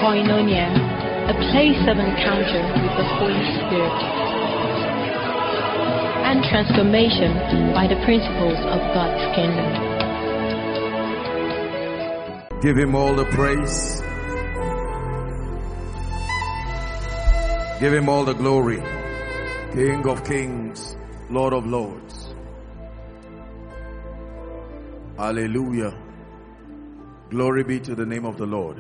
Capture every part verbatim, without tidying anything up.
Koinonia, a place of encounter with the Holy Spirit and transformation by the principles of God's kingdom. Give him all the praise. Give him all the glory. King of kings, Lord of lords. Hallelujah. Glory be to the name of the Lord.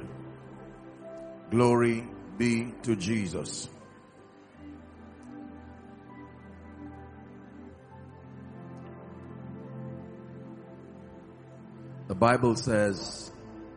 Glory be to Jesus. The Bible says,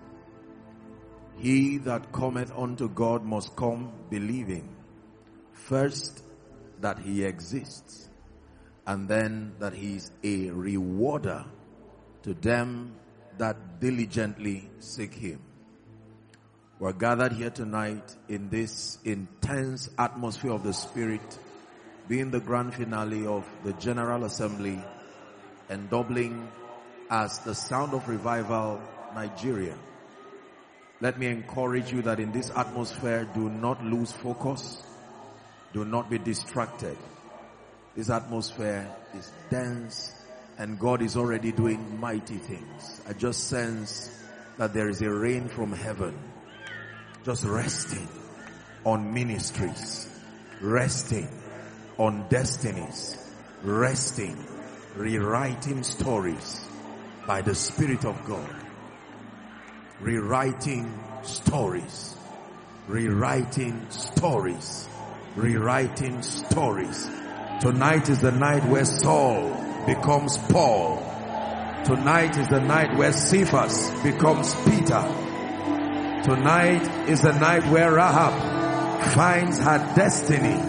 he that cometh unto God must come believing, first that he exists, and then that he is a rewarder to them that diligently seek him. We're gathered here tonight in this intense atmosphere of the Spirit, being the grand finale of the General Assembly and doubling as the Sound of Revival Nigeria. Let me encourage you that in this atmosphere, do not lose focus. Do not be distracted. This atmosphere is dense and God is already doing mighty things. I just sense that there is a rain from heaven, just resting on ministries, resting on destinies, resting, rewriting stories by the Spirit of God. Rewriting stories, rewriting stories, rewriting stories. Tonight is the night where Saul becomes Paul. Tonight is the night where Cephas becomes Peter. Tonight is the night where Rahab finds her destiny.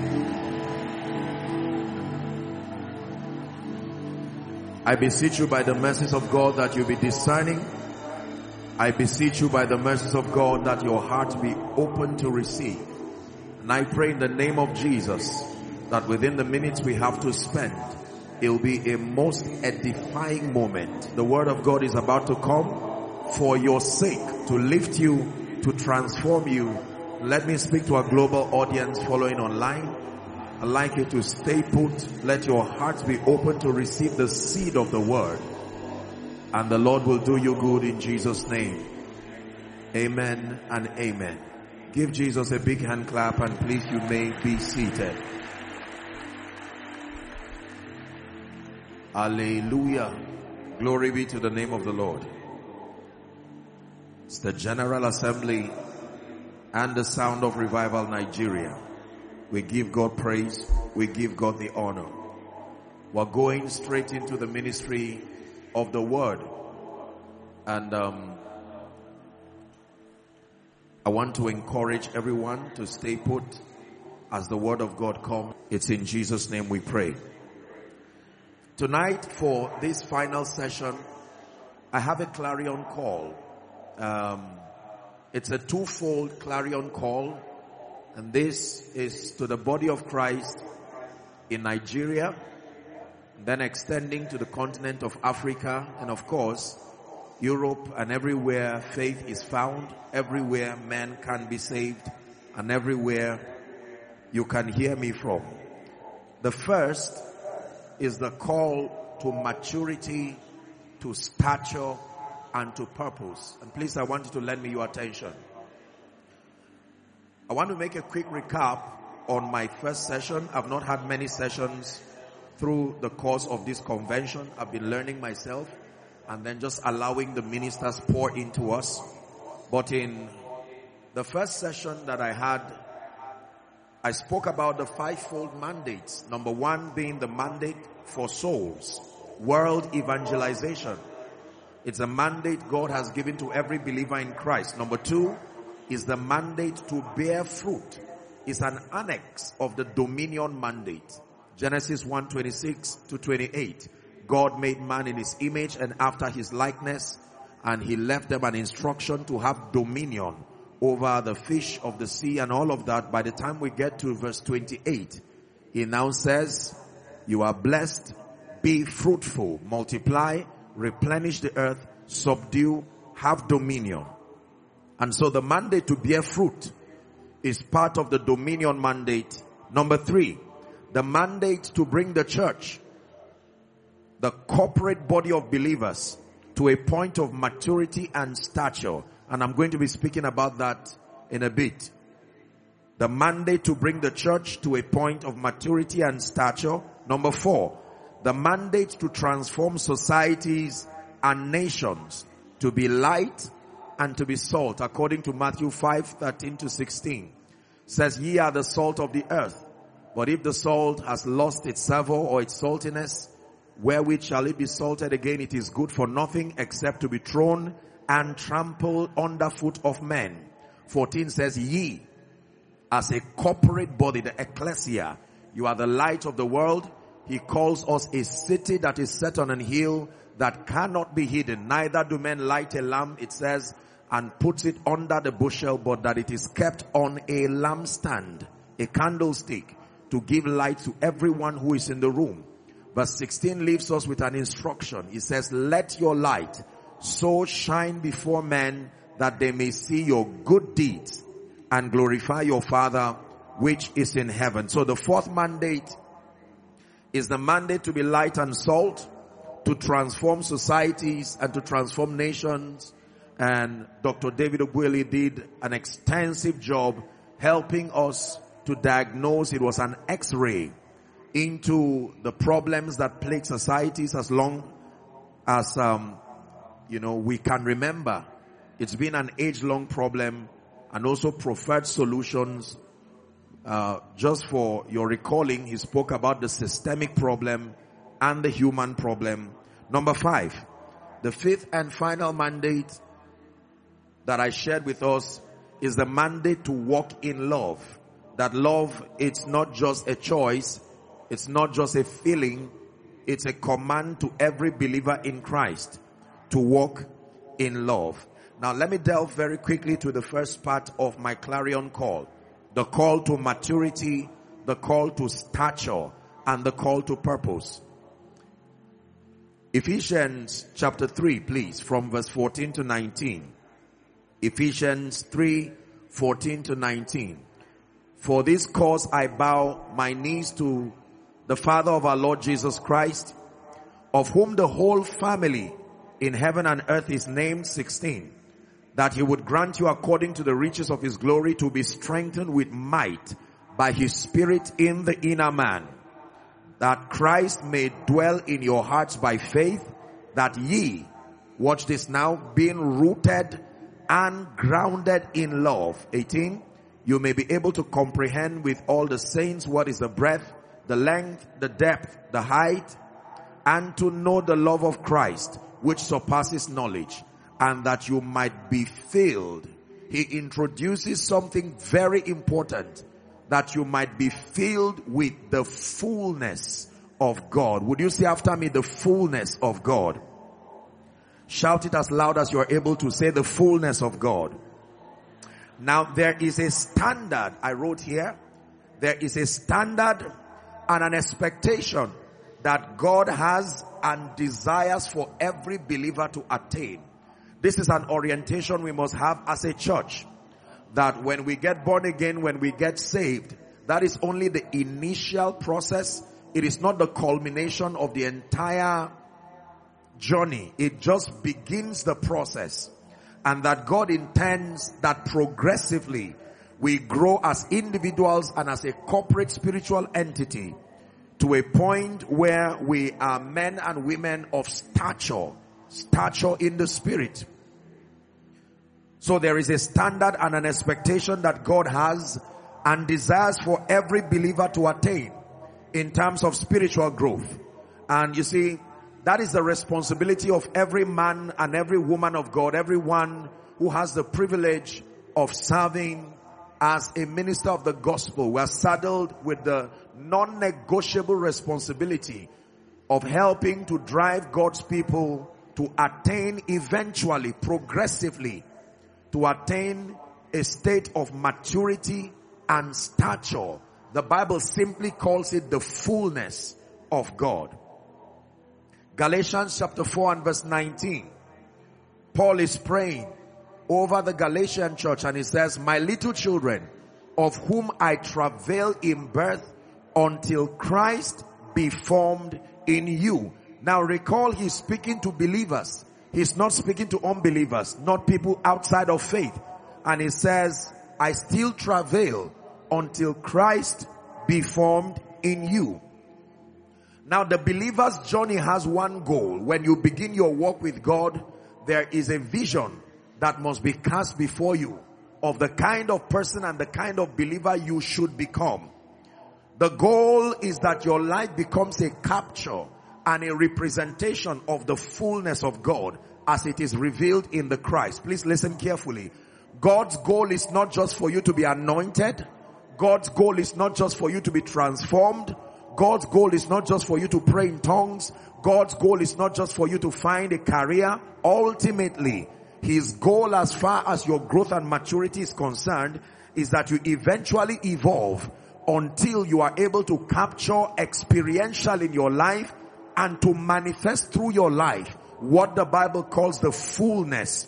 I beseech you by the mercies of God that you be discerning. I beseech you by the mercies of God that your heart be open to receive. And I pray in the name of Jesus that within the minutes we have to spend, it will be a most edifying moment. The word of God is about to come for your sake, to lift you, to transform you. Let me speak to a global audience following online. I'd like you to stay put. Let your hearts be open to receive the seed of the word. And the Lord will do you good in Jesus' name. Amen and amen. Give Jesus a big hand clap and please you may be seated. Hallelujah. Glory be to the name of the Lord. It's the General Assembly and the Sound of Revival Nigeria. We give God praise. We give God the honor. We're going straight into the ministry of the word. And um, I want to encourage everyone to stay put as the word of God comes. It's in Jesus' name we pray. Tonight for this final session, I have a clarion call. Um, it's a twofold clarion call. And this is to the body of Christ in Nigeria, then extending to the continent of Africa, and of course, Europe and everywhere faith is found, everywhere men can be saved, and everywhere you can hear me from. The first is the call to maturity, to stature, and to purpose. And please, I want you to lend me your attention. I want to make a quick recap on my first session. I've not had many sessions through the course of this convention. I've been learning myself and then just allowing the ministers pour into us. But in the first session that I had, I spoke about the fivefold mandates. Number one being the mandate for souls, world evangelization. It's a mandate God has given to every believer in Christ. Number two is the mandate to bear fruit. It's an annex of the dominion mandate. Genesis one twenty-six to twenty-eight. God made man in his image and after his likeness, and he left them an instruction to have dominion over the fish of the sea and all of that. By the time we get to verse twenty-eight, he now says, you are blessed, be fruitful, multiply, replenish the earth, subdue, have dominion. And so the mandate to bear fruit is part of the dominion mandate. Number three, the mandate to bring the church, the corporate body of believers, to a point of maturity and stature. And I'm going to be speaking about that in a bit. The mandate to bring the church to a point of maturity and stature. Number four, the mandate to transform societies and nations to be light and to be salt, according to Matthew five, thirteen to sixteen. Says, ye are the salt of the earth. But if the salt has lost its savour or its saltiness, wherewith shall it be salted again? It is good for nothing except to be thrown and trampled under foot of men. fourteen says, ye, as a corporate body, the ecclesia, you are the light of the world. He calls us a city that is set on an hill that cannot be hidden. Neither do men light a lamp, it says, and puts it under the bushel, but that it is kept on a lampstand, a candlestick, to give light to everyone who is in the room. Verse sixteen leaves us with an instruction. It says, let your light so shine before men that they may see your good deeds and glorify your Father which is in heaven. So the fourth mandate is the mandate to be light and salt, to transform societies and to transform nations. And Doctor David Obueli did an extensive job helping us to diagnose. It was an X-ray into the problems that plague societies as long as, um, you know, we can remember. It's been an age-long problem, and also preferred solutions. Uh, just for your recalling, he spoke about the systemic problem and the human problem. Number five, the fifth and final mandate that I shared with us is the mandate to walk in love. That love, it's not just a choice, it's not just a feeling, it's a command to every believer in Christ to walk in love. Now let me delve very quickly to the first part of my clarion call. The call to maturity, the call to stature, and the call to purpose. Ephesians chapter three, please, from verse fourteen to nineteen. Ephesians three, fourteen to nineteen. For this cause I bow my knees to the Father of our Lord Jesus Christ, of whom the whole family in heaven and earth is named. sixteen. That he would grant you according to the riches of his glory to be strengthened with might by his Spirit in the inner man, that Christ may dwell in your hearts by faith, that ye, watch this now, being rooted and grounded in love. eighteen. You may be able to comprehend with all the saints what is the breadth, the length, the depth, the height, and to know the love of Christ, which surpasses knowledge, and that you might be filled. He introduces something very important, that you might be filled with the fullness of God. Would you say after me, the fullness of God? Shout it as loud as you are able to. Say the fullness of God. Now there is a standard, I wrote here, there is a standard and an expectation that God has and desires for every believer to attain. This is an orientation we must have as a church. That when we get born again, when we get saved, that is only the initial process. It is not the culmination of the entire journey. It just begins the process. And that God intends that progressively we grow as individuals and as a corporate spiritual entity to a point where we are men and women of stature, stature in the spirit. So there is a standard and an expectation that God has and desires for every believer to attain in terms of spiritual growth. And you see, that is the responsibility of every man and every woman of God, everyone who has the privilege of serving as a minister of the gospel. We are saddled with the non-negotiable responsibility of helping to drive God's people to attain eventually, progressively, to attain a state of maturity and stature. The Bible simply calls it the fullness of God. Galatians chapter four and verse nineteen. Paul is praying over the Galatian church, and he says, my little children, of whom I travail in birth until Christ be formed in you. Now recall, he's speaking to believers. He's not speaking to unbelievers, not people outside of faith. And he says, I still travail until Christ be formed in you. Now the believer's journey has one goal. When you begin your walk with God, there is a vision that must be cast before you of the kind of person and the kind of believer you should become. The goal is that your life becomes a capture and a representation of the fullness of God as it is revealed in the Christ. Please listen carefully. God's goal is not just for you to be anointed. God's goal is not just for you to be transformed. God's goal is not just for you to pray in tongues. God's goal is not just for you to find a career. Ultimately, his goal as far as your growth and maturity is concerned is that you eventually evolve until you are able to capture experiential in your life and to manifest through your life what the Bible calls the fullness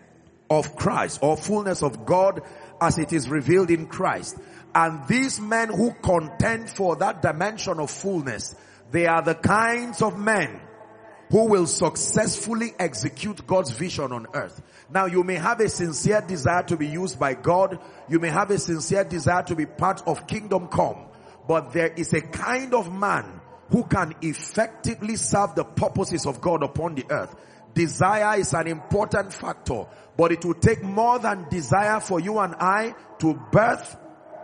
of Christ, or fullness of God as it is revealed in Christ. And these men who contend for that dimension of fullness, they are the kinds of men who will successfully execute God's vision on earth. Now you may have a sincere desire to be used by God. You may have a sincere desire to be part of Kingdom Come. But there is a kind of man who can effectively serve the purposes of God upon the earth. Desire is an important factor, but it will take more than desire for you and I to birth,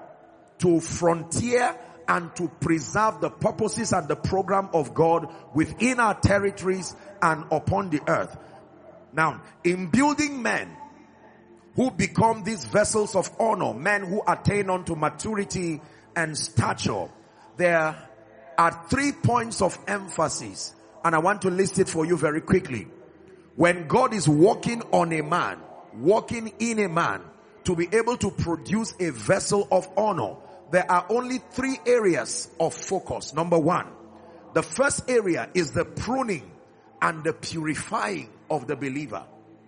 to frontier, and to preserve the purposes and the program of God within our territories and upon the earth. Now, in building men who become these vessels of honor, men who attain unto maturity and stature, there are three points of emphasis, and I want to list it for you very quickly. When God is working on a man, working in a man, to be able to produce a vessel of honor, there are only three areas of focus. Number one, the first area is the pruning and the purifying of the believer.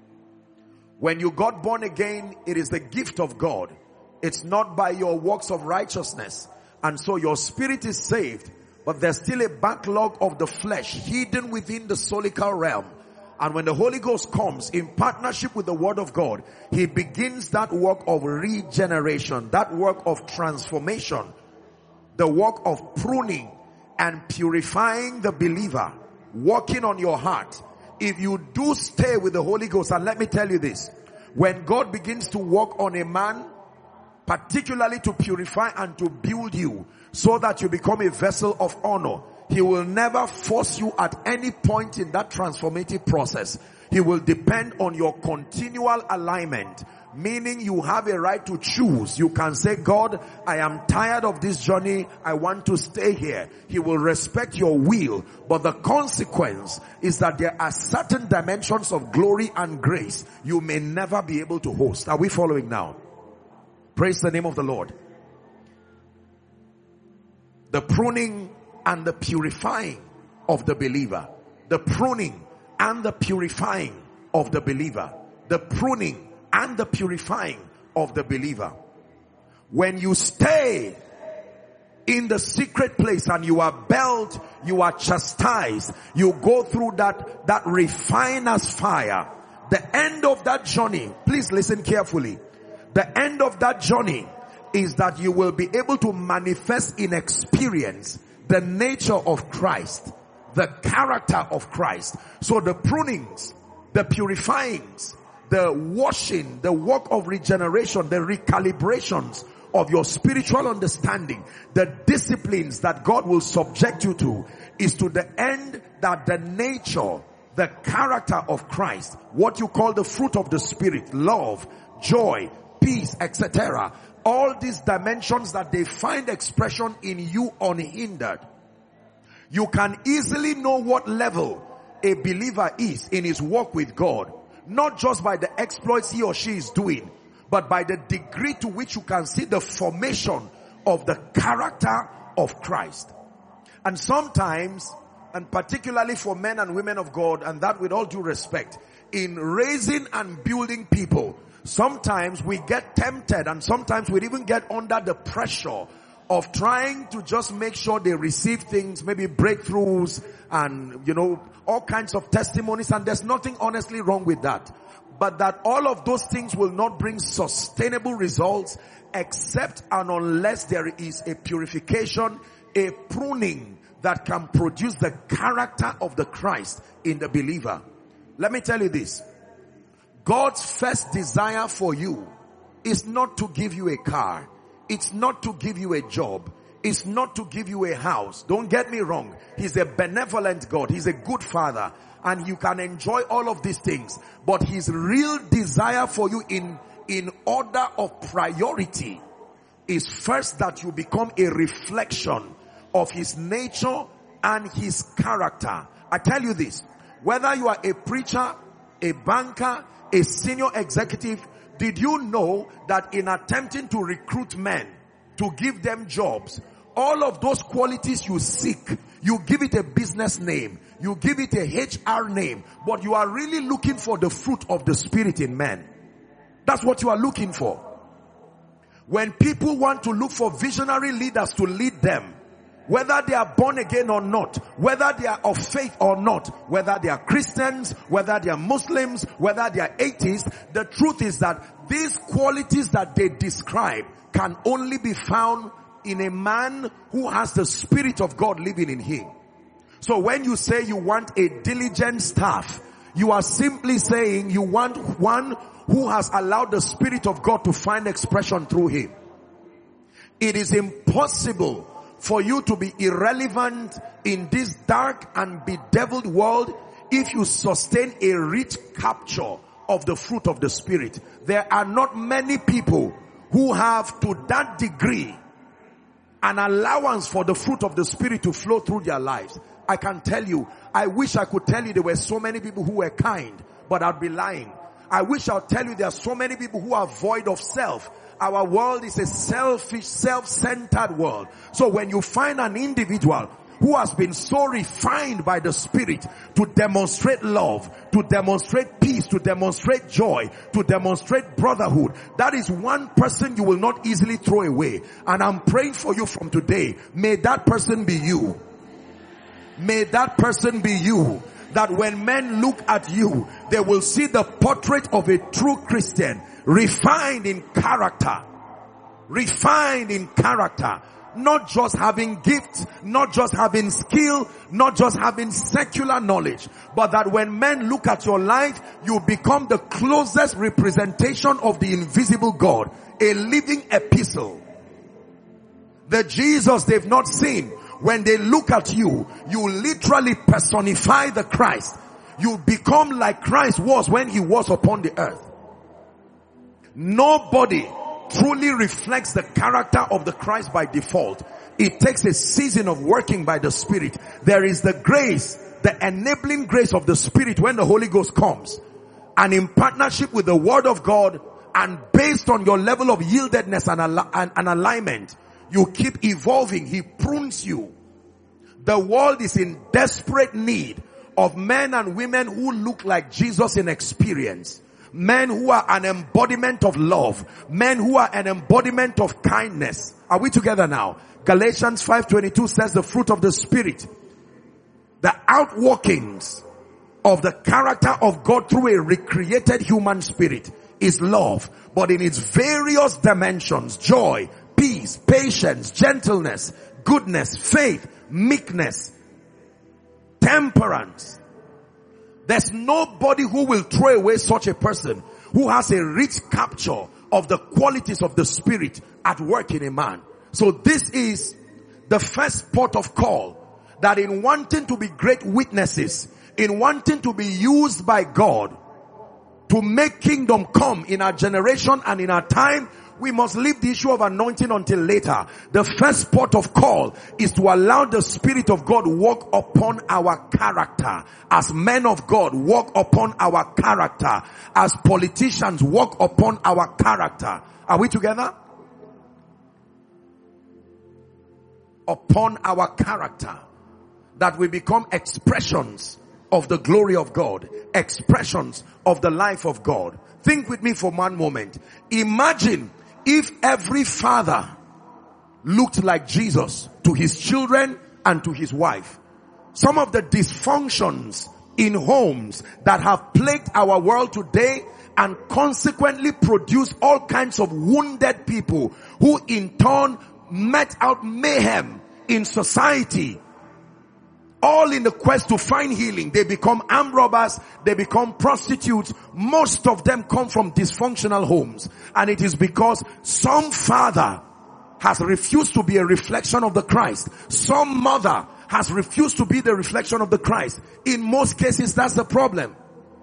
When you got born again, it is the gift of God. It's not by your works of righteousness. And so your spirit is saved, but there's still a backlog of the flesh hidden within the solical realm. And when the Holy Ghost comes in partnership with the Word of God, He begins that work of regeneration, that work of transformation, the work of pruning and purifying the believer, working on your heart. If you do stay with the Holy Ghost, and let me tell you this, when God begins to work on a man, particularly to purify and to build you so that you become a vessel of honor, He will never force you at any point in that transformative process. He will depend on your continual alignment, meaning you have a right to choose. You can say, God, I am tired of this journey. I want to stay here. He will respect your will. But the consequence is that there are certain dimensions of glory and grace you may never be able to host. Are we following now? Praise the name of the Lord. The pruning and the purifying of the believer. The pruning and the purifying of the believer. The pruning and the purifying of the believer. When you stay in the secret place and you are built, you are chastised, you go through that, that refiner's fire. The end of that journey, please listen carefully. The end of that journey is that you will be able to manifest in experience the nature of Christ, the character of Christ. So the prunings, the purifyings, the washing, the work of regeneration, the recalibrations of your spiritual understanding, the disciplines that God will subject you to, is to the end that the nature, the character of Christ, what you call the fruit of the Spirit, love, joy, peace, et cetera, all these dimensions that they find expression in you unhindered. You can easily know what level a believer is in his walk with God, not just by the exploits he or she is doing, but by the degree to which you can see the formation of the character of Christ. And sometimes, and particularly for men and women of God, and that with all due respect, in raising and building people, Sometimes we get tempted, and sometimes we even get under the pressure of trying to just make sure they receive things, maybe breakthroughs and, you know, all kinds of testimonies. And there's nothing honestly wrong with that. But that all of those things will not bring sustainable results except and unless there is a purification, a pruning that can produce the character of the Christ in the believer. Let me tell you this. God's first desire for you is not to give you a car. It's not to give you a job. It's not to give you a house. Don't get me wrong. He's a benevolent God. He's a good Father. And you can enjoy all of these things. But His real desire for you in, in order of priority is first that you become a reflection of His nature and His character. I tell you this. Whether you are a preacher, a banker, a senior executive, did you know that in attempting to recruit men, to give them jobs, all of those qualities you seek, you give it a business name, you give it a H R name, but you are really looking for the fruit of the Spirit in men. That's what you are looking for. When people want to look for visionary leaders to lead them, whether they are born again or not, whether they are of faith or not, whether they are Christians, whether they are Muslims, whether they are atheists, the truth is that these qualities that they describe can only be found in a man who has the Spirit of God living in him. So when you say you want a diligent staff, you are simply saying you want one who has allowed the Spirit of God to find expression through him. It is impossible for you to be irrelevant in this dark and bedeviled world if you sustain a rich capture of the fruit of the Spirit. There are not many people who have to that degree an allowance for the fruit of the Spirit to flow through their lives. I can tell you, I wish I could tell you there were so many people who were kind, but I'd be lying. I wish I'd tell you there are so many people who are void of self. Our world is a selfish, self-centered world. So when you find an individual who has been so refined by the Spirit to demonstrate love, to demonstrate peace, to demonstrate joy, to demonstrate brotherhood, that is one person you will not easily throw away. And I'm praying for you from today. May that person be you. May that person be you. That when men look at you, they will see the portrait of a true Christian, refined in character, refined in character, not just having gifts, not just having skill, not just having secular knowledge, but that when men look at your life, you become the closest representation of the invisible God, a living epistle. The Jesus they've not seen, when they look at you, you literally personify the Christ. You become like Christ was when he was upon the earth. Nobody truly reflects the character of the Christ by default. It takes a season of working by the Spirit. There is the grace, the enabling grace of the Spirit when the Holy Ghost comes. And in partnership with the Word of God, and based on your level of yieldedness and, al- and, and alignment, you keep evolving. He prunes you. The world is in desperate need of men and women who look like Jesus in experience. Men who are an embodiment of love. Men who are an embodiment of kindness. Are we together now? Galatians five twenty-two says the fruit of the Spirit, the outworkings of the character of God through a recreated human spirit, is love. But in its various dimensions: joy, peace, patience, gentleness, goodness, faith, meekness, temperance. There's nobody who will throw away such a person who has a rich capture of the qualities of the Spirit at work in a man. So this is the first port of call, that in wanting to be great witnesses, in wanting to be used by God to make kingdom come in our generation and in our time, we must leave the issue of anointing until later. The first port of call is to allow the Spirit of God walk upon our character. As men of God, walk upon our character. As politicians, walk upon our character. Are we together? Upon our character. That we become expressions of the glory of God, expressions of the life of God. Think with me for one moment. Imagine if every father looked like Jesus to his children and to his wife. Some of the dysfunctions in homes that have plagued our world today and consequently produce all kinds of wounded people who in turn met out mayhem in society, all in the quest to find healing. They become armed robbers, they become prostitutes. Most of them come from dysfunctional homes, and it is because some father has refused to be a reflection of the Christ. Some mother has refused to be the reflection of the Christ. In most cases, that's the problem.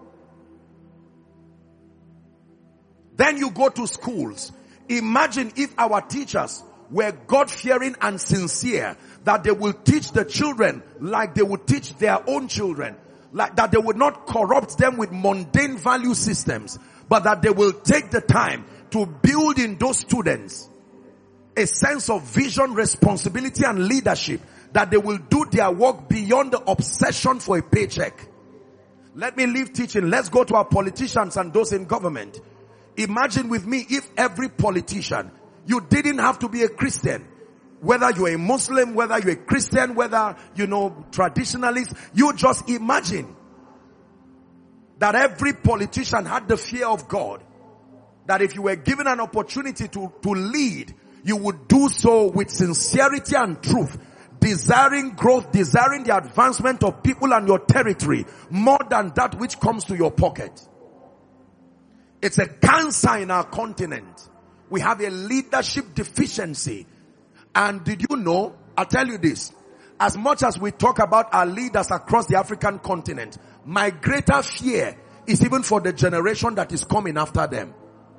Then you go to schools. Imagine if our teachers were God-fearing and sincere, that they will teach the children like they would teach their own children, like that they would not corrupt them with mundane value systems, but that they will take the time to build in those students a sense of vision, responsibility, and leadership, that they will do their work beyond the obsession for a paycheck. Let me leave teaching. Let's go to our politicians and those in government. Imagine with me if every politician, you didn't have to be a Christian. Whether you're a Muslim, whether you're a Christian, whether, you know, traditionalist, you just imagine that every politician had the fear of God. That if you were given an opportunity to, to lead, you would do so with sincerity and truth, desiring growth, desiring the advancement of people and your territory more than that which comes to your pocket. It's a cancer in our continent. We have a leadership deficiency. And did you know, I'll tell you this, as much as we talk about our leaders across the African continent, my greater fear is even for the generation that is coming after them.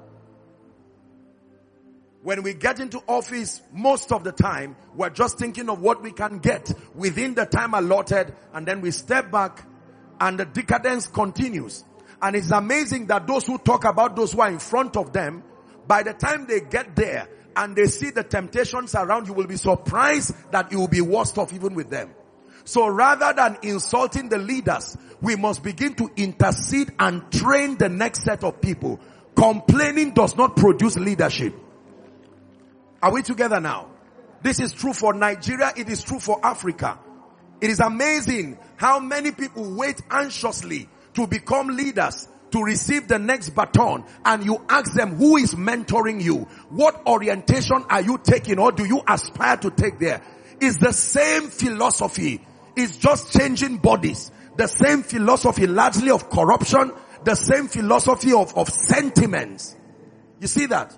When we get into office, most of the time, we're just thinking of what we can get within the time allotted, and then we step back and the decadence continues. And it's amazing that those who talk about those who are in front of them, by the time they get there and they see the temptations around, you will be surprised that it will be worse off even with them. So rather than insulting the leaders, we must begin to intercede and train the next set of people. Complaining does not produce leadership. Are we together now? This is true for Nigeria. It is true for Africa. It is amazing how many people wait anxiously to become leaders, to receive the next baton, and you ask them, who is mentoring you? What orientation are you taking, or do you aspire to take there? It's the same philosophy. It's just changing bodies. The same philosophy, largely of corruption, the same philosophy of, of sentiments. You see that?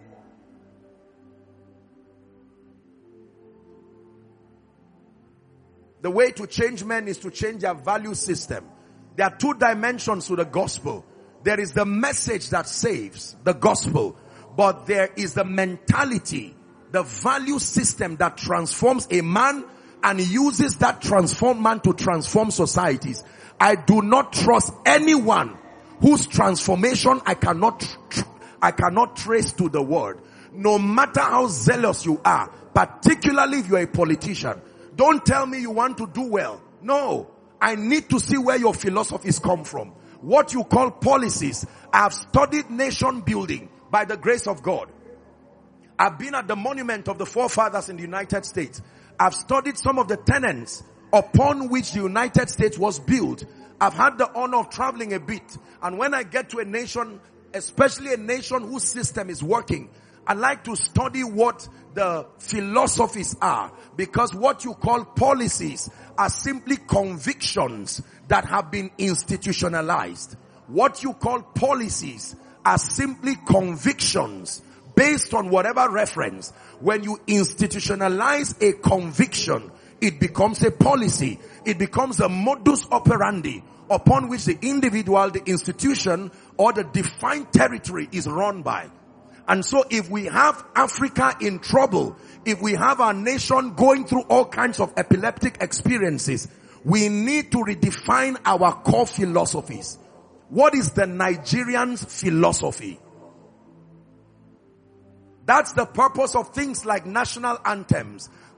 The way to change men is to change their value system. There are two dimensions to the gospel. There is the message that saves, the gospel. But there is the mentality, the value system that transforms a man and uses that transformed man to transform societies. I do not trust anyone whose transformation I cannot, I cannot trace to the word. No matter how zealous you are, particularly if you're a politician. Don't tell me you want to do well. No. I need to see where your philosophies come from. What you call policies. I have studied nation building by the grace of God. I've been at the monument of the forefathers in the United States. I've studied some of the tenets upon which the United States was built. I've had the honor of traveling a bit. And when I get to a nation, especially a nation whose system is working, I like to study what the philosophies are, because what you call policies are simply convictions that have been institutionalized. What you call policies are simply convictions based on whatever reference. When you institutionalize a conviction, it becomes a policy. It becomes a modus operandi upon which the individual, the institution, or the defined territory is run by. And so if we have Africa in trouble, if we have our nation going through all kinds of epileptic experiences, we need to redefine our core philosophies. What is the Nigerian's philosophy? That's the purpose of things like national anthems.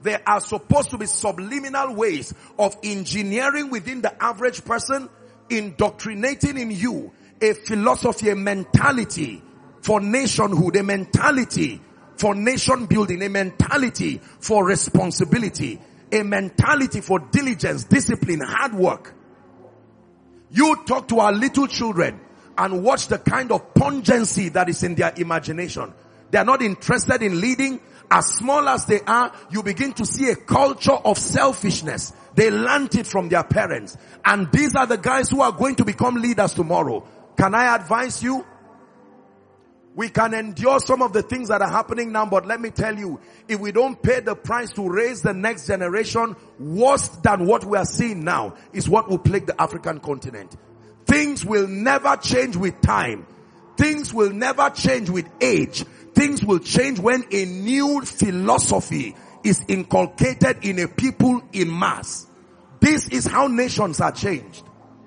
There are supposed to be subliminal ways of engineering within the average person, indoctrinating in you a philosophy, a mentality for nationhood, a mentality for nation building, a mentality for responsibility, a mentality for diligence, discipline, hard work. You talk to our little children and watch the kind of pungency that is in their imagination. They are not interested in leading. As small as they are, you begin to see a culture of selfishness. They learned it from their parents. And these are the guys who are going to become leaders tomorrow. Can I advise you? We can endure some of the things that are happening now, but let me tell you, if we don't pay the price to raise the next generation, worse than what we are seeing now is what will plague the African continent. Things will never change with time. Things will never change with age. Things will change when a new philosophy is inculcated in a people in mass. This is how nations are changed.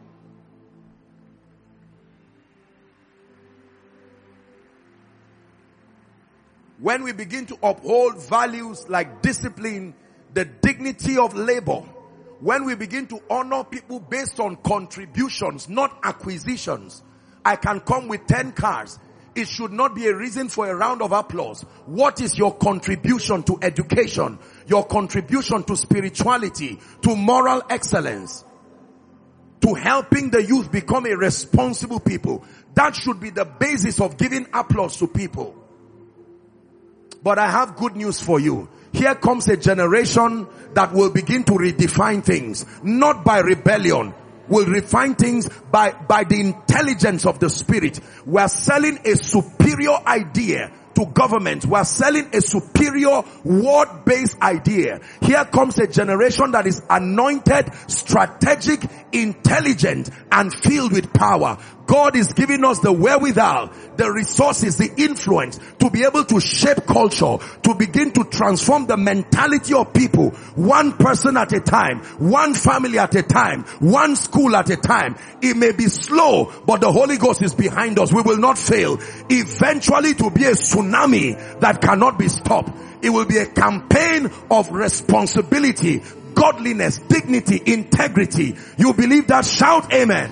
When we begin to uphold values like discipline, the dignity of labor, when we begin to honor people based on contributions, not acquisitions. I can come with ten cars. It should not be a reason for a round of applause. What is your contribution to education? Your contribution to spirituality, to moral excellence, to helping the youth become a responsible people? That should be the basis of giving applause to people. But I have good news for you. Here comes a generation that will begin to redefine things, not by rebellion. Will refine things by, by the intelligence of the Spirit. We are selling a superior idea to government. We are selling a superior word-based idea. Here comes a generation that is anointed, strategic, intelligent, and filled with power. God is giving us the wherewithal, the resources, the influence to be able to shape culture, to begin to transform the mentality of people, one person at a time, one family at a time, one school at a time. It may be slow, but the Holy Ghost is behind us. We will not fail. Eventually to be a tsunami that cannot be stopped. It will be a campaign of responsibility, godliness, dignity, integrity. You believe that? Shout amen.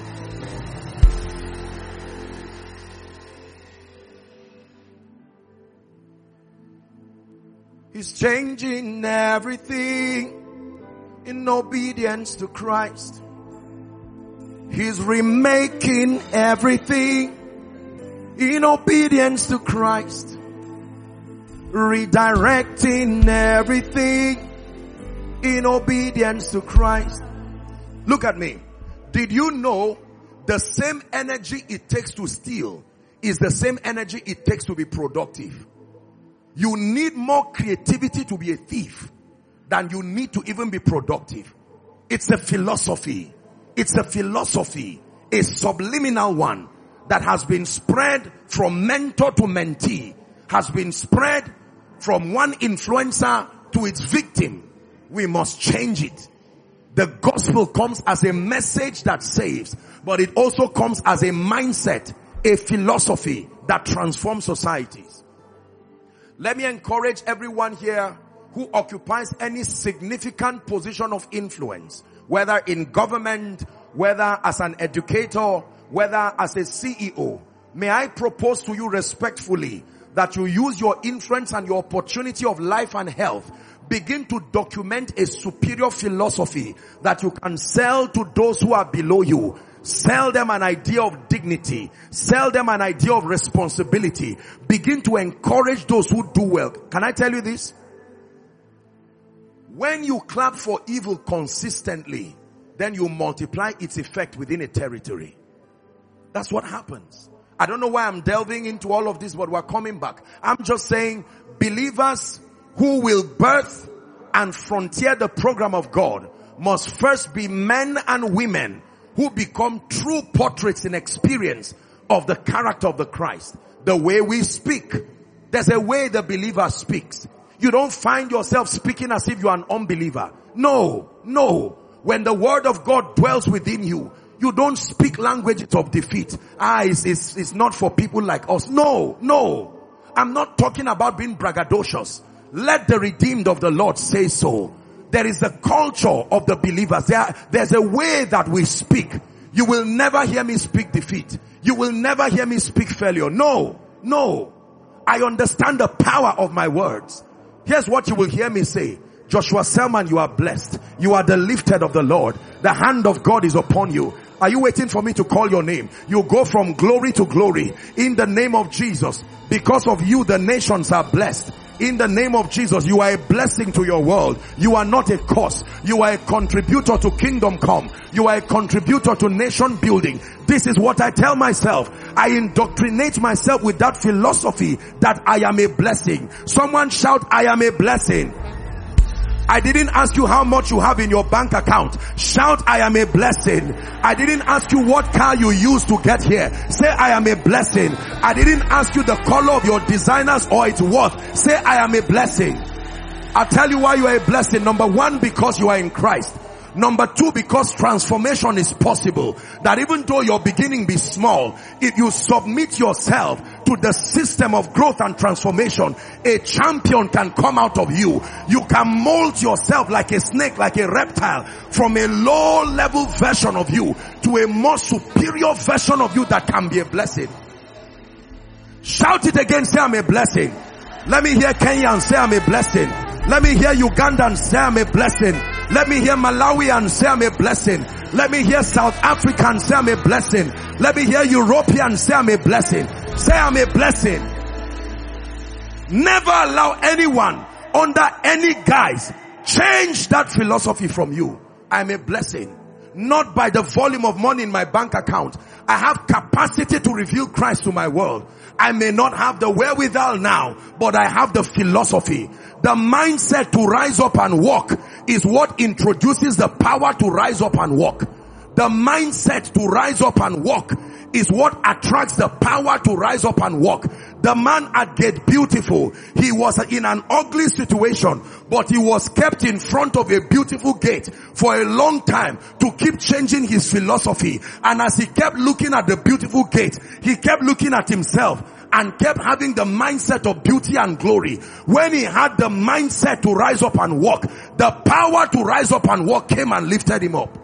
He's changing everything in obedience to Christ. He's remaking everything in obedience to Christ. Redirecting everything in obedience to Christ. Look at me. Did you know the same energy it takes to steal is the same energy it takes to be productive? You need more creativity to be a thief than you need to even be productive. It's a philosophy. It's a philosophy, a subliminal one that has been spread from mentor to mentee, has been spread from one influencer to its victim. We must change it. The gospel comes as a message that saves, but it also comes as a mindset, a philosophy that transforms societies. Let me encourage everyone here who occupies any significant position of influence, whether in government, whether as an educator, whether as a C E O. May I propose to you respectfully that you use your influence and your opportunity of life and health. Begin to document a superior philosophy that you can sell to those who are below you. Sell them an idea of dignity. Sell them an idea of responsibility. Begin to encourage those who do well. Can I tell you this? When you clap for evil consistently, then you multiply its effect within a territory. That's what happens. I don't know why I'm delving into all of this, but we're coming back. I'm just saying, believers who will birth and frontier the program of God must first be men and women who become true portraits in experience of the character of the Christ. The way we speak. There's a way the believer speaks. You don't find yourself speaking as if you are an unbeliever. No, no. When the word of God dwells within you, you don't speak languages of defeat. Ah, it's, it's, it's not for people like us. No, no. I'm not talking about being braggadocious. Let the redeemed of the Lord say so. There is a culture of the believers. There, there's a way that we speak. You will never hear me speak defeat. You will never hear me speak failure. No, no. I understand the power of my words. Here's what you will hear me say. Joshua Selman, you are blessed. You are the lifted of the Lord. The hand of God is upon you. Are you waiting for me to call your name? You go from glory to glory in the name of Jesus. Because of you, the nations are blessed. In the name of Jesus, you are a blessing to your world. You are not a curse. You are a contributor to kingdom come. You are a contributor to nation building. This is what I tell myself. I indoctrinate myself with that philosophy that I am a blessing. Someone shout, I am a blessing. I didn't ask you how much you have in your bank account. Shout, I am a blessing. I didn't ask you what car you used to get here. Say, I am a blessing. I didn't ask you the color of your designers or its worth. Say, I am a blessing. I'll tell you why you are a blessing. Number one, because you are in Christ. Number two, because transformation is possible. That even though your beginning be small, if you submit yourself to the system of growth and transformation, a champion can come out of you. You can mold yourself like a snake, like a reptile, from a low level version of you to a more superior version of you that can be a blessing. Shout it again, say I'm a blessing. Let me hear Kenyans say I'm a blessing. Let me hear Ugandans say I'm a blessing. Let me hear Malawians say I'm a blessing. Let me hear South Africans say I'm a blessing. Let me hear Europeans say I'm a blessing. Say I'm a blessing. Never allow anyone under any guise change that philosophy from you. I'm a blessing. Not by the volume of money in my bank account. I have capacity to reveal Christ to my world. I may not have the wherewithal now, but I have the philosophy. The mindset to rise up and walk is what introduces the power to rise up and walk. The mindset to rise up and walk is what attracts the power to rise up and walk. The man at Gate Beautiful, he was in an ugly situation, but he was kept in front of a beautiful gate for a long time to keep changing his philosophy. And as he kept looking at the beautiful gate, he kept looking at himself and kept having the mindset of beauty and glory. When he had the mindset to rise up and walk, the power to rise up and walk came and lifted him up.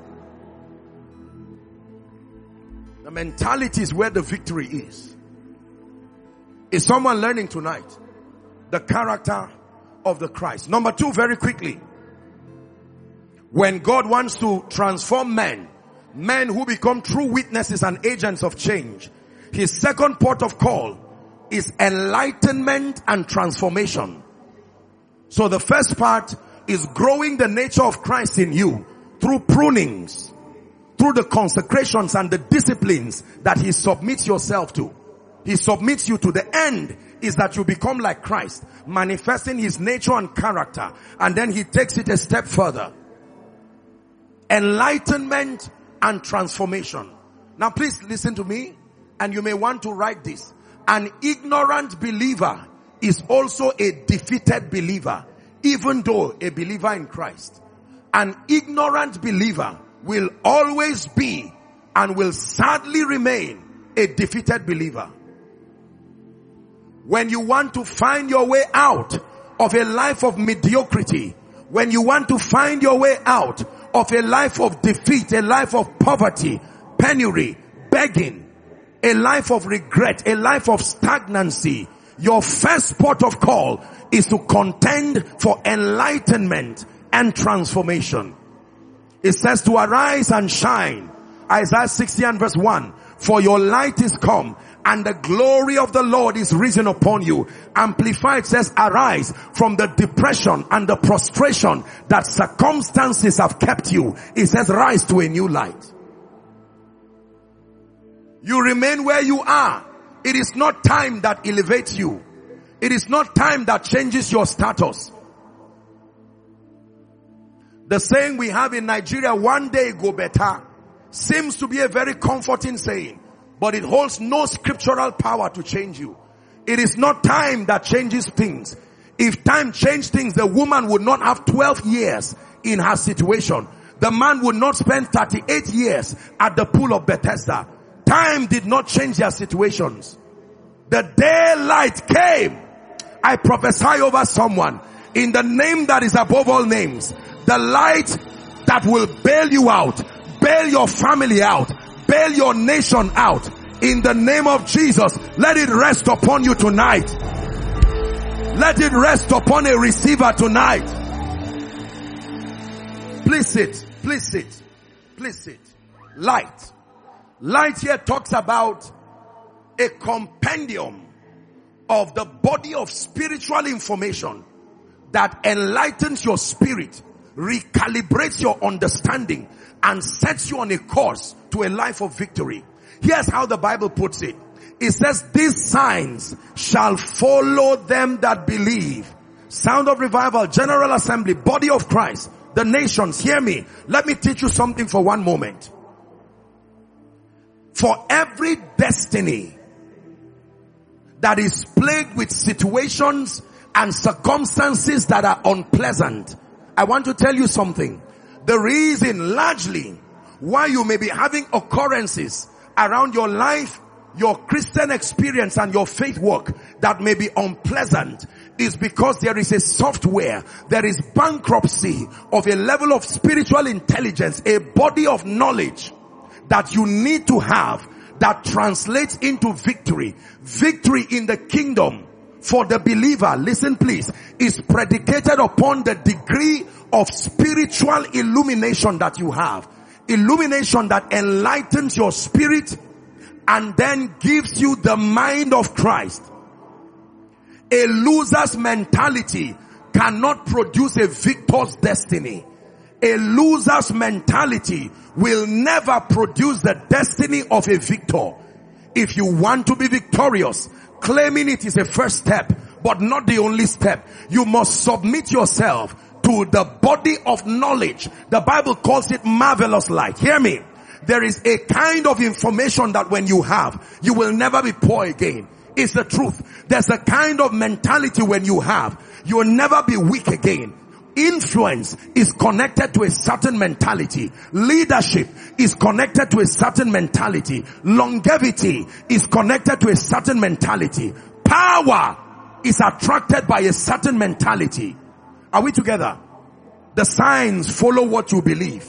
The mentality is where the victory is. Is someone learning tonight? The character of the Christ. Number two, very quickly. When God wants to transform men, men who become true witnesses and agents of change, his second port of call is enlightenment and transformation. So the first part is growing the nature of Christ in you through prunings, through the consecrations and the disciplines that he submits yourself to. He submits you to. The end is that you become like Christ, manifesting his nature and character. And then he takes it a step further. Enlightenment and transformation. Now please listen to me, and you may want to write this. An ignorant believer is also a defeated believer, even though a believer in Christ. An ignorant believer will always be and will sadly remain a defeated believer. When you want to find your way out of a life of mediocrity, when you want to find your way out of a life of defeat, a life of poverty, penury, begging, a life of regret, a life of stagnancy, your first port of call is to contend for enlightenment and transformation. It says to arise and shine. Isaiah sixty and verse one. For your light is come, and the glory of the Lord is risen upon you. Amplified says, arise from the depression and the prostration that circumstances have kept you. It says, rise to a new light. You remain where you are. It is not time that elevates you. It is not time that changes your status. The saying we have in Nigeria, one day go better, seems to be a very comforting saying, but it holds no scriptural power to change you. It is not time that changes things. If time changed things, the woman would not have twelve years in her situation. The man would not spend thirty-eight years at the pool of Bethesda. Time did not change their situations. The daylight came. I prophesy over someone. in the name that is above all names, the light that will bail you out, bail your family out, bail your nation out, in the name of Jesus, let it rest upon you tonight. Let it rest upon a receiver tonight. Please sit, please sit, please sit. Light. Light here talks about a compendium of the body of spiritual information that enlightens your spirit, recalibrates your understanding, and sets you on a course to a life of victory. Here's how the Bible puts it. It says, these signs shall follow them that believe. Sound of Revival, General Assembly, Body of Christ, the nations, hear me. Let me teach you something for one moment. For every destiny that is plagued with situations and circumstances that are unpleasant, I want to tell you something. The reason largely why you may be having occurrences around your life, your Christian experience, and your faith work that may be unpleasant is because there is a software, there is bankruptcy of a level of spiritual intelligence, a body of knowledge that you need to have that translates into victory. Victory in the kingdom for the believer, listen please, is predicated upon the degree of spiritual illumination that you have. Illumination that enlightens your spirit and then gives you the mind of Christ. A loser's mentality cannot produce a victor's destiny. A loser's mentality will never produce the destiny of a victor. If you want to be victorious, claiming it is a first step, but not the only step. You must submit yourself to the body of knowledge. The Bible calls it marvelous light. Hear me. There is a kind of information that when you have, you will never be poor again. It's the truth. There's a kind of mentality when you have, you will never be weak again. Influence is connected to a certain mentality. Leadership is connected to a certain mentality. Longevity is connected to a certain mentality. Power is attracted by a certain mentality. Are we together? The signs follow what you believe.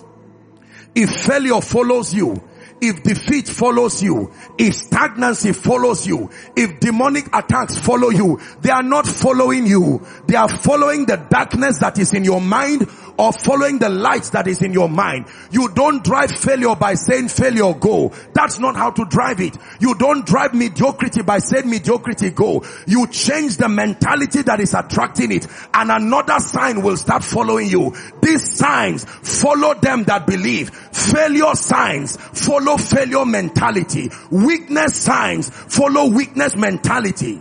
If failure follows you, if defeat follows you, if stagnancy follows you, if demonic attacks follow you, they are not following you. They are following the darkness that is in your mind or following the light that is in your mind. You don't drive failure by saying failure go. That's not how to drive it. You don't drive mediocrity by saying mediocrity go. You change the mentality that is attracting it, and another sign will start following you. These signs follow them that believe. Failure signs follow failure mentality. Weakness signs follow weakness mentality.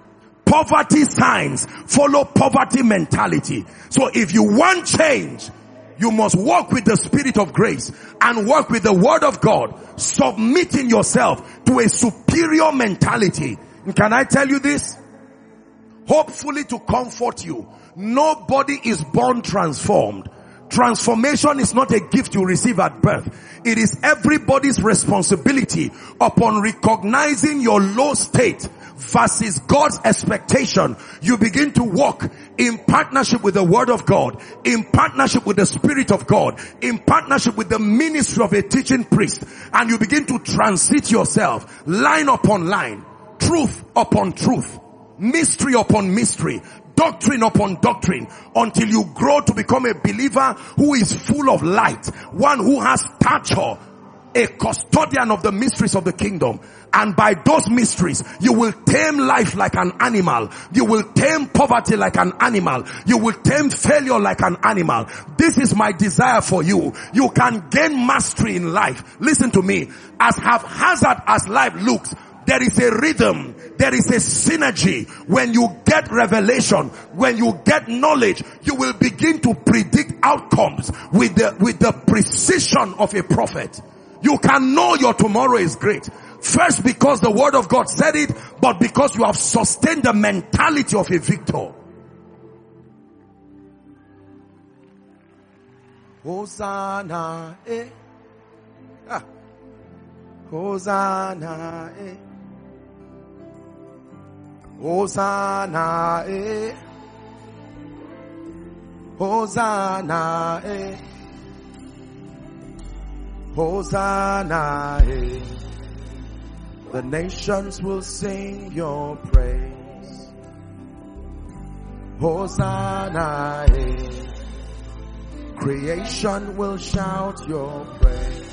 Poverty signs follow poverty mentality. So if you want change, you must walk with the Spirit of grace and work with the Word of God, submitting yourself to a superior mentality. And can I tell you this? Hopefully to comfort you, nobody is born transformed. Transformation is not a gift you receive at birth. It is everybody's responsibility upon recognizing your low state versus God's expectation. You begin to walk in partnership with the Word of God, in partnership with the Spirit of God, in partnership with the ministry of a teaching priest, and you begin to transit yourself line upon line, truth upon truth, mystery upon mystery, doctrine upon doctrine, until you grow to become a believer who is full of light, one who has stature, a custodian of the mysteries of the kingdom. And by those mysteries, you will tame life like an animal. You will tame poverty like an animal. You will tame failure like an animal. This is my desire for you. You can gain mastery in life. Listen to me. As haphazard as life looks, there is a rhythm. There is a synergy. When you get revelation, when you get knowledge, you will begin to predict outcomes with the, with the precision of a prophet. You can know your tomorrow is great. First, because the Word of God said it, but because you have sustained the mentality of a victor. Hosanna, eh. Ah. Hosanna, eh. Hosanna, eh. Hosanna, eh. Hosanna, eh. The nations will sing your praise. Hosanna, eh. Creation will shout your praise.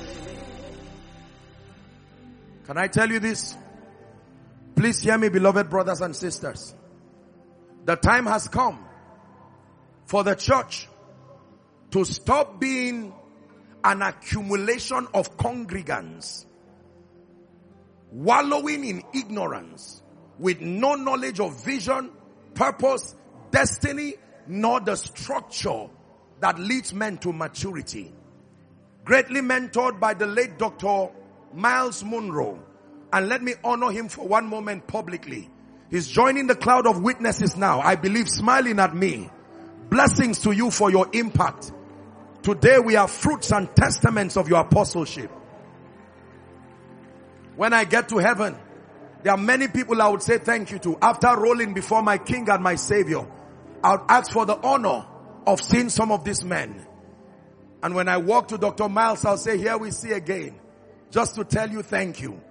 Can I tell you this? Please hear me, beloved brothers and sisters. The time has come for the church to stop being an accumulation of congregants wallowing in ignorance with no knowledge of vision, purpose, destiny, nor the structure that leads men to maturity. Greatly mentored by the late Doctor Miles Monroe. And let me honor him for one moment publicly. He's joining the cloud of witnesses now, I believe, smiling at me. Blessings to you for your impact. Today we are fruits and testaments of your apostleship. When I get to heaven, there are many people I would say thank you to. After rolling before my King and my Savior, I would ask for the honor of seeing some of these men. And when I walk to Doctor Miles, I'll say, here we see again. Just to tell you thank you.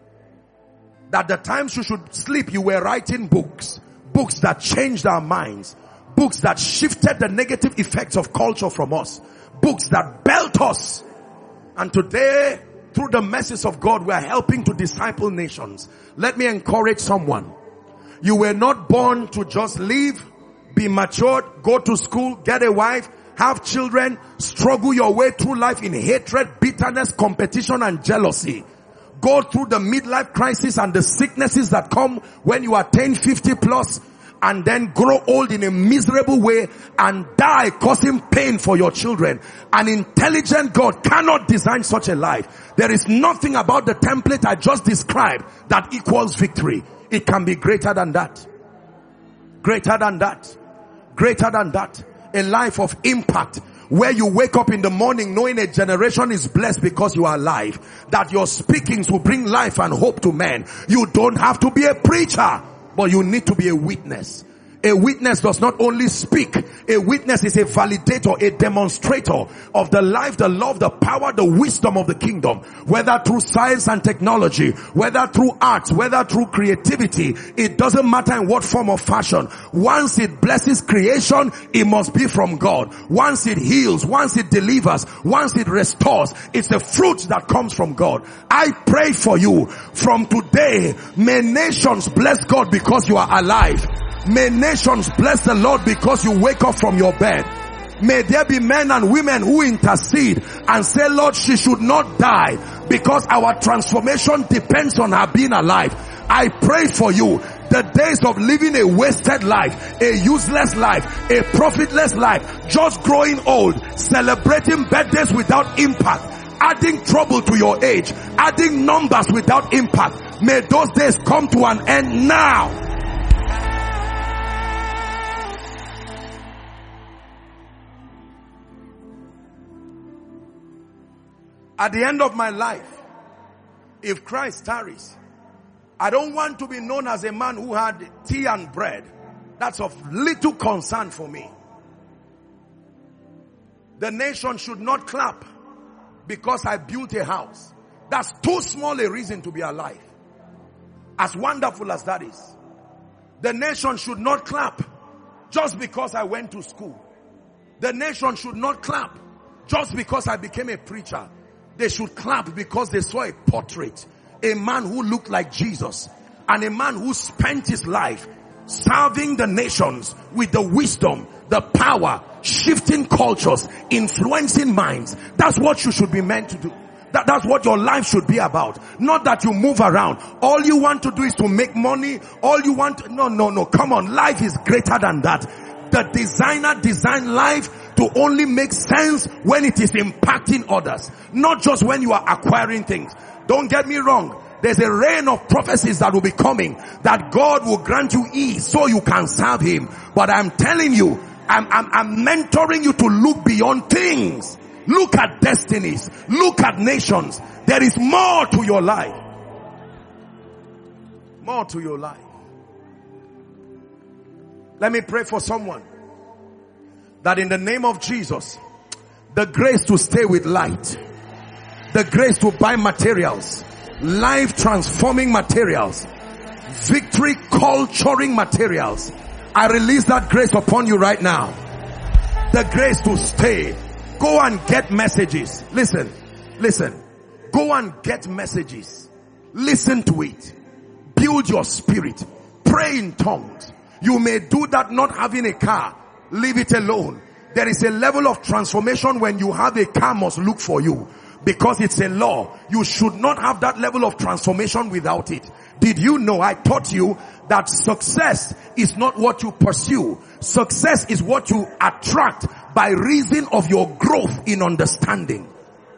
That the times you should sleep, you were writing books. Books that changed our minds. Books that shifted the negative effects of culture from us. Books that built us. And today, through the message of God, we are helping to disciple nations. Let me encourage someone. You were not born to just live, be matured, go to school, get a wife, have children, struggle your way through life in hatred, bitterness, competition, and jealousy. Go through the midlife crisis and the sicknesses that come when you attain fifty plus, and then grow old in a miserable way and die causing pain for your children. An intelligent God cannot design such a life. There is nothing about the template I just described that equals victory. It can be greater than that. Greater than that. Greater than that. A life of impact. Where you wake up in the morning knowing a generation is blessed because you are alive. That your speakings will bring life and hope to men. You don't have to be a preacher, but you need to be a witness. A witness does not only speak. A witness is a validator, a demonstrator of the life, the love, the power, the wisdom of the kingdom. Whether through science and technology, whether through arts, whether through creativity, it doesn't matter in what form or fashion. Once it blesses creation, it must be from God. Once it heals, once it delivers, once it restores, it's a fruit that comes from God. I pray for you from today, may nations bless God because you are alive. May nations bless the Lord because you wake up from your bed. May there be men and women who intercede and say, Lord, she should not die because our transformation depends on her being alive. I pray for you. The days of living a wasted life, a useless life, a profitless life, just growing old, celebrating birthdays without impact, adding trouble to your age, adding numbers without impact. May those days come to an end now. At the end of my life, if Christ tarries, I don't want to be known as a man who had tea and bread. That's of little concern for me. The nation should not clap because I built a house. That's too small a reason to be alive. As wonderful as that is. The nation should not clap just because I went to school. The nation should not clap just because I became a preacher. They should clap because they saw a portrait. A man who looked like Jesus. And a man who spent his life serving the nations with the wisdom, the power, shifting cultures, influencing minds. That's what you should be meant to do. That, that's what your life should be about. Not that you move around. All you want to do is to make money. All you want to, no, no, no. Come on. Life is greater than that. The designer designed life to only make sense when it is impacting others. Not just when you are acquiring things. Don't get me wrong. There's a reign of prophecies that will be coming. That God will grant you ease so you can serve Him. But I'm telling you, I'm, I'm, I'm mentoring you to look beyond things. Look at destinies. Look at nations. There is more to your life. More to your life. Let me pray for someone. that in the name of Jesus, the grace to stay with light, the grace to buy materials, life transforming materials, victory culturing materials, I release that grace upon you right now. The grace to stay. Go and get messages. Listen, listen. Go and get messages. Listen to it. Build your spirit. Pray in tongues. You may do that not having a car. Leave it alone. There is a level of transformation when you have a car must look for you. Because it's a law. You should not have that level of transformation without it. Did you know I taught you that success is not what you pursue. Success is what you attract by reason of your growth in understanding.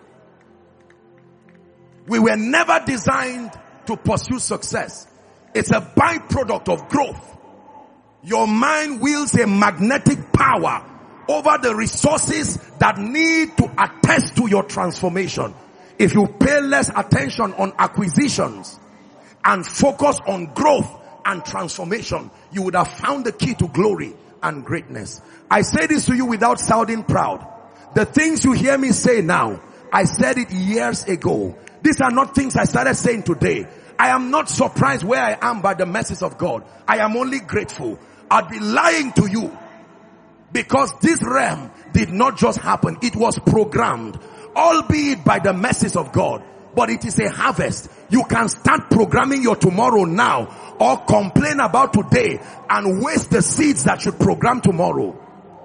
We were never designed to pursue success. It's a byproduct of growth. Your mind wields a magnetic power over the resources that need to attest to your transformation. If you pay less attention on acquisitions and focus on growth and transformation, you would have found the key to glory and greatness. I say this to you without sounding proud. The things you hear me say now, I said it years ago. These are not things I started saying today. I am not surprised where I am by the mercies of God. I am only grateful. I'd be lying to you. Because this realm did not just happen. It was programmed. Albeit by the mercies of God. But it is a harvest. You can start programming your tomorrow now. Or complain about today. And waste the seeds that should program tomorrow.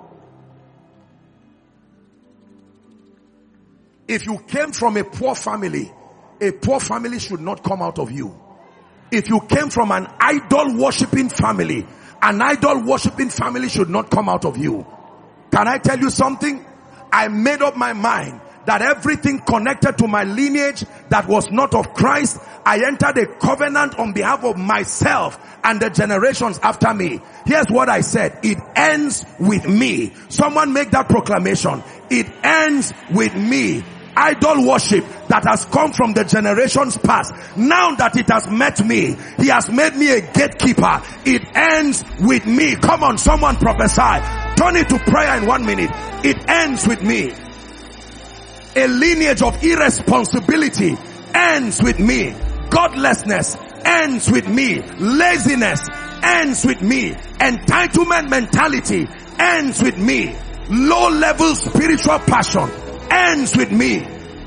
If you came from a poor family, a poor family should not come out of you. If you came from an idol worshipping family, an idol worshipping family should not come out of you. Can I tell you something? I made up my mind that everything connected to my lineage that was not of Christ, I entered a covenant on behalf of myself and the generations after me. Here's what I said. It ends with me. Someone make that proclamation. It ends with me. Idol worship that has come from the generations past. Now that it has met me, he has made me a gatekeeper. It ends with me. Come on, someone prophesy. Turn it to prayer in one minute. It ends with me. A lineage of irresponsibility ends with me. Godlessness ends with me. Laziness ends with me. Entitlement mentality ends with me. Low level spiritual passion ends with me.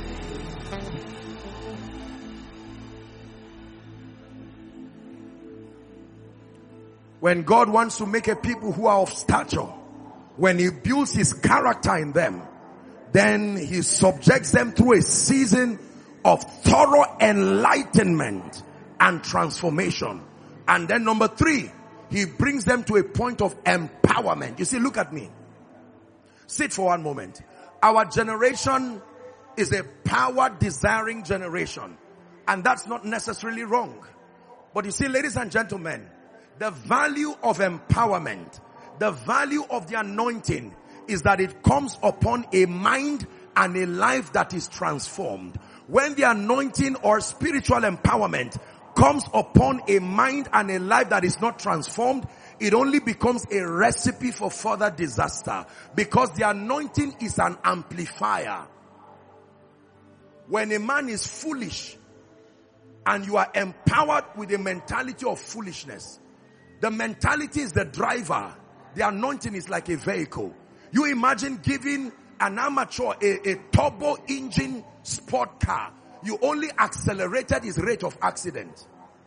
When God wants to make a people who are of stature, when he builds his character in them, then he subjects them through a season of thorough enlightenment and transformation. And then number three, he brings them to a point of empowerment. You see, look at me. Sit for one moment. Our generation is a power-desiring generation. And that's not necessarily wrong. But you see, ladies and gentlemen, the value of empowerment, the value of the anointing is that it comes upon a mind and a life that is transformed. When the anointing or spiritual empowerment comes upon a mind and a life that is not transformed, it only becomes a recipe for further disaster. Because the anointing is an amplifier. When a man is foolish and you are empowered with a mentality of foolishness, the mentality is the driver. The anointing is like a vehicle. You imagine giving an amateur a, a turbo engine sport car. You only accelerated his rate of accident.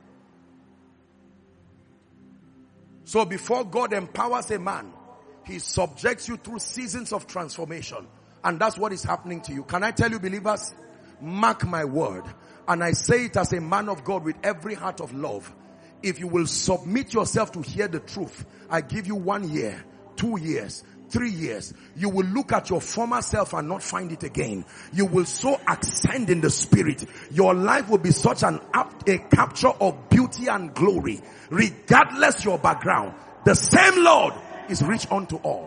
So before God empowers a man, he subjects you through seasons of transformation. And that's what is happening to you. Can I tell you, believers? Mark my word. And I say it as a man of God with every heart of love. If you will submit yourself to hear the truth, I give you one year, two years, three years. You will look at your former self and not find it again. You will so ascend in the spirit. Your life will be such an apt, a capture of beauty and glory. Regardless your background, the same Lord is rich unto all.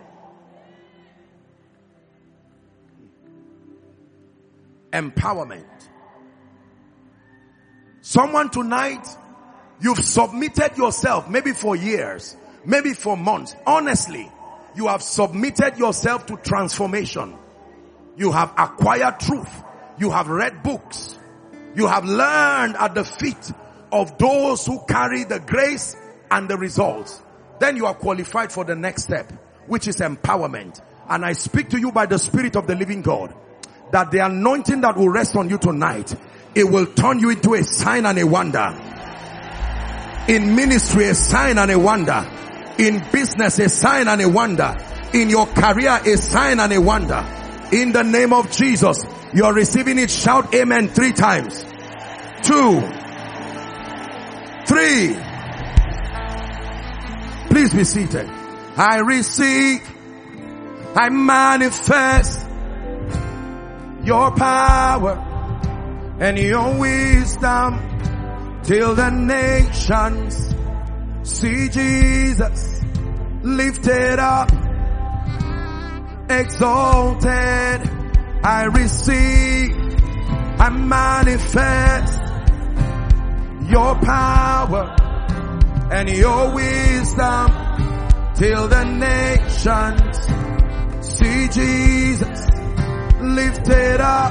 Empowerment. Someone tonight, you've submitted yourself, maybe for years, maybe for months. Honestly, You have submitted yourself to transformation. You have acquired truth. You have read books. You have learned at the feet of those who carry the grace and the results. Then you are qualified for the next step, which is empowerment. And I speak to you by the Spirit of the living God, that the anointing that will rest on you tonight, it will turn you into a sign and a wonder. In ministry, a sign and a wonder. In business, a sign and a wonder. In your career, a sign and a wonder. In the name of Jesus, you are receiving it. Shout amen three times. Two. Three. Please be seated. I receive, I manifest your power and your wisdom till the nations see Jesus lifted up, exalted. I receive, I manifest your power and your wisdom till the nations see Jesus lifted up.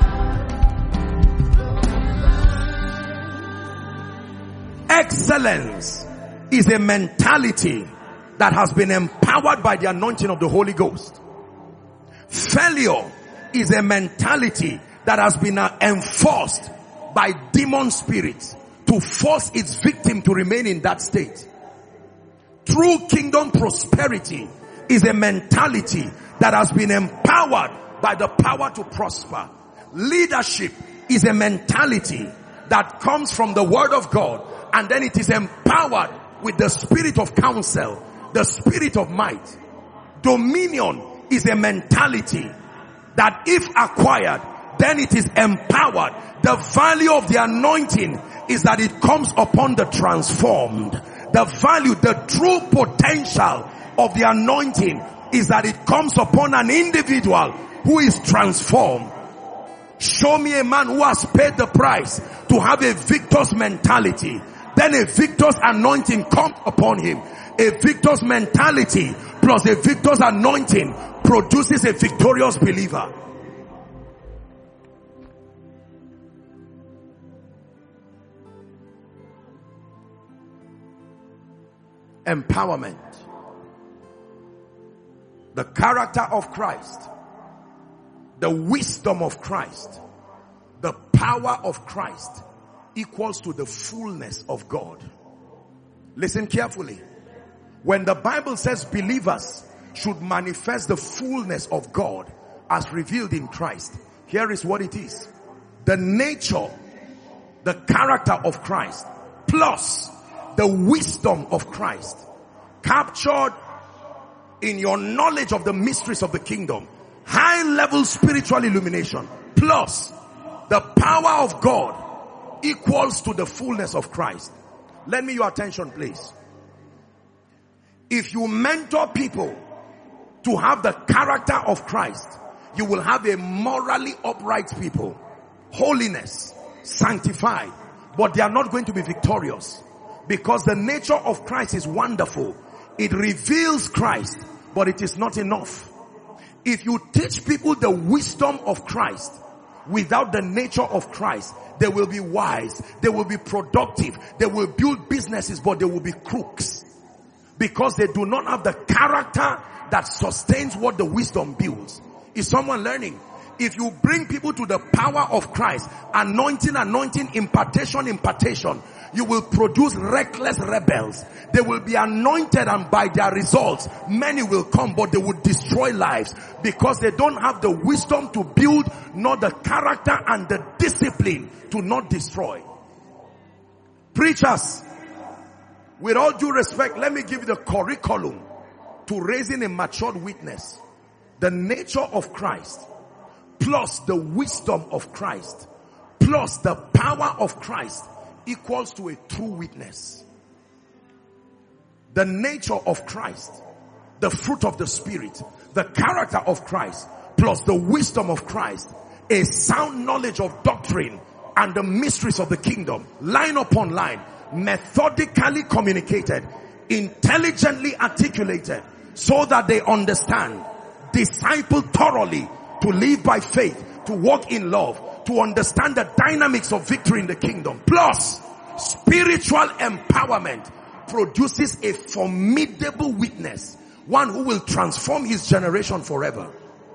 Excellence is a mentality that has been empowered by the anointing of the Holy Ghost. Failure is a mentality that has been uh, enforced by demon spirits to force its victim to remain in that state. True kingdom prosperity is a mentality that has been empowered by the power to prosper. Leadership is a mentality that comes from the word of God, and then it is empowered with the spirit of counsel, the spirit of might. Dominion is a mentality that if acquired, then it is empowered. The value of the anointing is that it comes upon the transformed. The value, the true potential of the anointing is that it comes upon an individual who is transformed. Show me a man who has paid the price to have a victor's mentality. Then a victor's anointing comes upon him. A victor's mentality plus a victor's anointing produces a victorious believer. Empowerment. The character of Christ, the wisdom of Christ, the power of Christ equals to the fullness of God. Listen carefully. When the Bible says believers should manifest the fullness of God as revealed in Christ, here is what it is. The nature, the character of Christ, plus the wisdom of Christ, captured in your knowledge of the mysteries of the kingdom, high level spiritual illumination, plus the power of God equals to the fullness of Christ. Lend me your attention, please. If you mentor people to have the character of Christ, you will have a morally upright people, holiness, sanctified, but they are not going to be victorious. Because the nature of Christ is wonderful. It reveals Christ, but it is not enough. If you teach people the wisdom of Christ without the nature of Christ, they will be wise, they will be productive, they will build businesses, but they will be crooks. Because they do not have the character that sustains what the wisdom builds. Is someone learning? If you bring people to the power of Christ, anointing, anointing, impartation, impartation, you will produce reckless rebels. They will be anointed, and by their results, many will come, but they will destroy lives because they don't have the wisdom to build, nor the character and the discipline to not destroy. Preachers, with all due respect, let me give you the curriculum to raising a matured witness. The nature of Christ, plus the wisdom of Christ, plus the power of Christ equals to a true witness. The nature of Christ, the fruit of the Spirit, the character of Christ, plus the wisdom of Christ, a sound knowledge of doctrine and the mysteries of the kingdom, line upon line, methodically communicated, intelligently articulated, so that they understand, disciple thoroughly, to live by faith, to walk in love, to understand the dynamics of victory in the kingdom. Plus, spiritual empowerment produces a formidable witness, one who will transform his generation forever.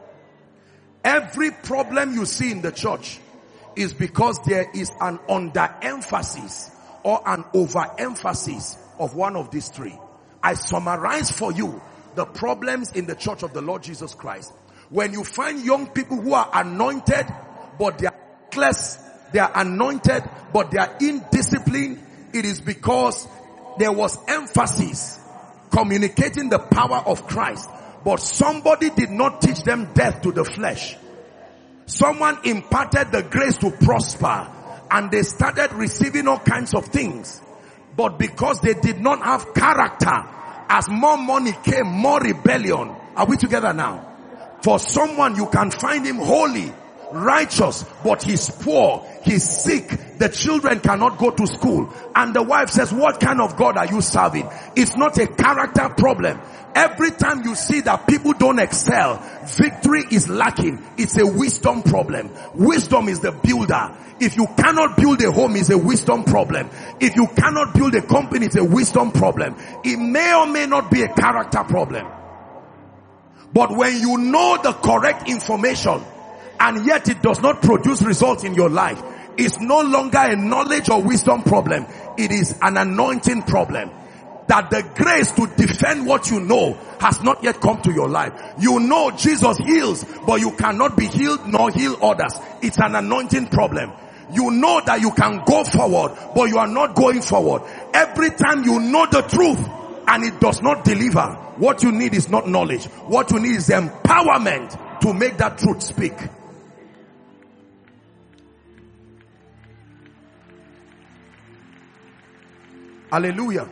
Every problem you see in the church is because there is an underemphasis or an overemphasis of one of these three. I summarize for you the problems in the church of the Lord Jesus Christ. When you find young people who are anointed, but they are reckless, they are anointed, but they are indisciplined, it is because there was emphasis communicating the power of Christ, but somebody did not teach them death to the flesh. Someone imparted the grace to prosper, and they started receiving all kinds of things. But because they did not have character, as more money came, more rebellion. Are we together now? For someone, you can find him holy, righteous, but he's poor, he's sick, the children cannot go to school, and the wife says, what kind of God are you serving? It's not a character problem. Every time you see that people don't excel, victory is lacking, it's a wisdom problem. Wisdom is the builder. If you cannot build a home, it's a wisdom problem. If you cannot build a company, it's a wisdom problem. It may or may not be a character problem. But when you know the correct information, and yet it does not produce results in your life, it's no longer a knowledge or wisdom problem. It is an anointing problem. That the grace to defend what you know has not yet come to your life. You know Jesus heals, but you cannot be healed nor heal others. It's an anointing problem. You know that you can go forward, but you are not going forward. Every time you know the truth and it does not deliver, what you need is not knowledge. What you need is empowerment to make that truth speak. Hallelujah.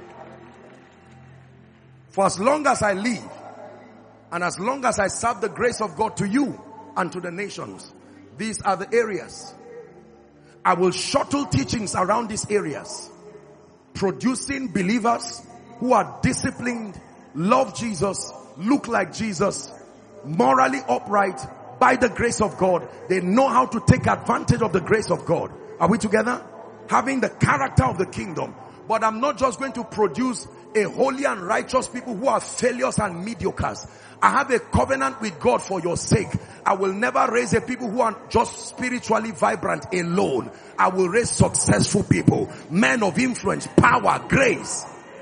For as long as I live, and as long as I serve the grace of God to you and to the nations, these are the areas. I will shuttle teachings around these areas, producing believers who are disciplined, love Jesus, look like Jesus, morally upright by the grace of God. They know how to take advantage of the grace of God. Are we together? Having the character of the kingdom. But I'm not just going to produce a holy and righteous people who are failures and mediocres. I have a covenant with God for your sake. I will never raise a people who are just spiritually vibrant alone. I will raise successful people, men of influence, power, grace.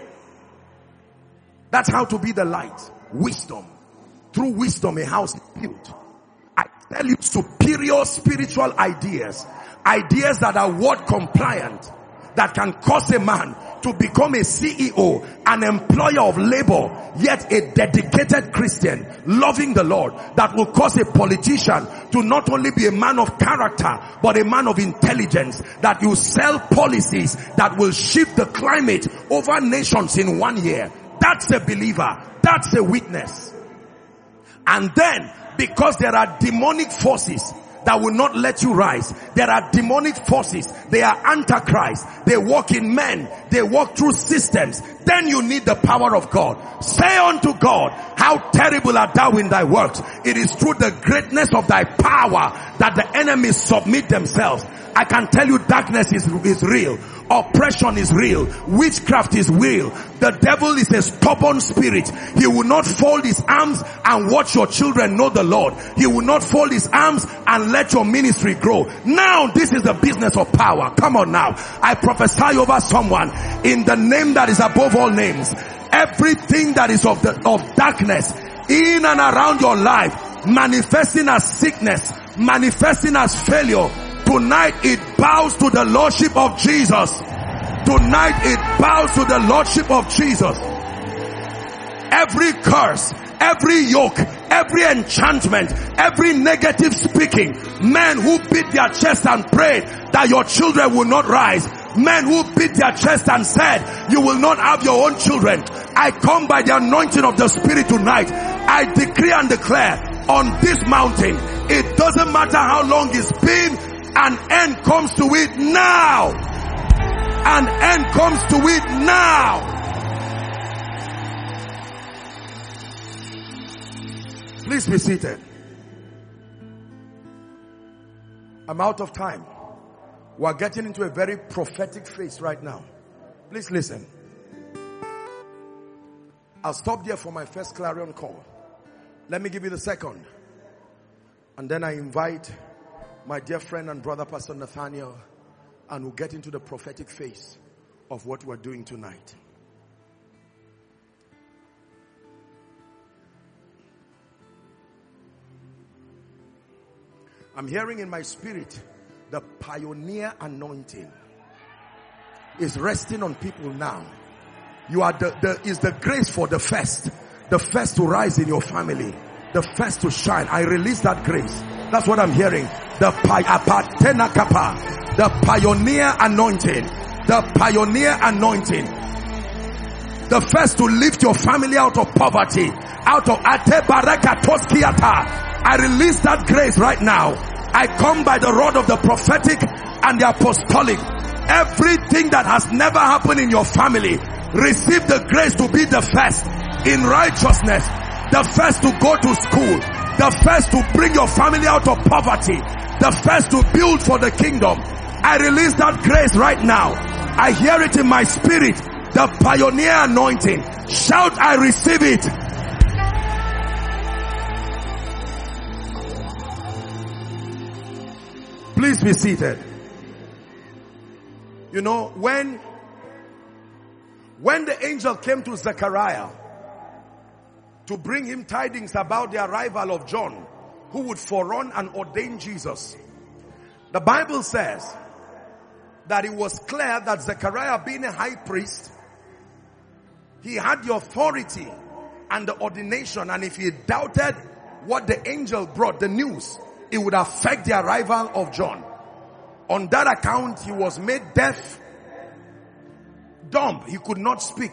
That's how to be the light. Wisdom. Through wisdom, a house is built. I tell you, superior spiritual ideas, ideas that are word compliant, that can cause a man to become a C E O, an employer of labor, yet a dedicated Christian, loving the Lord, that will cause a politician to not only be a man of character, but a man of intelligence, that you sell policies that will shift the climate over nations in one year. That's a believer. That's a witness. And then, because there are demonic forces that will not let you rise. There are demonic forces. They are antichrist. They walk in men. They walk through systems. Then you need the power of God. Say unto God, how terrible art thou in thy works. It is through the greatness of thy power that the enemies submit themselves. I can tell you darkness is, is real. Oppression is real. Witchcraft is real. The devil is a stubborn spirit. He will not fold his arms and watch your children know the Lord. He will not fold his arms and let your ministry grow. Now this is the business of power. Come on now. I prophesy over someone in the name that is above all names. Everything that is of the of darkness in and around your life, manifesting as sickness, manifesting as failure, tonight it bows to the Lordship of Jesus. Tonight it bows to the Lordship of Jesus. Every curse, every yoke, every enchantment, every negative speaking, men who beat their chest and prayed that your children will not rise, men who beat their chest and said you will not have your own children, I come by the anointing of the Spirit tonight. I decree and declare on this mountain, it doesn't matter how long it's been, an end comes to it now. An end comes to it now. Please be seated. I'm out of time. We're getting into a very prophetic phase right now. Please listen. I'll stop there for my first clarion call. Let me give you the second. And then I invite my dear friend and brother, Pastor Nathaniel, and we'll get into the prophetic phase of what we're doing tonight. I'm hearing in my spirit the pioneer anointing is resting on people now. You are the, the is the grace for the first, the first to rise in your family, the first to shine. I release that grace. That's what I'm hearing. The the pioneer anointing, the pioneer anointing, the first to lift your family out of poverty, out of ate barakatoskiata. I release that grace right now. I come by the rod of the prophetic and the apostolic. Everything that has never happened in your family, receive the grace to be the first in righteousness, the first to go to school, the first to bring your family out of poverty, the first to build for the kingdom. I release that grace right now. I hear it in my spirit. The pioneer anointing. Shout, I receive it. Please be seated. You know, when when the angel came to Zechariah to bring him tidings about the arrival of John, who would forerun and ordain Jesus, the Bible says that it was clear that Zechariah, being a high priest, he had the authority and the ordination, and if he doubted what the angel brought, the news, it would affect the arrival of John. On that account, he was made deaf, dumb. He could not speak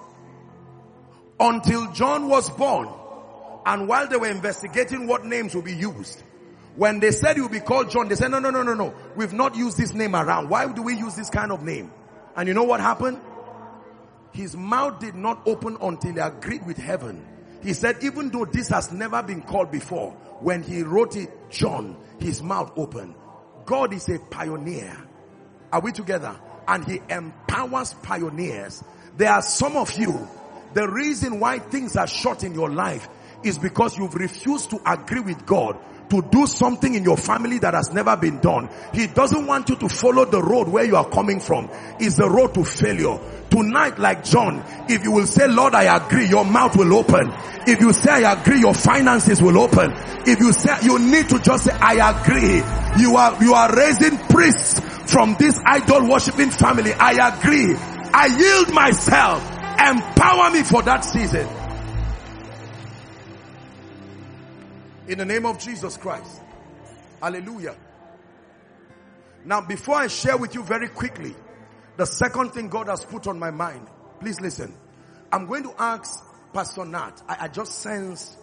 until John was born. And while they were investigating what names would be used, when they said he would be called John, they said, no, no, no, no, no. We've not used this name around. Why do we use this kind of name? And you know what happened? His mouth did not open until he agreed with heaven. He said, even though this has never been called before, when he wrote it, John, his mouth opened. God is a pioneer. Are we together? And he empowers pioneers. There are some of you, the reason why things are short in your life is because you've refused to agree with God to do something in your family that has never been done. He doesn't want you to follow the road where you are coming from. It's the road to failure. Tonight, like John, if you will say, Lord, I agree, your mouth will open. If you say, I agree, your finances will open. If you say, you need to just say, I agree. You are, you are raising priests from this idol worshiping family. I agree. I yield myself. Empower me for that season. In the name of Jesus Christ. Hallelujah. Now, before I share with you very quickly the second thing God has put on my mind, please listen. I'm going to ask Pastor Nat. I, I just sense,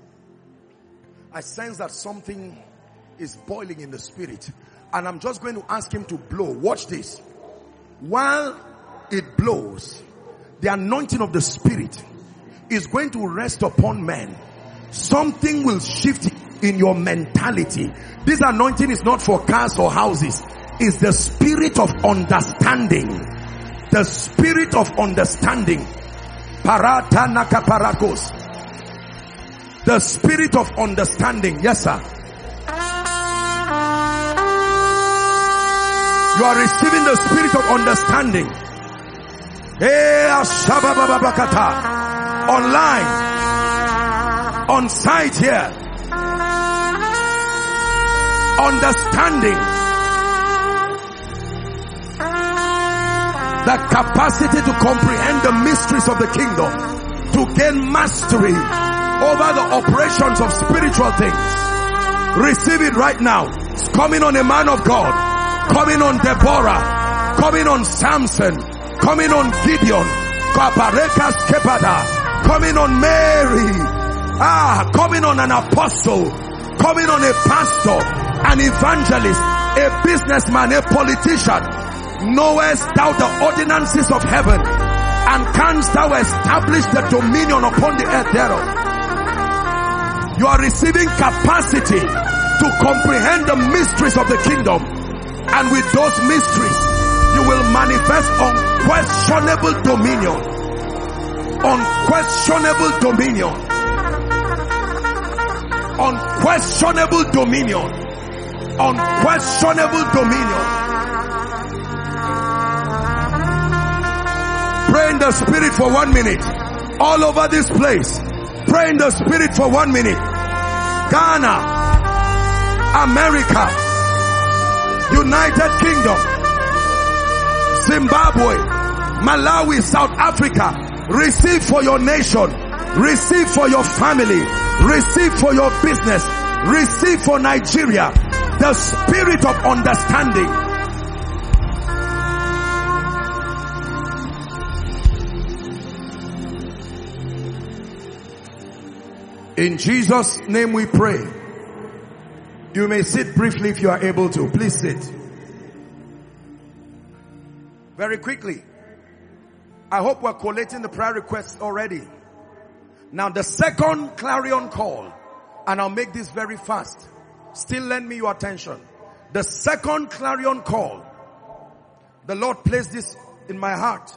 I sense that something is boiling in the spirit. And I'm just going to ask him to blow. Watch this. While it blows, the anointing of the Spirit is going to rest upon men. Something will shift in your mentality. This anointing is not for cars or houses. It's the spirit of understanding. The spirit of understanding. Parata nakaparakos. The spirit of understanding. Yes, sir. You are receiving the spirit of understanding. Online, on site here, understanding, the capacity to comprehend the mysteries of the kingdom, to gain mastery over the operations of spiritual things. Receive it right now. It's coming on a man of God, coming on Deborah, coming on Samson, coming on Gideon, coming on Mary, ah, coming on an apostle, coming on a pastor, an evangelist, a businessman, a politician. Knowest thou the ordinances of heaven, and canst thou establish the dominion upon the earth thereof? You are receiving capacity to comprehend the mysteries of the kingdom. And with those mysteries, you will manifest unquestionable dominion. Unquestionable dominion. Unquestionable dominion. Unquestionable dominion. Pray in the spirit for one minute. All over this place. Pray in the spirit for one minute. Ghana, America, United Kingdom, Zimbabwe, Malawi, South Africa. Receive for your nation. Receive for your family. Receive for your business. Receive for Nigeria. The spirit of understanding. In Jesus' name we pray. You may sit briefly if you are able to. Please sit. Very quickly. I hope we're collating the prayer requests already. Now the second clarion call, and I'll make this very fast. Still lend me your attention. The second clarion call, the Lord placed this in my heart,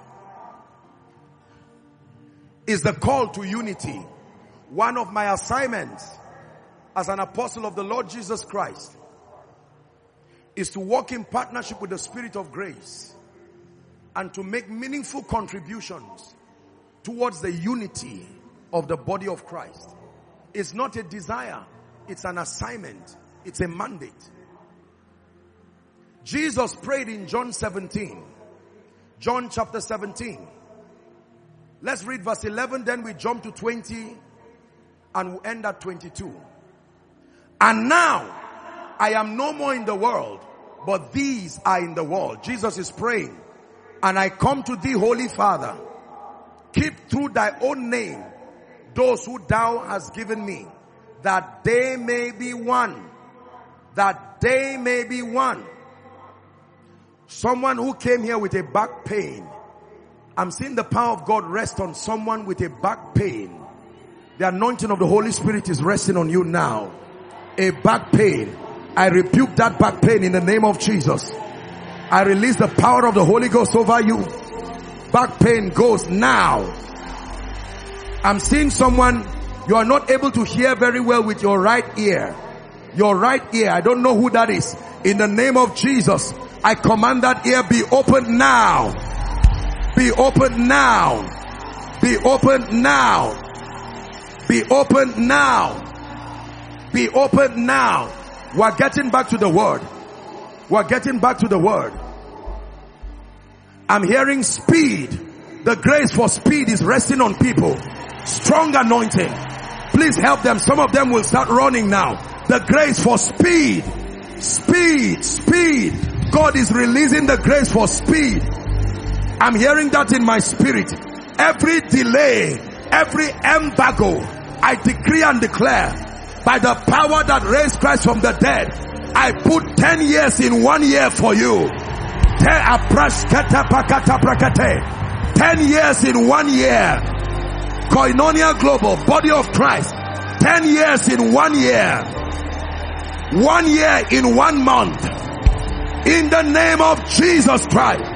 is the call to unity. One of my assignments as an apostle of the Lord Jesus Christ is to walk in partnership with the Spirit of grace and to make meaningful contributions towards the unity of the body of Christ. It's not a desire, it's an assignment, it's a mandate. Jesus prayed in John seventeen. John chapter seventeen. Let's read verse eleven, then we jump to twenty and we'll end at twenty-two. And now I am no more in the world, but these are in the world. Jesus is praying. And I come to thee, Holy Father. Keep through thy own name those who thou hast given me, that they may be one. That they may be one. Someone who came here with a back pain. I'm seeing the power of God rest on someone with a back pain. The anointing of the Holy Spirit is resting on you now. A back pain. I rebuke that back pain in the name of Jesus. I release the power of the Holy Ghost over you. Back pain goes now. I'm seeing someone, you are not able to hear very well with your right ear. Your right ear, I don't know who that is. In the name of Jesus, I command that ear be opened now. Be opened now. Be opened now. Be opened now. Be opened now. We're getting back to the word. We're getting back to the word. I'm hearing speed. The grace for speed is resting on people. Strong anointing. Please help them. Some of them will start running now. The grace for speed. Speed. Speed. God is releasing the grace for speed. I'm hearing that in my spirit. Every delay, every embargo, I decree and declare by the power that raised Christ from the dead, I put ten years in one year for you. Ten years in one year. Koinonia Global, body of Christ. Ten years in one year. One year in one month. In the name of Jesus Christ.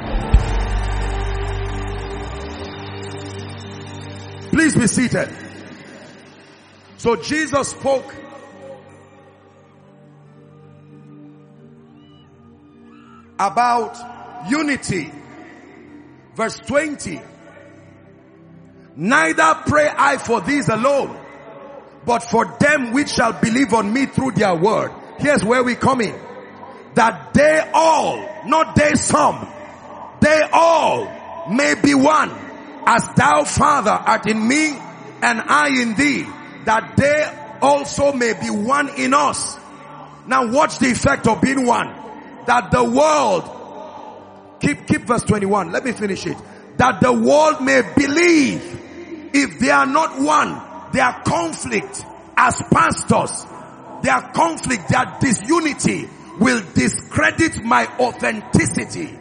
Please be seated. So Jesus spoke about unity. Verse twenty. Neither pray I for these alone, but for them which shall believe on me through their word. Here's where we come in. That they all, not they some, they all may be one, as thou, Father, art in me and I in thee, that they also may be one in us. Now watch the effect of being one. That the world, keep, keep verse twenty-one, let me finish it. That the world may believe. If they are not one, their conflict as pastors, their conflict, their disunity will discredit my authenticity.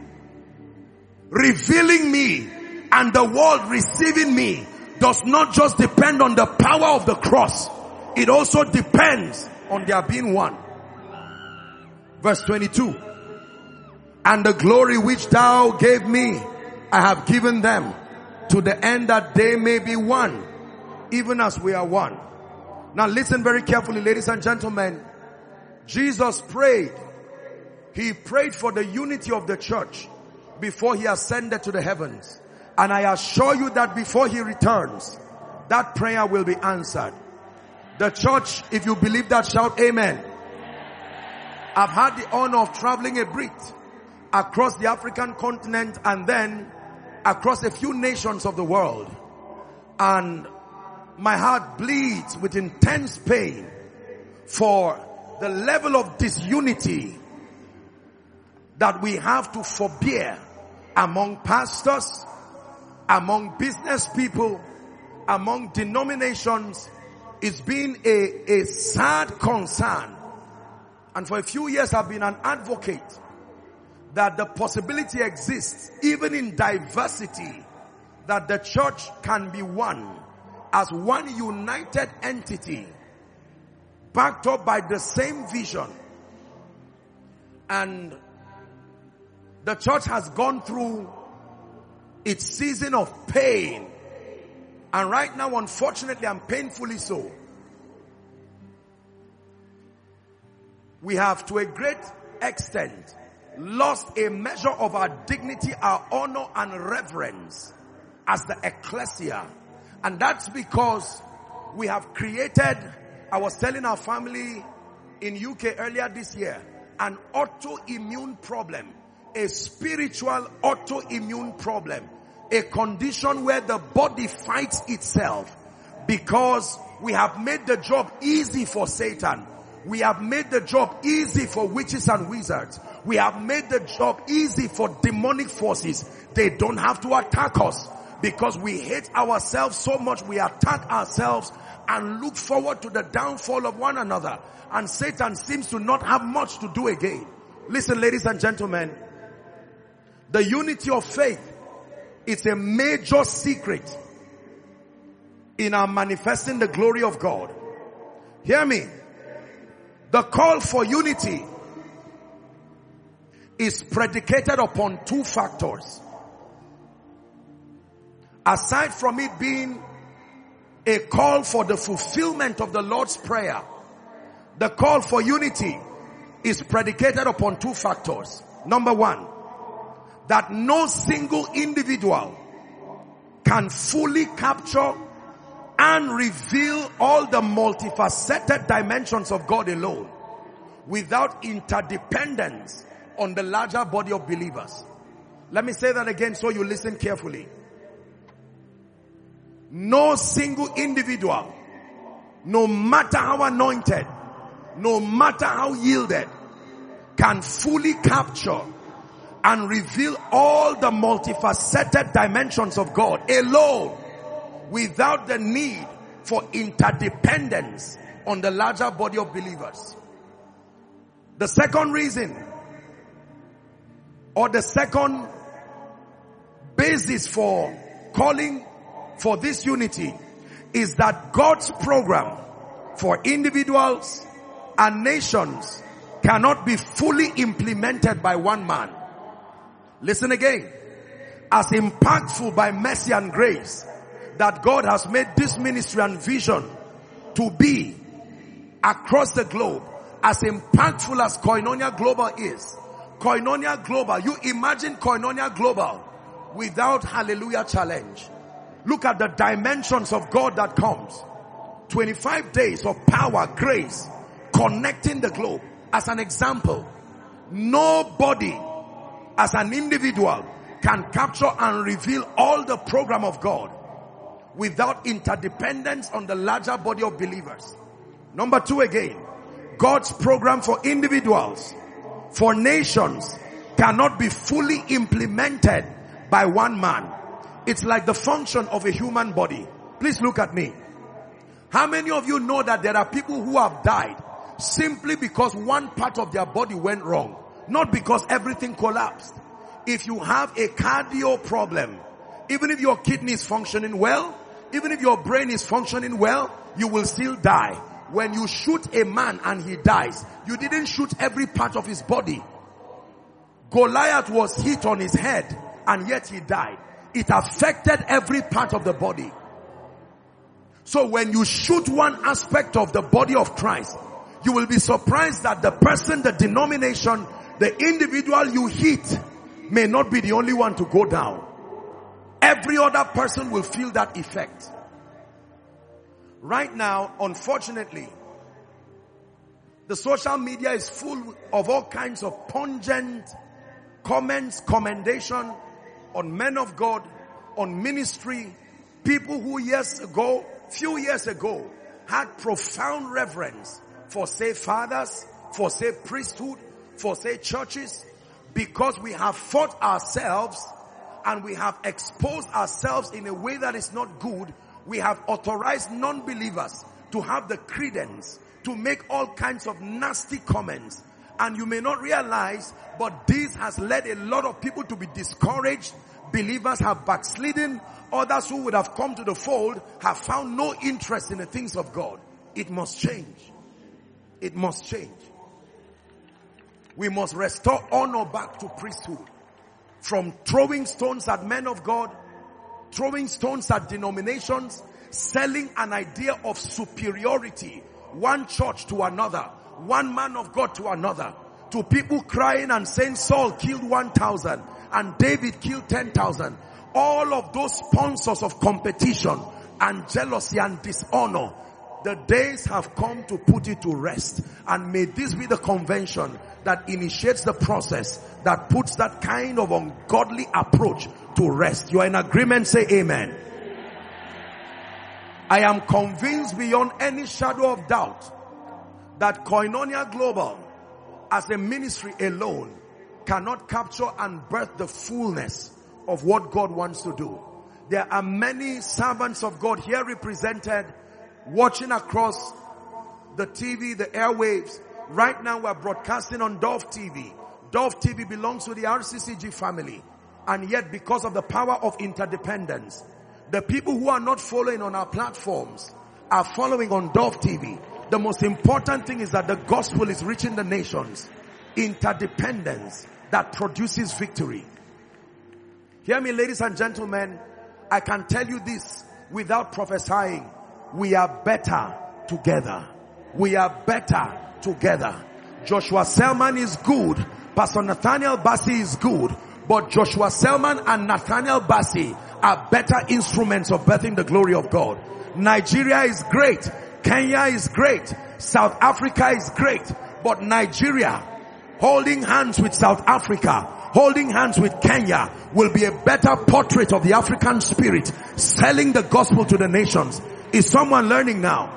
Revealing me and the world receiving me does not just depend on the power of the cross. it also depends on their being one. Verse twenty-two. And the glory which thou gave me, I have given them, to the end that they may be one, even as we are one. Now listen very carefully, ladies and gentlemen. Jesus prayed. He prayed for the unity of the church before he ascended to the heavens. And I assure you that before he returns, that prayer will be answered. The church, if you believe that, shout amen. I've had the honor of traveling a bit across the African continent and then across a few nations of the world. And my heart bleeds with intense pain for the level of disunity that we have to forbear among pastors, among business people, among denominations. It's been a, a sad concern. And for a few years I've been an advocate that the possibility exists, even in diversity, that the church can be one as one united entity, backed up by the same vision. And the church has gone through its season of pain. And right now, unfortunately, and painfully so, we have to a great extent lost a measure of our dignity, our honor and reverence as the ecclesia. And that's because we have created, I was telling our family in U K earlier this year, an autoimmune problem, a spiritual autoimmune problem, a condition where the body fights itself because we have made the job easy for Satan. We have made the job easy for witches and wizards. We have made the job easy for demonic forces. They don't have to attack us because we hate ourselves so much. We attack ourselves and look forward to the downfall of one another. And Satan seems to not have much to do again. Listen, ladies and gentlemen, the unity of faith is a major secret in our manifesting the glory of God. Hear me. The call for unity is predicated upon two factors. Aside from it being a call for the fulfillment of the Lord's Prayer, the call for unity is predicated upon two factors. Number one, that no single individual can fully capture and reveal all the multifaceted dimensions of God alone without interdependence on the larger body of believers. Let me say that again so you listen carefully. No single individual, no matter how anointed, no matter how yielded, can fully capture and reveal all the multifaceted dimensions of God alone without the need for interdependence on the larger body of believers. The second reason, or the second basis for calling for this unity, is that God's program for individuals and nations cannot be fully implemented by one man. Listen again. As impactful by mercy and grace that God has made this ministry and vision to be across the globe, as impactful as Koinonia Global is, Koinonia Global, you imagine Koinonia Global without Hallelujah Challenge. Look at the dimensions of God that comes. twenty-five days of power, grace, connecting the globe. As an example, nobody as an individual can capture and reveal all the program of God without interdependence on the larger body of believers. Number two again, God's program for individuals, for nations, cannot be fully implemented by one man. It's like the function of a human body. Please look at me. How many of you know that there are people who have died simply because one part of their body went wrong, not because everything collapsed? If you have a cardio problem, even if your kidney is functioning well, even if your brain is functioning well, you will still die. When you shoot a man and he dies, you didn't shoot every part of his body. Goliath was hit on his head and yet he died. It affected every part of the body. So when you shoot one aspect of the body of Christ, you will be surprised that the person, the denomination, the individual you hit may not be the only one to go down. Every other person will feel that effect. Right now, unfortunately, the social media is full of all kinds of pungent comments, commendation on men of God, on ministry, people who years ago, few years ago, had profound reverence for, say, fathers, for, say, priesthood, for, say, churches, because we have fought ourselves and we have exposed ourselves in a way that is not good. We have authorized non-believers to have the credence to make all kinds of nasty comments. And you may not realize, but this has led a lot of people to be discouraged. Believers have backslidden. Others who would have come to the fold have found no interest in the things of God. It must change. It must change. We must restore honor back to priesthood. From throwing stones at men of God, throwing stones at denominations, selling an idea of superiority, one church to another, one man of God to another, to people crying and saying Saul killed one thousand and David killed ten thousand. All of those sponsors of competition and jealousy and dishonor, the days have come to put it to rest. And may this be the convention that initiates the process that puts that kind of ungodly approach to rest. You are in agreement, say amen. I am convinced beyond any shadow of doubt that Koinonia Global as a ministry alone cannot capture and birth the fullness of what God wants to do. There are many servants of God here represented, watching across the T V, the airwaves. Right now we're broadcasting on Dove T V. Dove T V belongs to the R C C G family. And yet, because of the power of interdependence, the people who are not following on our platforms are following on Dove T V. The most important thing is that the gospel is reaching the nations. Interdependence that produces victory. Hear me, ladies and gentlemen. I can tell you this without prophesying. We are better together. We are better together. Joshua Selman is good. Pastor Nathaniel Bassey is good. But Joshua Selman and Nathaniel Bassey are better instruments of birthing the glory of God. Nigeria is great. Kenya is great. South Africa is great. But Nigeria, holding hands with South Africa, holding hands with Kenya, will be a better portrait of the African spirit, selling the gospel to the nations. Is someone learning now?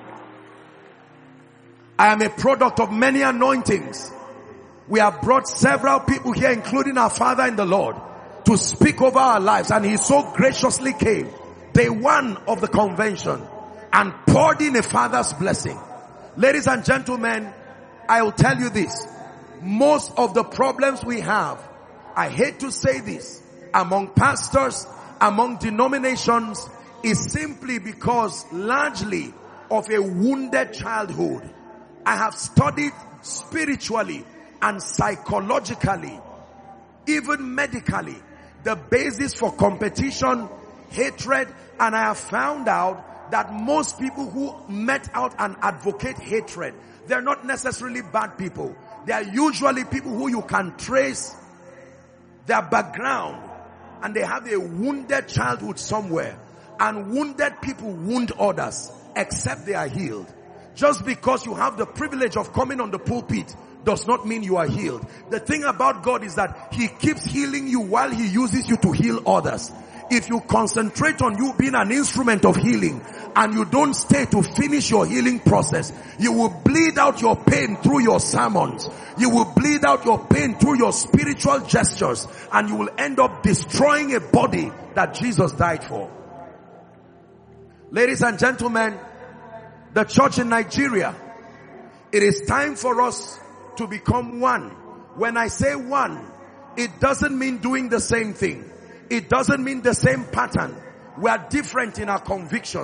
I am a product of many anointings. We have brought several people here, including our father in the Lord, to speak over our lives. And he so graciously came, day one of the convention, and poured in a father's blessing. Ladies and gentlemen, I will tell you this. Most of the problems we have, I hate to say this, among pastors, among denominations, is simply because largely of a wounded childhood. I have studied spiritually and psychologically, even medically, the basis for competition, hatred, and I have found out that most people who met out and advocate hatred, they're not necessarily bad people. They are usually people who you can trace their background, and they have a wounded childhood somewhere. And wounded people wound others, except they are healed. Just because you have the privilege of coming on the pulpit does not mean you are healed. The thing about God is that He keeps healing you while He uses you to heal others. If you concentrate on you being an instrument of healing and you don't stay to finish your healing process, you will bleed out your pain through your sermons. You will bleed out your pain through your spiritual gestures, and you will end up destroying a body that Jesus died for. Ladies and gentlemen, the church in Nigeria, it is time for us to become one. When I say one, it doesn't mean doing the same thing. It doesn't mean the same pattern. We are different in our convictions.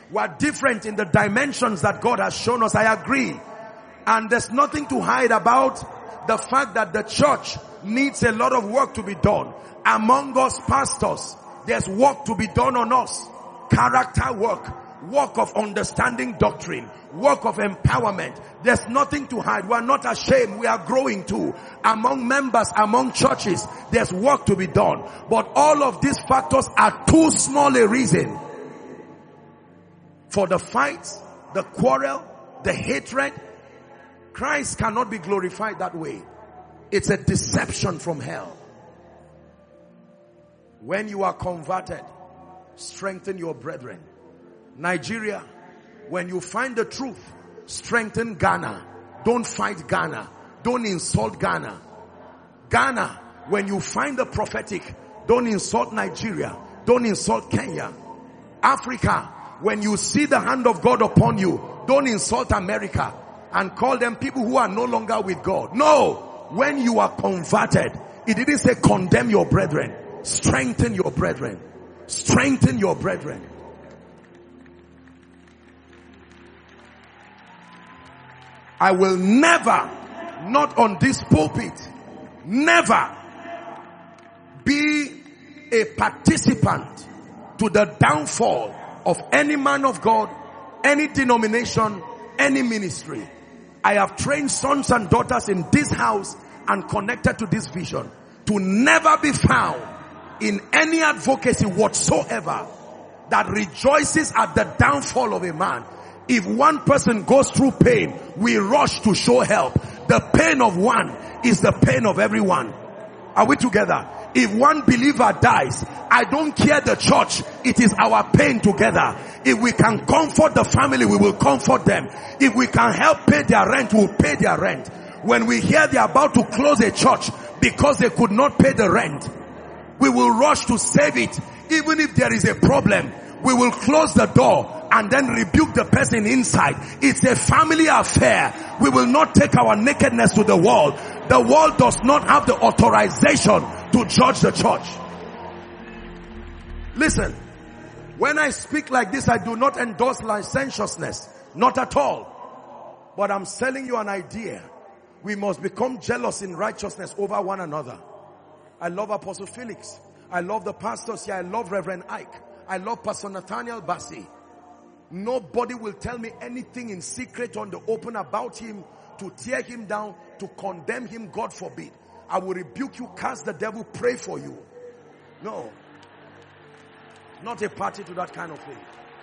We are different in the dimensions that God has shown us. I agree. And there's nothing to hide about the fact that the church needs a lot of work to be done. Among us pastors, there's work to be done on us. Character work, work of understanding doctrine, work of empowerment. There's nothing to hide. We are not ashamed. We are growing too. Among members, among churches, there's work to be done. But all of these factors are too small a reason for the fights, the quarrel, the hatred. Christ cannot be glorified that way. It's a deception from hell. When you are converted, strengthen your brethren. Nigeria, when you find the truth, strengthen Ghana. Don't fight Ghana. Don't insult Ghana. Ghana, when you find the prophetic, don't insult Nigeria. Don't insult Kenya. Africa, when you see the hand of God upon you, don't insult America and call them people who are no longer with God. No! When you are converted, it didn't say condemn your brethren. Strengthen your brethren. Strengthen your brethren. I will never, not on this pulpit, never be a participant to the downfall of any man of God, any denomination, any ministry. I have trained sons and daughters in this house and connected to this vision to never be found in any advocacy whatsoever that rejoices at the downfall of a man. If one person goes through pain, we rush to show help. The pain of one is the pain of everyone. Are we together? If one believer dies, I don't care the church. It is our pain together. If we can comfort the family, we will comfort them. If we can help pay their rent, we'll pay their rent. When we hear they're about to close a church because they could not pay the rent, we will rush to save it. Even if there is a problem, we will close the door and then rebuke the person inside. It's a family affair. We will not take our nakedness to the world. The world does not have the authorization to judge the church. Listen, when I speak like this, I do not endorse licentiousness. Not at all. But I'm selling you an idea. We must become jealous in righteousness over one another. I love Apostle Felix. I love the pastors here. I love Reverend Ike. I love Pastor Nathaniel Bassi. Nobody will tell me anything in secret on the open about him to tear him down, to condemn him, God forbid. I will rebuke you, cast the devil, pray for you. No. Not a party to that kind of thing.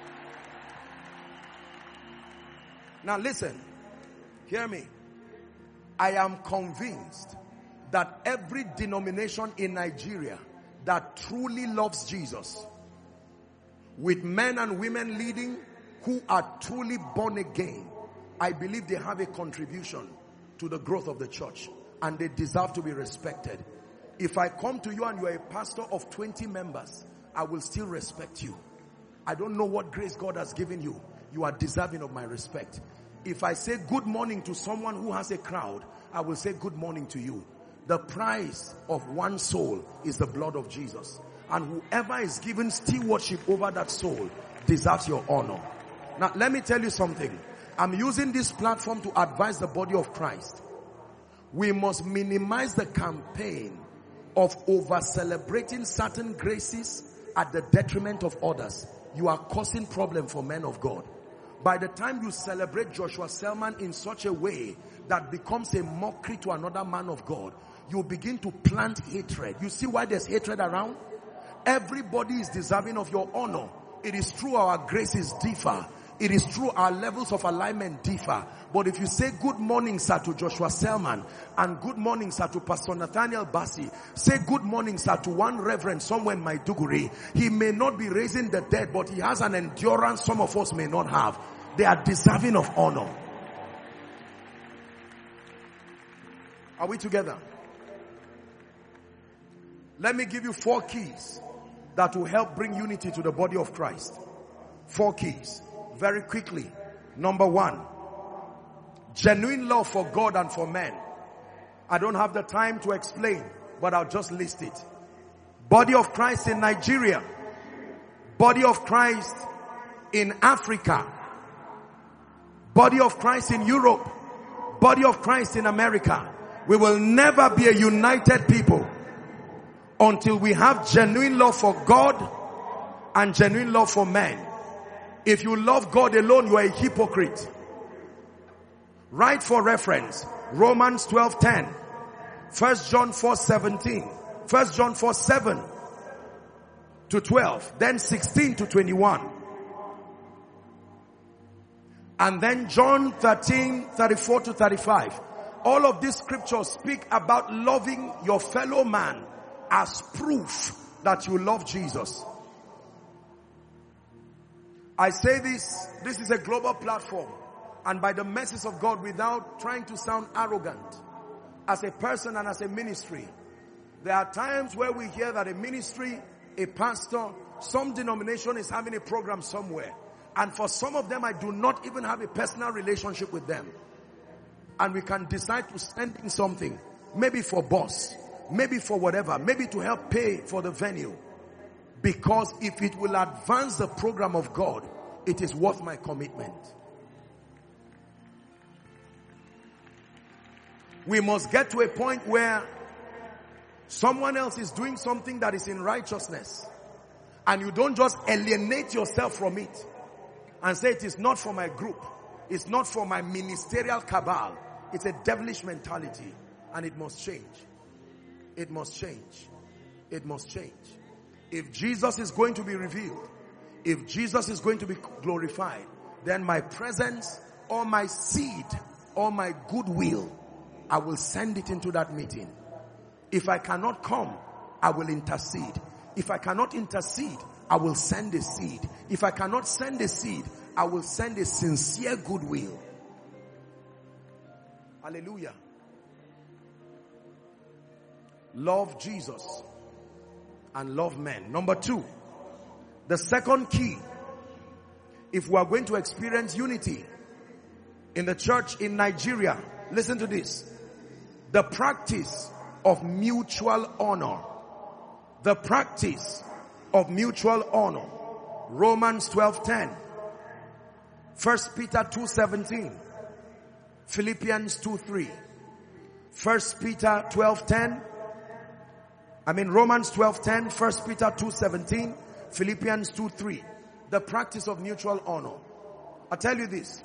Now listen. Hear me. I am convinced that every denomination in Nigeria that truly loves Jesus, with men and women leading who are truly born again, I believe they have a contribution to the growth of the church and they deserve to be respected. If I come to you and you are a pastor of twenty members, I will still respect you. I don't know what grace God has given you. You are deserving of my respect. If I say good morning to someone who has a crowd, I will say good morning to you. The price of one soul is the blood of Jesus. And whoever is given stewardship over that soul deserves your honor. Now, let me tell you something. I'm using this platform to advise the body of Christ. We must minimize the campaign of over-celebrating certain graces at the detriment of others. You are causing problem for men of God. By the time you celebrate Joshua Selman in such a way that becomes a mockery to another man of God, you begin to plant hatred. You see why there's hatred around? Everybody is deserving of your honor. It is true our graces differ. It is true our levels of alignment differ. But if you say good morning, sir, to Joshua Selman, and good morning, sir, to Pastor Nathaniel Bassi, say good morning, sir, to one reverend somewhere in Maiduguri, he may not be raising the dead, but he has an endurance some of us may not have. They are deserving of honor. Are we together? Let me give you four keys that will help bring unity to the body of Christ. Four keys. Very quickly. Number one, genuine love for God and for men. I don't have the time to explain, but I'll just list it. Body of Christ in Nigeria. Body of Christ in Africa, body of Christ in Europe, body of Christ in America. We will never be a united people until we have genuine love for God and genuine love for men. If you love God alone, you are a hypocrite. Write for reference, Romans twelve ten, First John four seventeen, First John four seven to twelve, then sixteen to twenty-one. And then John thirteen thirty-four to thirty-five. All of these scriptures speak about loving your fellow man as proof that you love Jesus. I say this, this is a global platform, and by the mercies of God, without trying to sound arrogant, as a person and as a ministry, there are times where we hear that a ministry, a pastor, some denomination is having a program somewhere. And for some of them, I do not even have a personal relationship with them. And we can decide to send in something, maybe for boss, maybe for whatever, maybe to help pay for the venue. Because if it will advance the program of God, it is worth my commitment. We must get to a point where someone else is doing something that is in righteousness, and you don't just alienate yourself from it and say it is not for my group, it's not for my ministerial cabal. It's a devilish mentality, and it must change. It must change. It must change. If Jesus is going to be revealed, if Jesus is going to be glorified, then my presence or my seed or my goodwill, I will send it into that meeting. If I cannot come, I will intercede. If I cannot intercede, I will send a seed. If I cannot send a seed, I will send a sincere goodwill. Hallelujah. Love Jesus and love men. Number two, the second key, if we are going to experience unity in the church in Nigeria, listen to this. The practice of mutual honor. The practice of mutual honor. Romans twelve ten. First Peter two seventeen. Philippians two three. First Peter twelve ten. I mean Romans twelve ten. First Peter two seventeen. Philippians two three. The practice of mutual honor. I tell you this.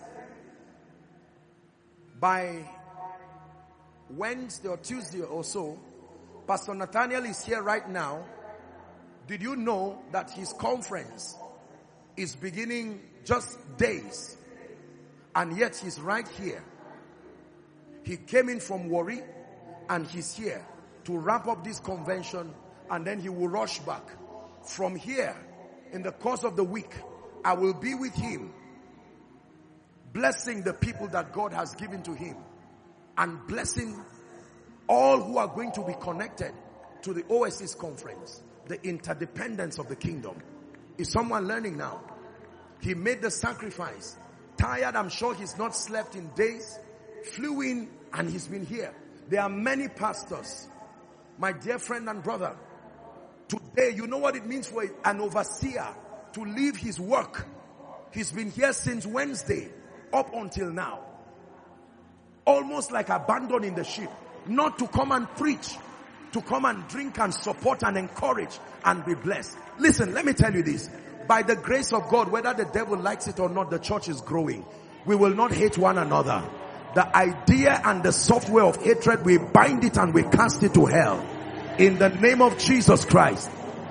By Wednesday or Tuesday or so, Pastor Nathaniel is here right now. Did you know that his conference is beginning just days, and yet he's right here? He came in from Warri, and he's here to wrap up this convention, and then he will rush back. From here, in the course of the week, I will be with him, blessing the people that God has given to him, and blessing all who are going to be connected to the O S C conference, the interdependence of the kingdom. Is someone learning now? He made the sacrifice. Tired, I'm sure he's not slept in days. Flew in and he's been here. There are many pastors, my dear friend and brother. Today, you know what it means for an overseer to leave his work. He's been here since Wednesday up until now. Almost like abandoning the sheep. Not to come and preach, to come and drink and support and encourage and be blessed. Listen, let me tell you this. By the grace of God, whether the devil likes it or not, the church is growing. We will not hate one another. The idea and the software of hatred, we bind it and we cast it to hell. In the name of Jesus Christ.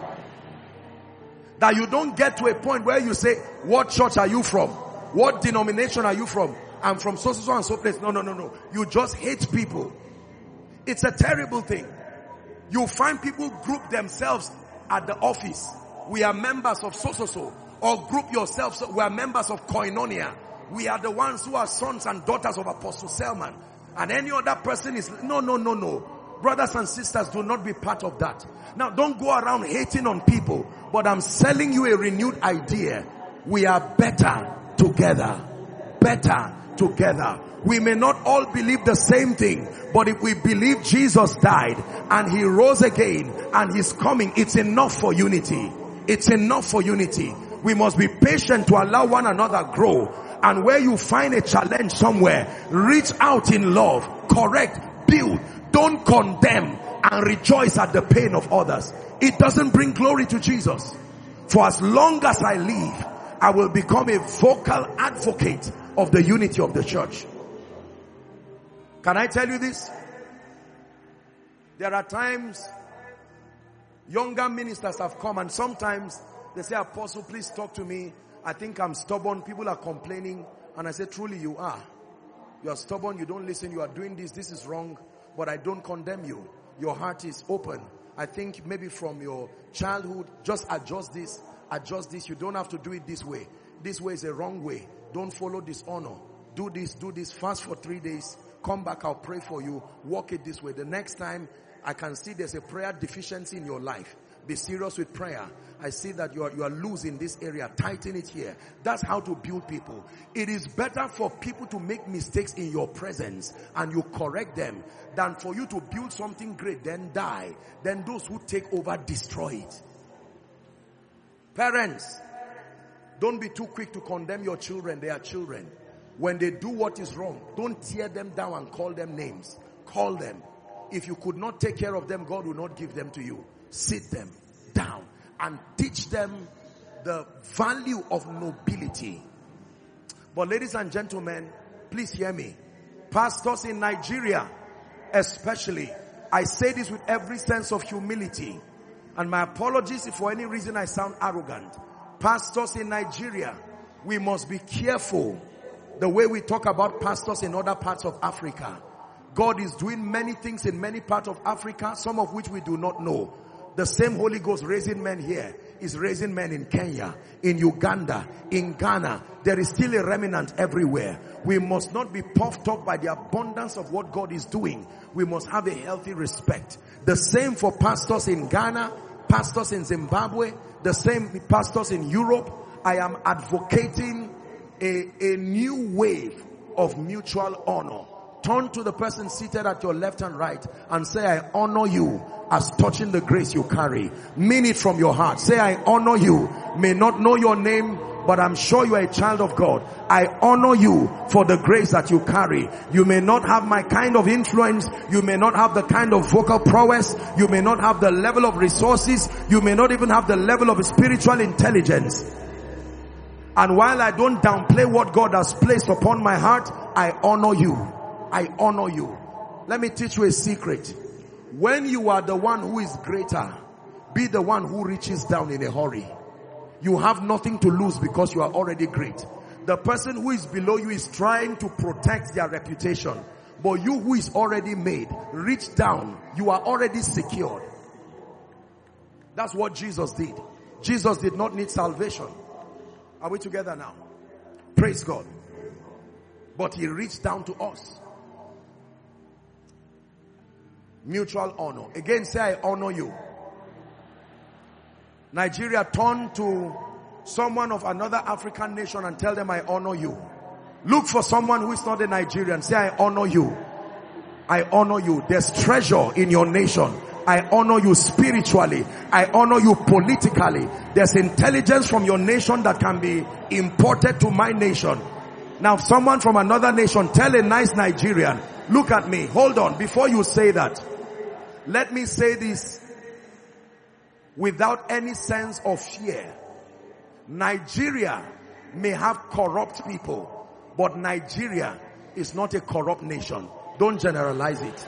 That you don't get to a point where you say, what church are you from? What denomination are you from? I'm from so, so, so and so place. No, no, no, no. You just hate people. It's a terrible thing. You find people group themselves at the office. We are members of so, so, so. Or group yourselves. We are members of Koinonia. We are the ones who are sons and daughters of Apostle Selman. And any other person is, no, no, no, no. Brothers and sisters, do not be part of that. Now, don't go around hating on people. But I'm selling you a renewed idea. We are better together. Better together. We may not all believe the same thing, but if we believe Jesus died and he rose again and he's coming, it's enough for unity. It's enough for unity. We must be patient to allow one another grow. And where you find a challenge somewhere, reach out in love, correct, build, don't condemn, and rejoice at the pain of others. It doesn't bring glory to Jesus. For as long as I live, I will become a vocal advocate of the unity of the church. Can I tell you this? There are times younger ministers have come and sometimes they say, Apostle, please talk to me. I think I'm stubborn. People are complaining. And I say, truly you are. You are stubborn. You don't listen. You are doing this. This is wrong. But I don't condemn you. Your heart is open. I think maybe from your childhood, just adjust this. Adjust this. You don't have to do it this way. This way is a wrong way. Don't follow dishonor. Do this. Do this. Fast for three days. Come back. I'll pray for you. Walk it this way. The next time I can see there's a prayer deficiency in your life. Be serious with prayer. I see that you are, you are loose in this area. Tighten it here. That's how to build people. It is better for people to make mistakes in your presence and you correct them than for you to build something great, then die. Then those who take over destroy it. Parents, don't be too quick to condemn your children. They are children. When they do what is wrong, don't tear them down and call them names. Call them. If you could not take care of them, God will not give them to you. Sit them down and teach them the value of nobility. But ladies and gentlemen, please hear me. Pastors in Nigeria, especially, I say this with every sense of humility. And my apologies if for any reason I sound arrogant. Pastors in Nigeria, we must be careful the way we talk about pastors in other parts of Africa. God is doing many things in many parts of Africa, some of which we do not know. The same Holy Ghost raising men here is raising men in Kenya, in Uganda, in Ghana. There is still a remnant everywhere. We must not be puffed up by the abundance of what God is doing. We must have a healthy respect. The same for pastors in Ghana, pastors in Zimbabwe, the same pastors in Europe. I am advocating a, a new wave of mutual honor. Turn to the person seated at your left and right and say, I honor you as touching the grace you carry. Mean it from your heart. Say, I honor you. May not know your name, but I'm sure you are a child of God. I honor you for the grace that you carry. You may not have my kind of influence. You may not have the kind of vocal prowess. You may not have the level of resources. You may not even have the level of spiritual intelligence. And while I don't downplay what God has placed upon my heart, I honor you. I honor you. Let me teach you a secret. When you are the one who is greater, be the one who reaches down in a hurry. You have nothing to lose because you are already great. The person who is below you is trying to protect their reputation. But you who is already made, reach down. You are already secured. That's what Jesus did. Jesus did not need salvation. Are we together now? Praise God. But he reached down to us. Mutual honor. Again, say, I honor you. Nigeria, turn to someone of another African nation and tell them, I honor you. Look for someone who is not a Nigerian. Say, I honor you. I honor you. There's treasure in your nation. I honor you spiritually. I honor you politically. There's intelligence from your nation that can be imported to my nation. Now, someone from another nation, tell a nice Nigerian, look at me. Hold on. Before you say that, let me say this without any sense of fear. Nigeria may have corrupt people, but Nigeria is not a corrupt nation. Don't generalize it.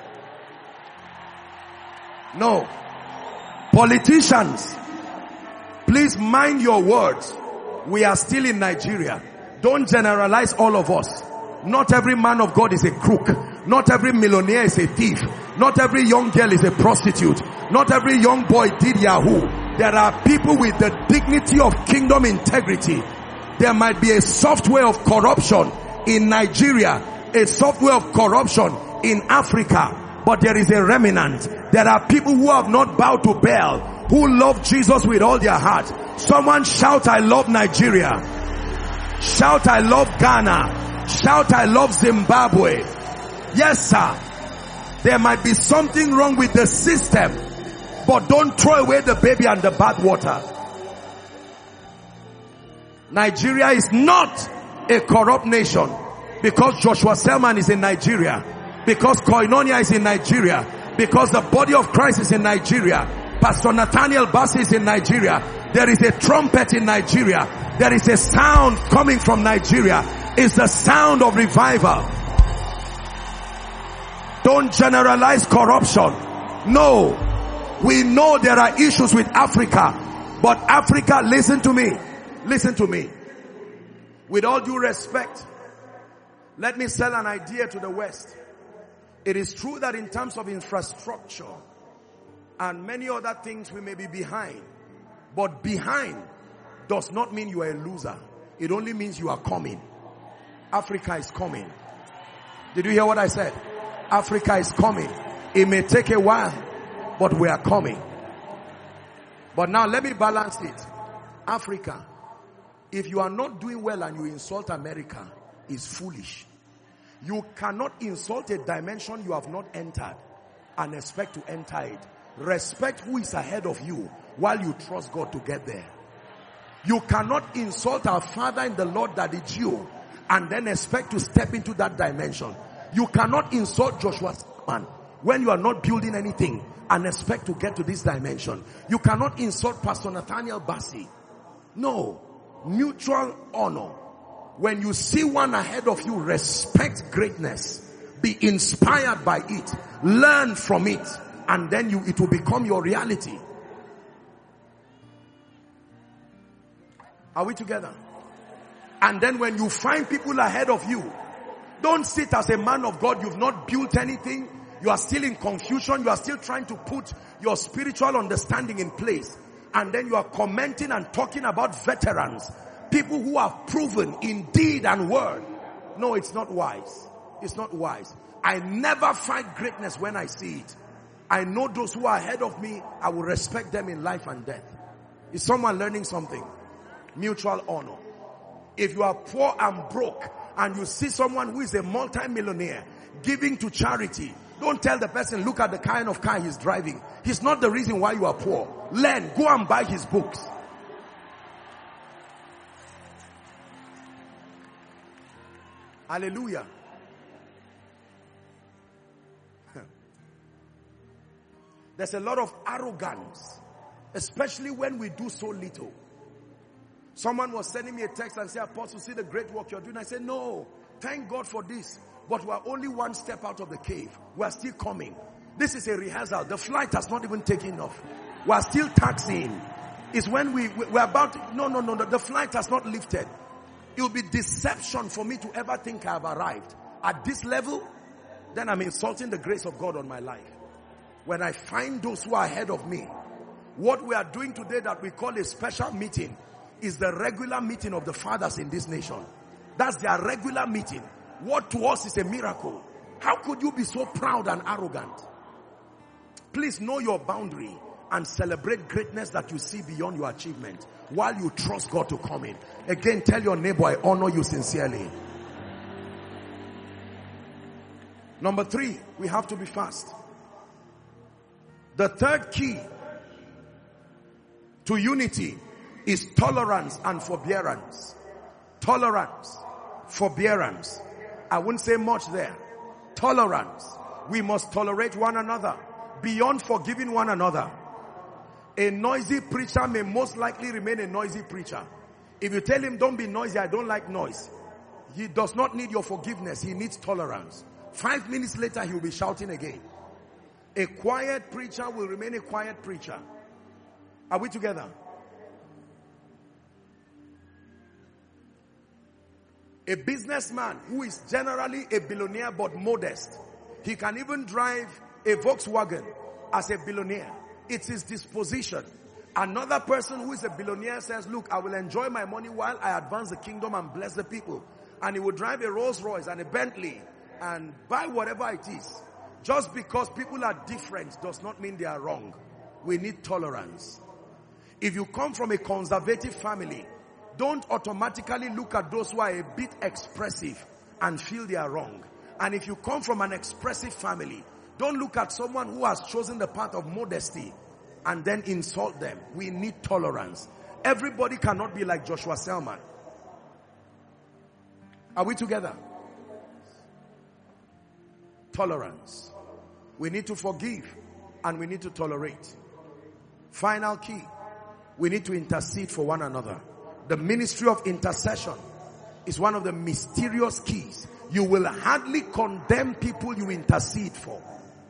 No. Politicians, please mind your words. We are still in Nigeria. Don't generalize all of us. Not every man of God is a crook. Not every millionaire is a thief. Not every young girl is a prostitute. Not every young boy did Yahoo. There are people with the dignity of kingdom integrity. There might be a software of corruption in Nigeria, a software of corruption in Africa, but there is a remnant. There are people who have not bowed to Baal, who love Jesus with all their heart. Someone shout, I love Nigeria. Shout, I love Ghana. Shout, I love Zimbabwe. Yes, sir. There might be something wrong with the system, but don't throw away the baby and the bath water. Nigeria is not a corrupt nation because Joshua Selman is in Nigeria, because Koinonia is in Nigeria, because the body of Christ is in Nigeria, Pastor Nathaniel Bassey is in Nigeria. There is a trumpet in Nigeria. There is a sound coming from Nigeria. It's the sound of revival. Don't generalize corruption. No. We know there are issues with Africa. But Africa, listen to me. Listen to me. With all due respect, let me sell an idea to the West. It is true that in terms of infrastructure and many other things we may be behind. But behind does not mean you are a loser. It only means you are coming. Africa is coming. Did you hear what I said? Africa is coming. It may take a while, but we are coming. But now let me balance it. Africa, if you are not doing well and you insult America, is foolish. You cannot insult a dimension you have not entered and expect to enter it. Respect who is ahead of you while you trust God to get there. You cannot insult our Father in the Lord that is you and then expect to step into that dimension. You cannot insult Joshua Selman when you are not building anything and expect to get to this dimension. You cannot insult Pastor Nathaniel Bassey. No. Mutual honor. When you see one ahead of you, respect greatness. Be inspired by it. Learn from it. And then you, it will become your reality. Are we together? And then when you find people ahead of you, don't sit as a man of God. You've not built anything. You are still in confusion. You are still trying to put your spiritual understanding in place. And then you are commenting and talking about veterans. People who have proven in deed and word. No, it's not wise. It's not wise. I never fight greatness when I see it. I know those who are ahead of me, I will respect them in life and death. Is someone learning something? Mutual honor. If you are poor and broke and you see someone who is a multi-millionaire giving to charity, don't tell the person, look at the kind of car he's driving. He's not the reason why you are poor. Learn. Go and buy his books. Hallelujah. There's a lot of arrogance, especially when we do so little. Someone was sending me a text and said, Apostle, see the great work you're doing. I said, no, thank God for this. But we're only one step out of the cave. We're still coming. This is a rehearsal. The flight has not even taken off. We're still taxiing. It's when we, we're about, to, no, no, no, no, the flight has not lifted. It will be deception for me to ever think I have arrived. At this level, then I'm insulting the grace of God on my life. When I find those who are ahead of me, what we are doing today that we call a special meeting is the regular meeting of the fathers in this nation. That's their regular meeting. What to us is a miracle. How could you be so proud and arrogant? Please know your boundary and celebrate greatness that you see beyond your achievement while you trust God to come in. Again, tell your neighbor, I honor you sincerely. Number three, we have to be fast. The third key to unity is tolerance and forbearance. Tolerance, forbearance. I wouldn't say much there. Tolerance. We must tolerate one another beyond forgiving one another. A noisy preacher may most likely remain a noisy preacher. If you tell him, don't be noisy, I don't like noise, he does not need your forgiveness. He needs tolerance. Five minutes later, he will be shouting again. A quiet preacher will remain a quiet preacher. Are we together? A businessman who is generally a billionaire but modest, he can even drive a Volkswagen as a billionaire. It's his disposition. Another person who is a billionaire says, look, I will enjoy my money while I advance the kingdom and bless the people. And he will drive a Rolls Royce and a Bentley and buy whatever it is. Just because people are different does not mean they are wrong. We need tolerance. If you come from a conservative family, don't automatically look at those who are a bit expressive and feel they are wrong. And if you come from an expressive family, don't look at someone who has chosen the path of modesty and then insult them. We need tolerance. Everybody cannot be like Joshua Selman. Are we together? Tolerance. We need to forgive and we need to tolerate. Final key. We need to intercede for one another. The ministry of intercession is one of the mysterious keys. You will hardly condemn people you intercede for.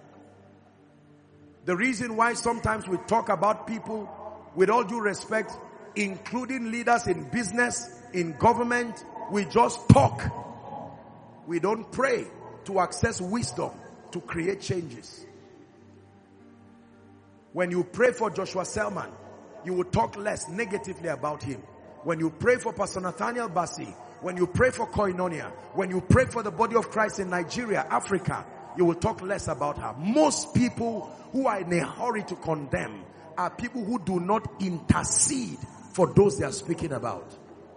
The reason why sometimes we talk about people, with all due respect, including leaders in business, in government, we just talk. We don't pray to access wisdom to create changes. When you pray for Joshua Selman, you will talk less negatively about him. When you pray for Pastor Nathaniel Bassi, when you pray for Koinonia, when you pray for the body of Christ in Nigeria, Africa, you will talk less about her. Most people who are in a hurry to condemn are people who do not intercede for those they are speaking about.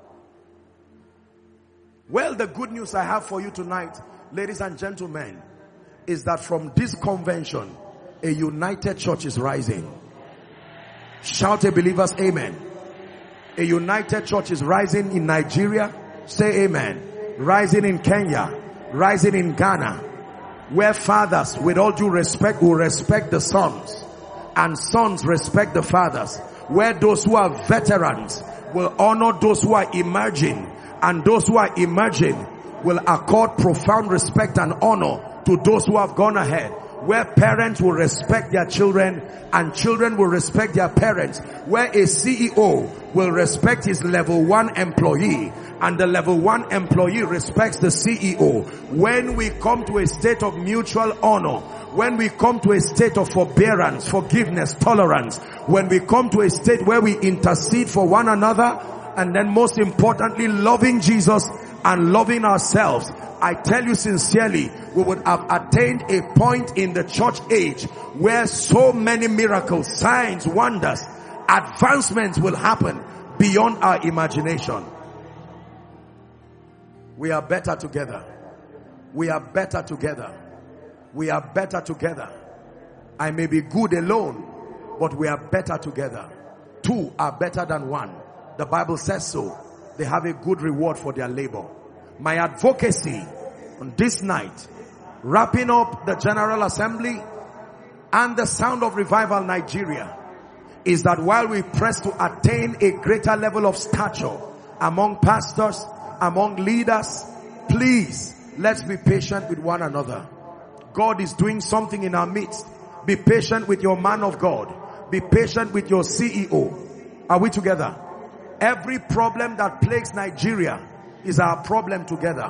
Well, the good news I have for you tonight, ladies and gentlemen, is that from this convention, a united church is rising. Shout a believer's amen. A united church is rising in Nigeria. Say amen. Rising in Kenya. Rising in Ghana. Where fathers, with all due respect, will respect the sons. And sons respect the fathers. Where those who are veterans will honor those who are emerging. And those who are emerging will accord profound respect and honor to those who have gone ahead. Where parents will respect their children and children will respect their parents. Where a C E O will respect his level one employee and the level one employee respects the C E O. When we come to a state of mutual honor, when we come to a state of forbearance, forgiveness, tolerance, when we come to a state where we intercede for one another, and then most importantly, loving Jesus and loving ourselves, I tell you sincerely, we would have attained a point in the church age where so many miracles, signs, wonders, advancements will happen beyond our imagination. We are better together. We are better together. We are better together. I may be good alone, but we are better together. Two are better than one. The Bible says so. They have a good reward for their labor. My advocacy on this night, wrapping up the General Assembly and the Sound of Revival Nigeria, is that while we press to attain a greater level of stature among pastors, among leaders, please, let's be patient with one another. God is doing something in our midst. Be patient with your man of God. Be patient with your C E O. Are we together? Every problem that plagues Nigeria is our problem together.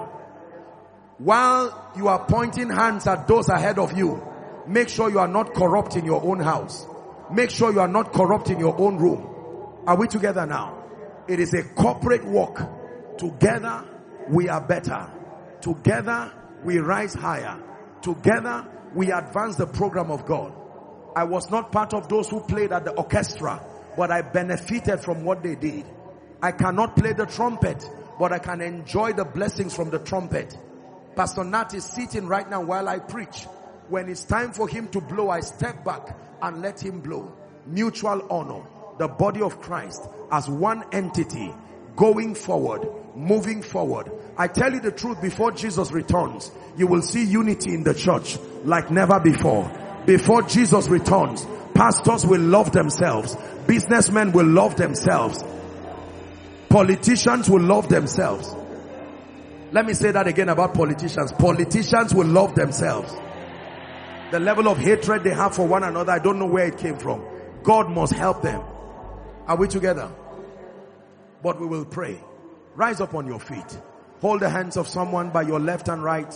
While you are pointing hands at those ahead of you, make sure you are not corrupt in your own house. Make sure you are not corrupt in your own room. Are we together now? It is a corporate work. Together we are better. Together we rise higher. Together we advance the program of God. I was not part of those who played at the orchestra, but I benefited from what they did. I cannot play the trumpet, but I can enjoy the blessings from the trumpet. Pastor Nat is sitting right now while I preach. When it's time for him to blow, I step back and let him blow. Mutual honor. The body of Christ as one entity, going forward, moving forward. I tell you the truth, before Jesus returns, you will see unity in the church like never before. Before Jesus returns, pastors will love themselves. Businessmen will love themselves. Politicians will love themselves. Let me say that again about politicians. Politicians will love themselves. The level of hatred they have for one another, I don't know where it came from. God must help them. Are we together? But we will pray. Rise up on your feet. Hold the hands of someone by your left and right.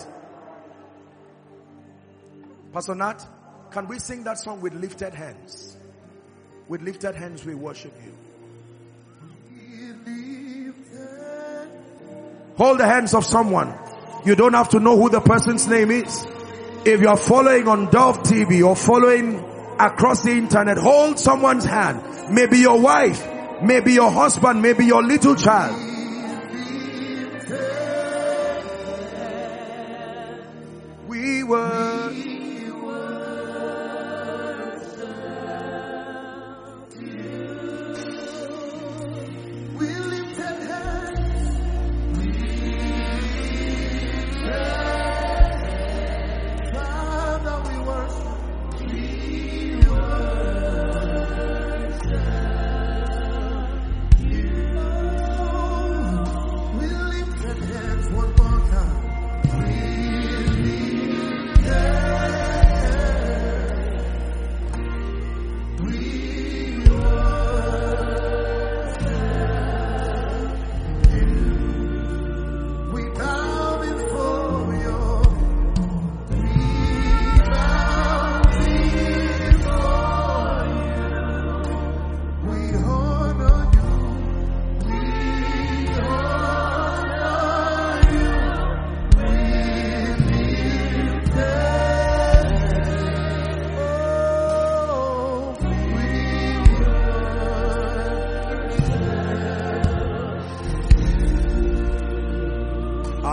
Pastor Nat, can we sing that song with lifted hands? With lifted hands we worship you. Hold the hands of someone. You don't have to know who the person's name is. If you are following on Dove T V or following across the internet, hold someone's hand. Maybe your wife, maybe your husband, maybe your little child. We were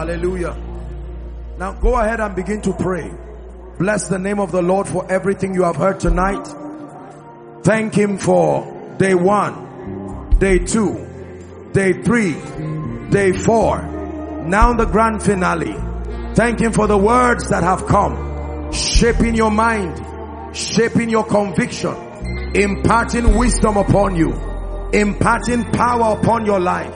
Hallelujah. Now go ahead and begin to pray. Bless the name of the Lord for everything you have heard tonight. Thank Him for day one, day two, day three, day four. Now the grand finale. Thank Him for the words that have come, shaping your mind, shaping your conviction, imparting wisdom upon you, imparting power upon your life.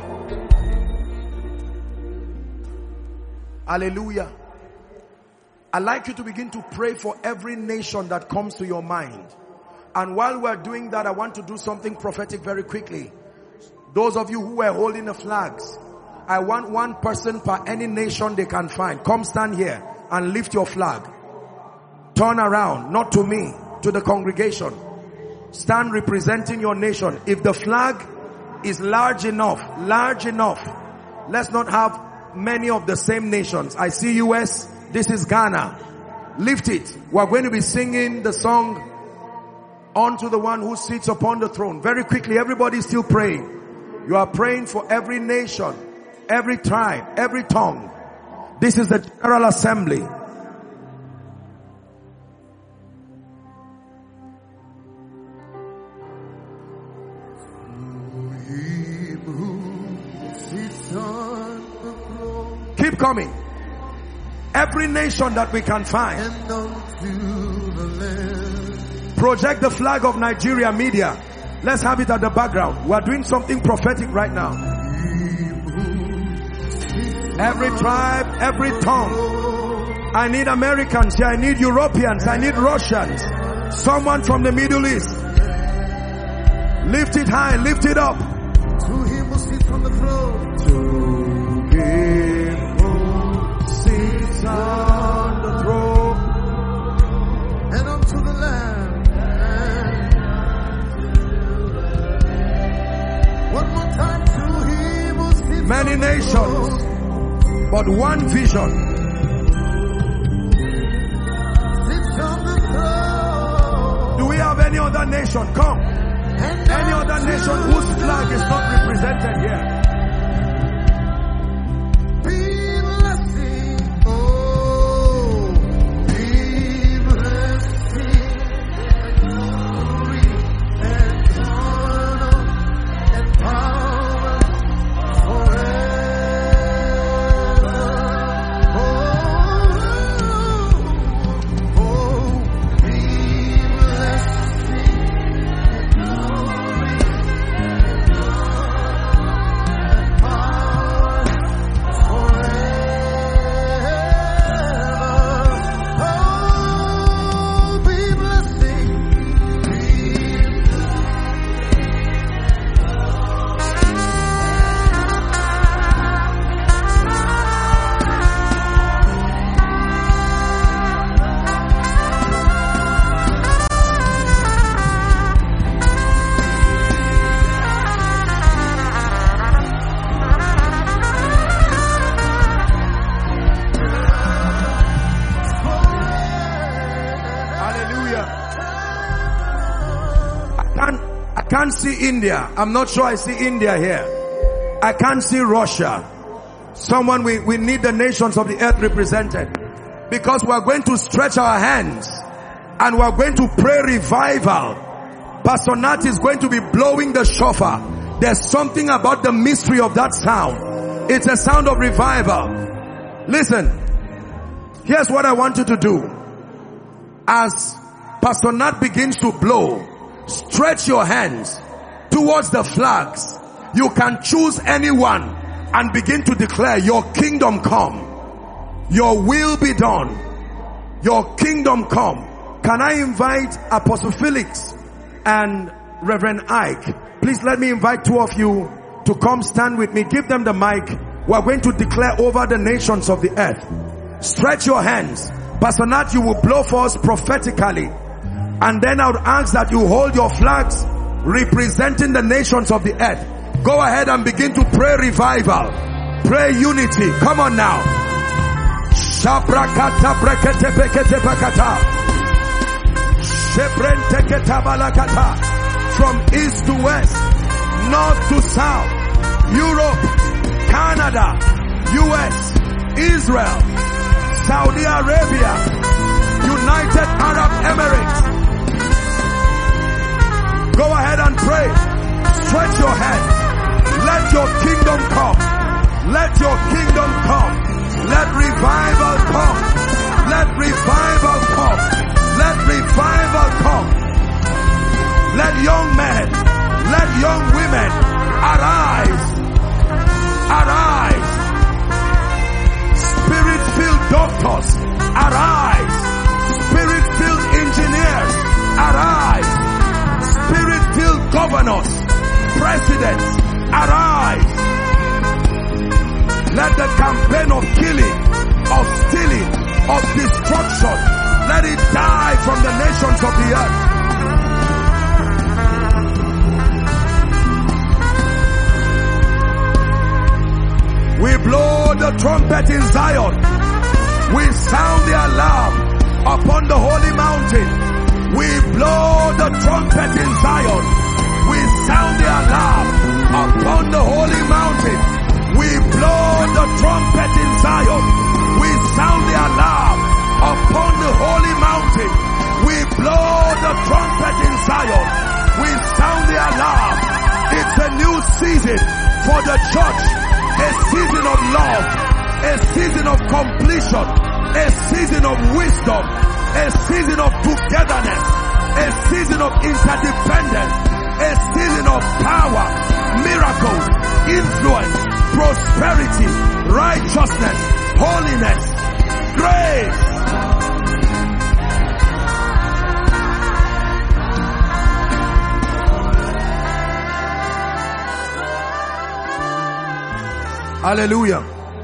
Hallelujah. I'd like you to begin to pray for every nation that comes to your mind. And while we're doing that, I want to do something prophetic very quickly. Those of you who were holding the flags, I want one person per any nation they can find. Come stand here and lift your flag. Turn around, not to me, to the congregation. Stand representing your nation. If the flag is large enough, large enough, let's not have many of the same nations. I see U S, this is Ghana. Lift it. We're going to be singing the song, "Unto the One Who Sits Upon the Throne." Very quickly, everybody is still praying. You are praying for every nation, every tribe, every tongue. This is the General Assembly. Keep coming. Every nation that we can find. Project the flag of Nigeria media. Let's have it at the background. We are doing something prophetic right now. Every tribe, every tongue. I need Americans here. I need Europeans. I need Russians. Someone from the Middle East. Lift it high. Lift it up. To Him who sits on the throne. To Him who sits on the throne. And unto the Lamb. One more time. To Him who sits Many on the nations, throne. but one vision. Sits on the throne. Do we have any other nation? Come. And Any other nation whose flag is not represented here. be blessing, oh, be blessing, glory and honor and power forever. Oh, oh, be blessing, glory and power forever. Oh, be blessing, be Hallelujah. I can't, I can't see India. I'm not sure I see India here. I can't see Russia. Someone, we, we need the nations of the earth represented. Because we are going to stretch our hands and we are going to pray revival. Pastor Nat is going to be blowing the shofar. There's something about the mystery of that sound. It's a sound of revival. Listen, here's what I want you to do. As Pastor Nat begins to blow, stretch your hands towards the flags. You can choose anyone and begin to declare, your kingdom come, your will be done, your kingdom come. Can I invite Apostle Felix and Reverend Ike? Please let me invite two of you to come stand with me. Give them the mic. We are going to declare over the nations of the earth. Stretch your hands. Pastor Nat, you will blow for us prophetically. And then I would ask that you hold your flags representing the nations of the earth. Go ahead and begin to pray revival. Pray unity. Come on now. From east to west, north to south, Europe, Canada, U S, Israel, Saudi Arabia, United Arab Emirates. Go ahead and pray. Stretch your hands. Let your kingdom come. Let your kingdom come. Let revival come. Let revival come. Let revival come. Let young men, let young women arise. Arise. Spirit-filled doctors, arise. Spirit-filled engineers, arise. Spirit-filled governors, presidents, arise. Let the campaign of killing, of stealing, of destruction, let it die from the nations of the earth. We blow the trumpet in Zion. We sound the alarm upon the holy mountain. We blow the trumpet in Zion. We sound the alarm upon the holy mountain. We blow the trumpet in Zion. We sound the alarm upon the holy mountain. We blow the trumpet in Zion. We sound the alarm. It's a new season for the church. A season of love, a season of completion, a season of wisdom, a season of togetherness, a season of interdependence, a season of power, miracles, influence, prosperity, righteousness, holiness, grace. Hallelujah.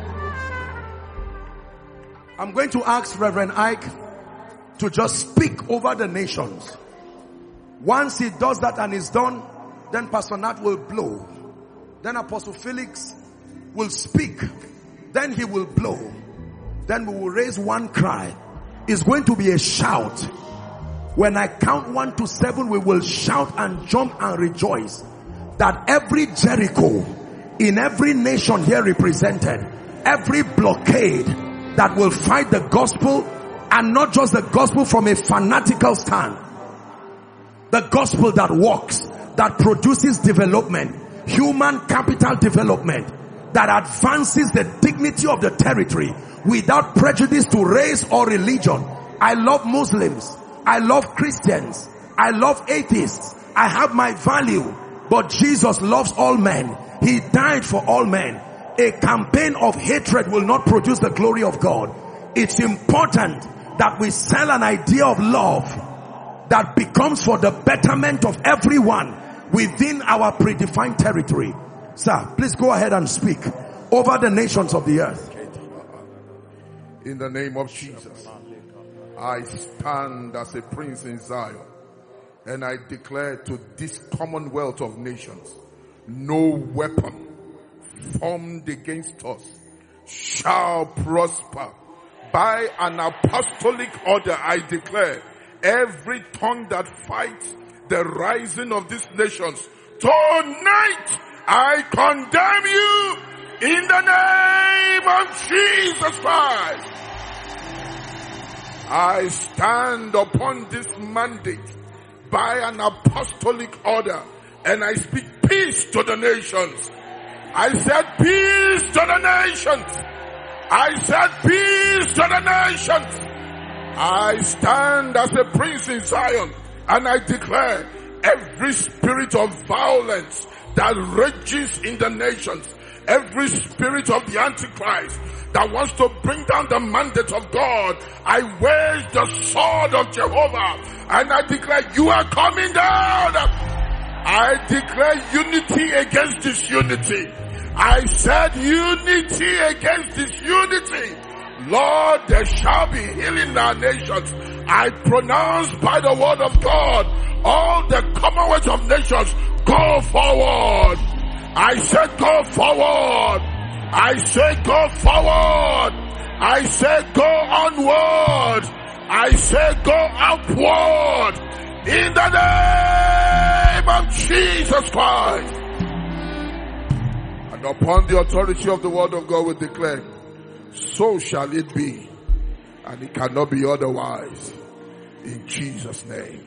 I'm going to ask Reverend Ike to just speak over the nations. Once he does that and is done, then Pastor Nat will blow. Then Apostle Felix will speak. Then he will blow. Then we will raise one cry. It's going to be a shout. When I count one to seven, we will shout and jump and rejoice that every Jericho in every nation here represented, every blockade that will fight the gospel, and not just the gospel from a fanatical stand, the gospel that works, that produces development, human capital development, that advances the dignity of the territory without prejudice to race or religion. I love Muslims, I love Christians, I love atheists, I have my value, but Jesus loves all men. He died for all men. A campaign of hatred will not produce the glory of God. It's important that we sell an idea of love that becomes for the betterment of everyone within our predefined territory. Sir, please go ahead and speak over the nations of the earth. In the name of Jesus, I stand as a prince in Zion, and I declare to this commonwealth of nations, no weapon formed against us shall prosper. By an apostolic order, I declare every tongue that fights the rising of these nations, tonight I condemn you in the name of Jesus Christ. I stand upon this mandate by an apostolic order, and I speak peace to the nations. I said peace to the nations. I said peace to the nations. I stand as a prince in Zion, and I declare every spirit of violence that rages in the nations, every spirit of the Antichrist that wants to bring down the mandate of God, I wage the sword of Jehovah, and I declare you are coming down. I declare unity against disunity. I said unity against disunity. Lord, there shall be healing in our nations. I pronounce by the word of God, all the commonwealth of nations, go forward. I said go forward. I say go forward. I say go onward. I say go upward. In the name of Jesus Christ. And upon the authority of the word of God we declare, So shall it be. And it cannot be otherwise. In Jesus' name.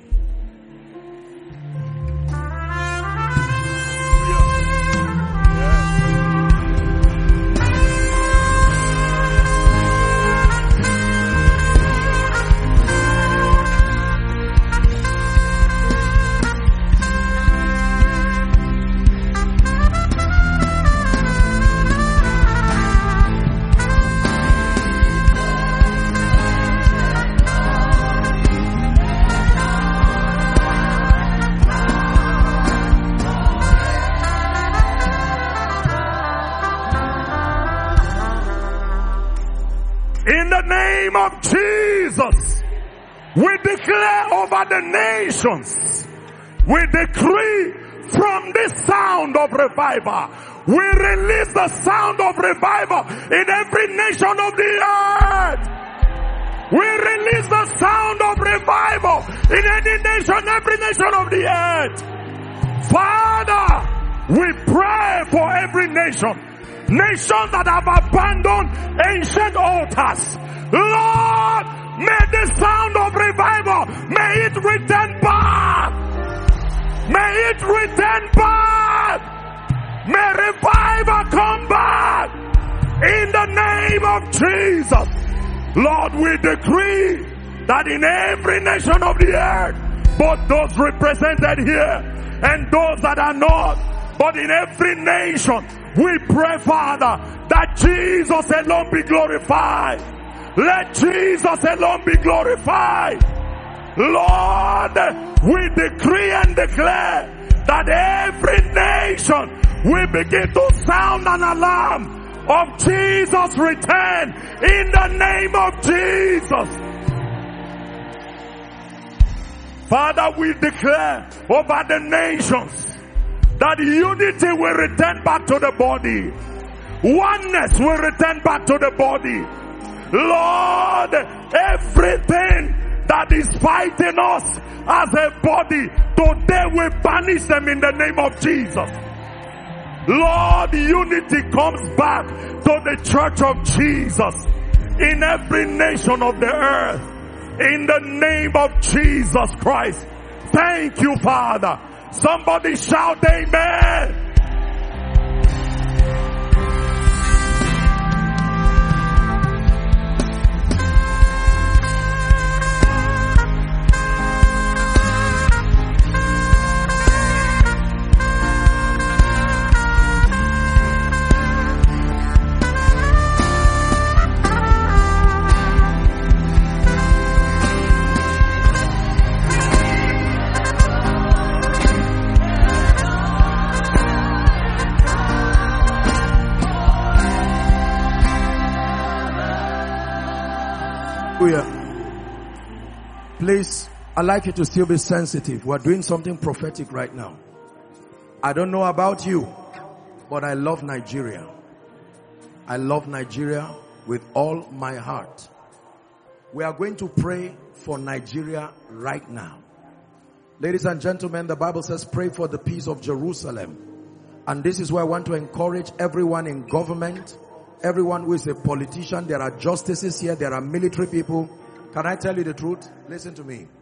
Of Jesus, we declare over the nations, we decree from this sound of revival, we release the sound of revival in every nation of the earth. We release the sound of revival in any nation, every nation of the earth. Father, we pray for every nation, nations that have abandoned ancient altars. Lord, may the sound of revival, may it return back. May it return back. May revival come back. In the name of Jesus. Lord, we decree that in every nation of the earth, both those represented here and those that are not, but in every nation, we pray, Father, that Jesus alone be glorified. Let Jesus alone be glorified. Lord, we decree and declare that every nation will begin to sound an alarm of Jesus' return in the name of Jesus. Father, we declare over the nations that unity will return back to the body. Oneness will return back to the body. Lord, everything that is fighting us as a body, today we banish them in the name of Jesus. Lord, unity comes back to the church of Jesus in every nation of the earth. In the name of Jesus Christ. Thank you, Father. Somebody shout amen. Please, I'd like you to still be sensitive. We're doing something prophetic right now. I don't know about you, but I love Nigeria. I love Nigeria with all my heart. We are going to pray for Nigeria right now. Ladies and gentlemen, the Bible says pray for the peace of Jerusalem. And this is where I want to encourage everyone in government, everyone who is a politician. There are justices here, there are military people. Can I tell you the truth? Listen to me.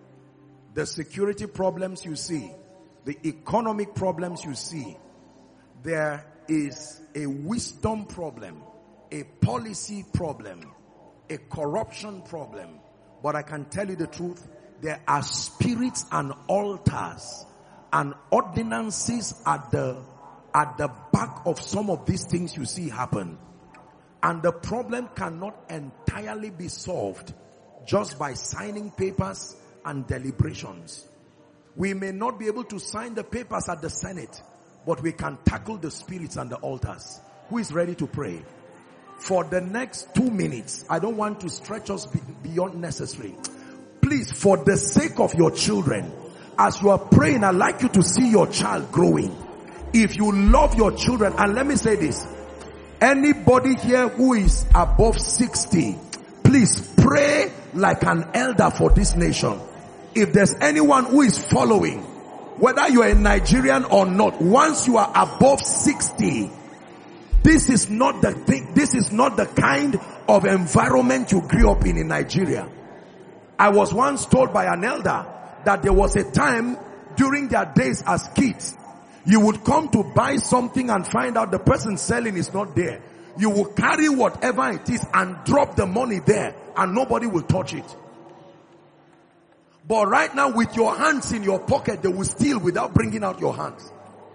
The security problems you see, the economic problems you see, there is a wisdom problem, a policy problem, a corruption problem. But I can tell you the truth, there are spirits and altars and ordinances at the, at the back of some of these things you see happen. And the problem cannot entirely be solved just by signing papers and deliberations. We may not be able to sign the papers at the Senate, but we can tackle the spirits and the altars. Who is ready to pray? For the next two minutes, I don't want to stretch us beyond necessary. Please, for the sake of your children, as you are praying, I'd like you to see your child growing. If you love your children, and let me say this, anybody here who is above sixty, please pray like an elder for this nation. If there's anyone who is following, whether you are a Nigerian or not, once you are above sixty, This is not the thing, this is not the kind of environment you grew up in in Nigeria. I was once told by an elder that there was a time during their days as kids, you would come to buy something and find out the person selling is not there. You will carry whatever it is and drop the money there and nobody will touch it. But right now with your hands in your pocket, they will steal without bringing out your hands.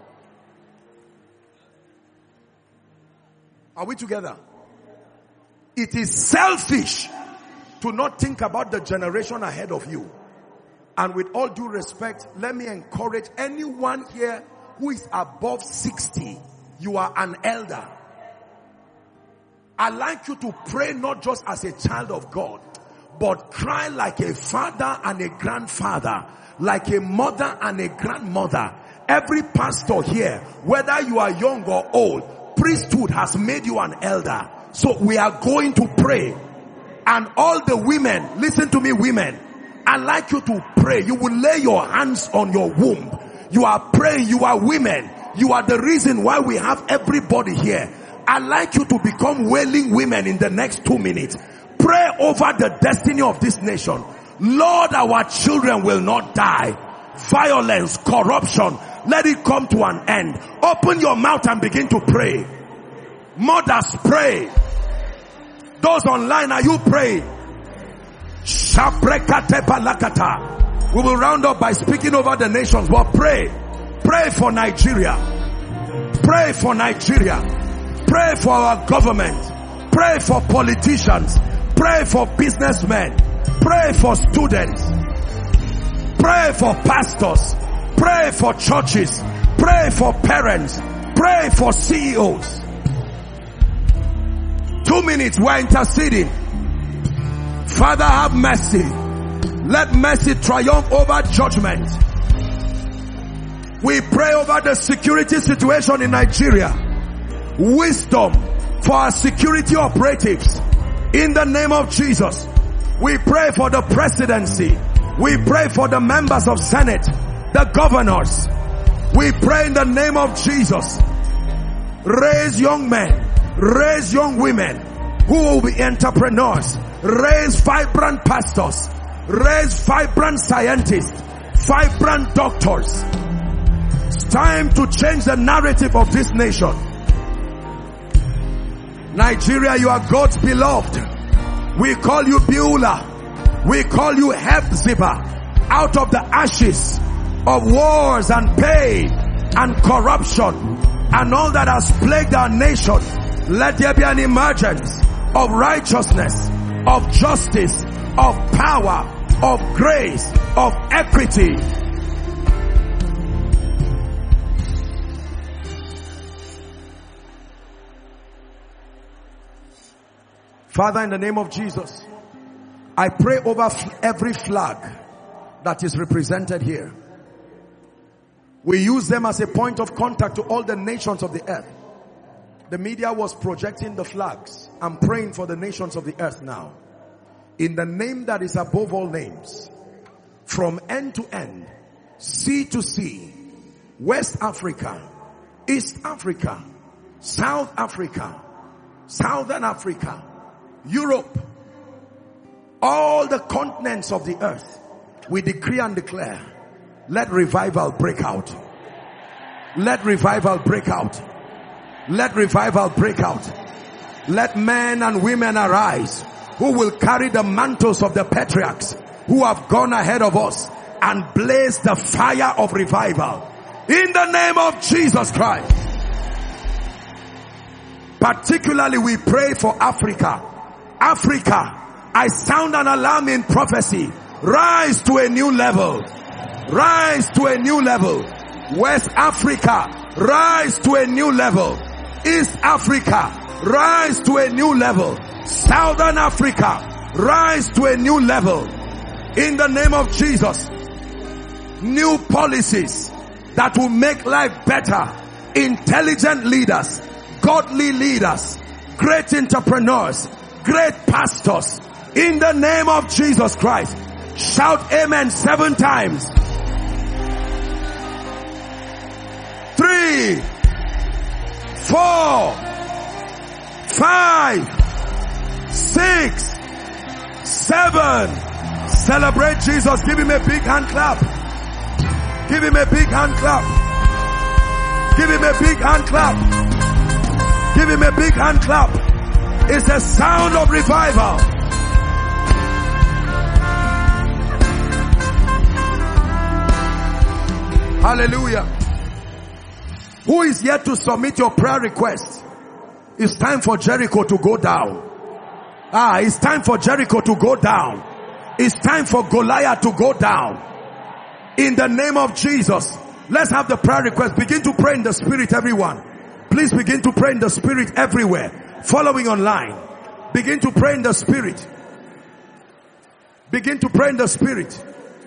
Are we together? It is selfish to not think about the generation ahead of you. And with all due respect, let me encourage anyone here who is above sixty, you are an elder. I'd like you to pray not just as a child of God, but cry like a father and a grandfather, like a mother and a grandmother. Every pastor here, whether you are young or old, priesthood has made you an elder. So we are going to pray. And all the women, listen to me women, I'd like you to pray. You will lay your hands on your womb. You are praying, you are women. You are the reason why we have everybody here. I'd like you to become wailing women in the next two minutes. Pray over the destiny of this nation. Lord, our children will not die. Violence, corruption, let it come to an end. Open your mouth and begin to pray. Mothers, pray. Those online, are you praying? We will round up by speaking over the nations, but pray. Pray for Nigeria. Pray for Nigeria. Pray for our government. Pray for politicians. Pray for businessmen. Pray for students. Pray for pastors. Pray for churches. Pray for parents. Pray for C E Os. Two minutes, we're interceding. Father, have mercy. Let mercy triumph over judgment. We pray over the security situation in Nigeria. Wisdom for our security operatives. In the name of Jesus. We pray for the presidency. We pray for the members of Senate, the governors. We pray in the name of Jesus. Raise young men. Raise young women who will be entrepreneurs. Raise vibrant pastors. Raise vibrant scientists. Vibrant doctors. It's time to change the narrative of this nation. Nigeria, you are God's beloved. We call you Beulah. We call you Hephzibah. Out of the ashes of wars and pain and corruption and all that has plagued our nation, let there be an emergence of righteousness, of justice, of power, of grace, of equity. Father, in the name of Jesus, I pray over every flag that is represented here. We use them as a point of contact to all the nations of the earth. The media was projecting the flags. I'm praying for the nations of the earth now. In the name that is above all names, from end to end, sea to sea, West Africa, East Africa, South Africa, Southern Africa, Europe, all the continents of the earth, we decree and declare, let revival break out. Let revival break out. Let revival break out. Let men and women arise who will carry the mantles of the patriarchs who have gone ahead of us and blaze the fire of revival. In the name of Jesus Christ. Particularly we pray for Africa. Africa, I sound an alarm in prophecy. Rise to a new level. Rise to a new level. West Africa, rise to a new level. East Africa, rise to a new level. Southern Africa, rise to a new level. In the name of Jesus. New policies that will make life better. Intelligent leaders, godly leaders, great entrepreneurs, great pastors. In the name of Jesus Christ. Shout amen seven times. Three, four, Five, six, seven. Celebrate Jesus. Give him a big hand clap. Give him a big hand clap. Give him a big hand clap. Give him a big hand clap. It's a sound of revival. Hallelujah. Who is yet to submit your prayer request? It's time for Jericho to go down. Ah, it's time for Jericho to go down. It's time for Goliath to go down. In the name of Jesus. Let's have the prayer request. Begin to pray in the spirit, everyone. Please begin to pray in the spirit everywhere. Following online. Begin to pray in the spirit. Begin to pray in the spirit.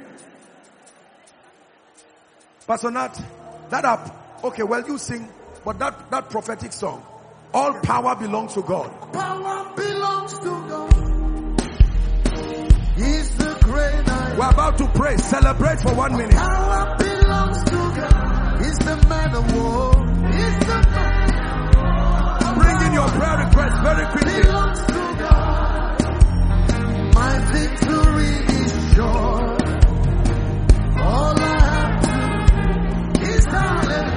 Pastor Nat, that up. Okay, well you sing, but that, that prophetic song. All power belongs to God. Power belongs to God. He's the great I am. We're about to pray. Celebrate for one minute. Power belongs to God. He's the man of war. He's the man. Bring in your prayer request very quickly. Belongs to God. My victory is sure. All I have to do is darling.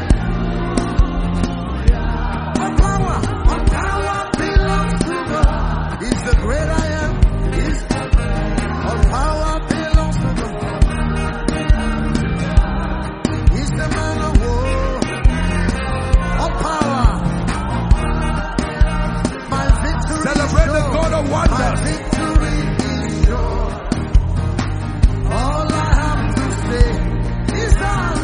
My power, my power belongs to God. He's the great I am. He's all power belongs to God. He's the man of war. All power. My victory Celebrate is the sure. God of My wonders. victory is sure. All I have to say is that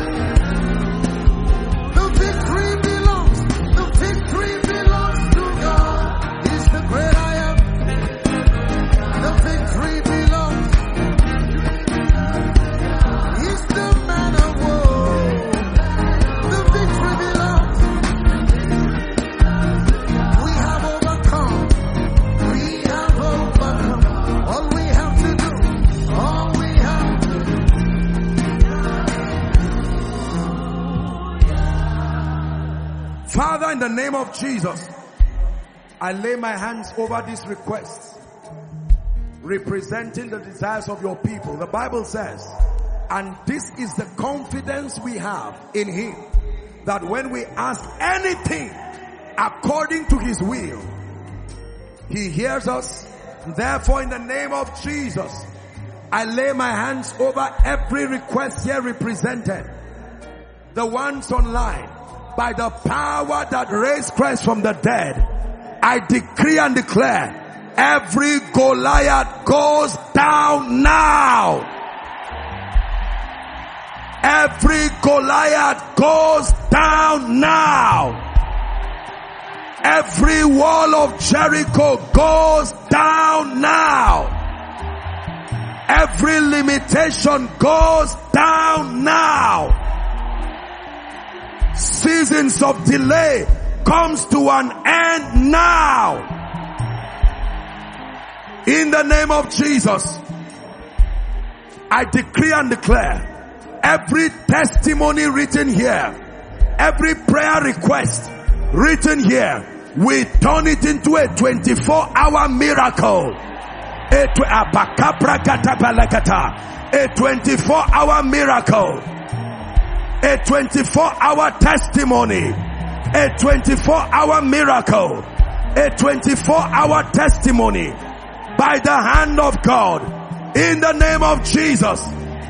the victory belongs, the victory belongs to God. He's the great I am. The victory belongs. He's the man of war. The victory belongs. We have overcome. We have overcome. All we have to do, all we have to do. Father, in the name of Jesus, I lay my hands over this request, representing the desires of your people. The Bible says, and this is the confidence we have in him, that when we ask anything according to his will, he hears us. Therefore, in the name of Jesus, I lay my hands over every request here represented. The ones online, by the power that raised Christ from the dead, I decree and declare, every Goliath goes down now. Every Goliath goes down now. Every wall of Jericho goes down now. Every limitation goes down now. Seasons of delay comes to an end now. In the name of Jesus, I decree and declare, every testimony written here, every prayer request written here, we turn it into a twenty-four hour miracle. A twenty-four hour miracle. A twenty-four hour testimony. A twenty-four hour miracle. A twenty-four hour testimony. By the hand of God. In the name of Jesus.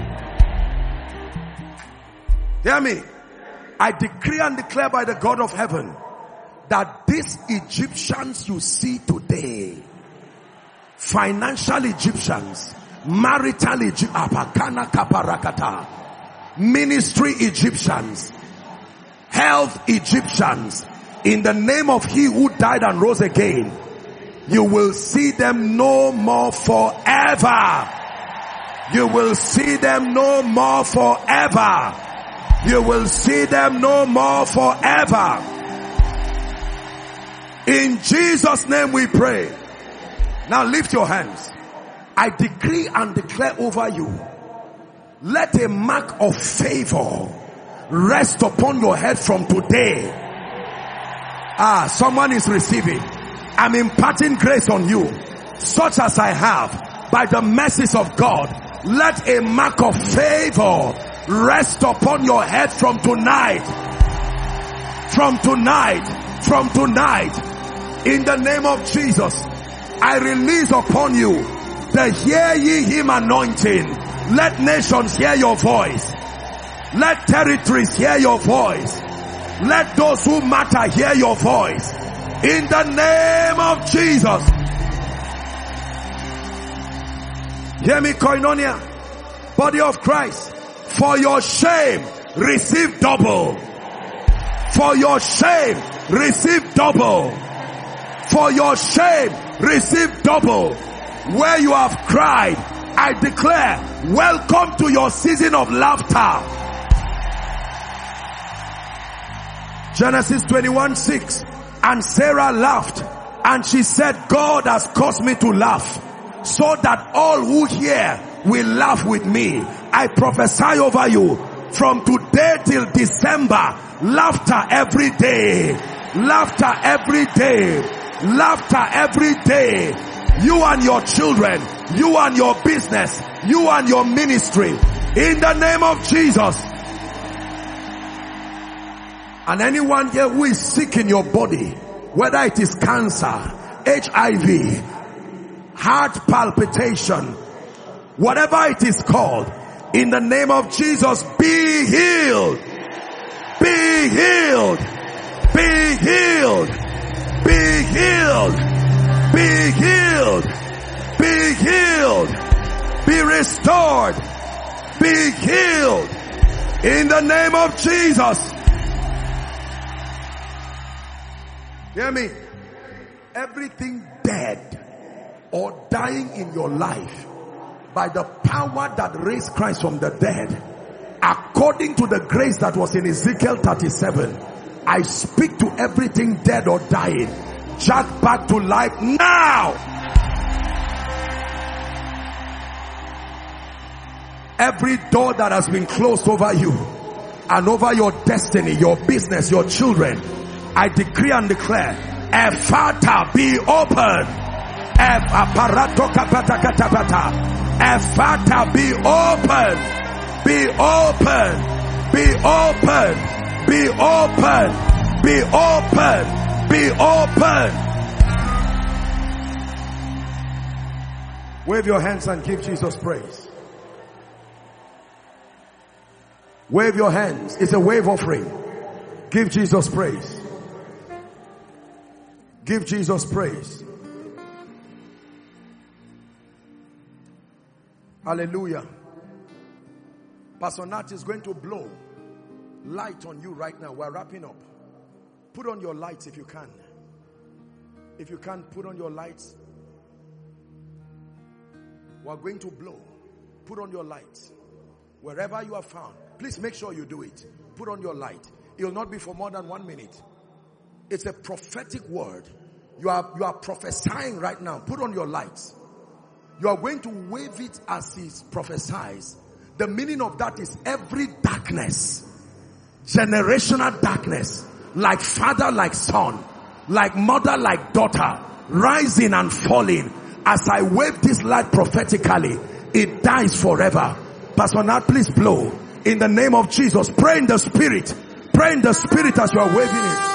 Hear me. I decree and declare by the God of heaven that these Egyptians you see today, financial Egyptians, marital Egyptians, ministry Egyptians, health Egyptians, in the name of he who died and rose again, you will see them no more forever. You will see them no more forever. You will see them no more forever. In Jesus' name we pray. Now lift your hands. I decree and declare over you, let a mark of favor rest upon your head from today. Ah, someone is receiving. I'm imparting grace on you, such as I have, by the mercies of God. Let a mark of favor rest upon your head from tonight. From tonight. From tonight. In the name of Jesus, I release upon you the hear ye him anointing. Let nations hear your voice. Let territories hear your voice. Let those who matter hear your voice. In the name of Jesus. Hear me, Koinonia, body of Christ. For your shame, receive double. For your shame, receive double. For your shame, receive double. Where you have cried, I declare, welcome to your season of laughter. Genesis twenty-one six. And Sarah laughed, and she said, God has caused me to laugh, so that all who hear will laugh with me. I prophesy over you, from today till December, laughter every day, laughter every day, laughter every day. You and your children, you and your business, you and your ministry, in the name of Jesus. And anyone here who is sick in your body, whether it is cancer, H I V, heart palpitation, whatever it is called, in the name of Jesus, be healed. Be healed. Be healed. Be healed. Be healed. Be healed. Be restored. Be healed. In the name of Jesus. Hear me. Everything dead or dying in your life, by the power that raised Christ from the dead, according to the grace that was in Ezekiel thirty-seven, I speak to everything dead or dying, jack back to life now. Every door that has been closed over you and over your destiny, your business, your children, I decree and declare, Ephata be open. Ephata be open. Be open. Be open. Be open. Be open. Be open. Wave your hands and give Jesus praise. Wave your hands. It's a wave offering. Give Jesus praise. Give Jesus praise. Hallelujah. Pastor Nat is going to blow light on you right now. We're wrapping up. Put on your lights if you can. If you can't, put on your lights. We're going to blow. Put on your lights. Wherever you are found, please make sure you do it. Put on your light. It will not be for more than one minute. It's a prophetic word. You are, you are prophesying right now. Put on your lights. You are going to wave it as he prophesies. The meaning of that is every darkness, generational darkness, like father, like son, like mother, like daughter, rising and falling. As I wave this light prophetically, it dies forever. Pastor Nat, please blow. In the name of Jesus, pray in the spirit. Pray in the spirit as you are waving it.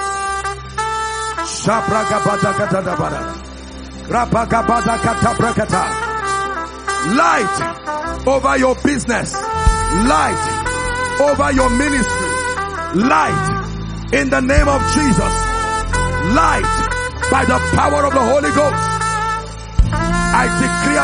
Light over your business. Light over your ministry. Light in the name of Jesus. Light by the power of the Holy Ghost. I decree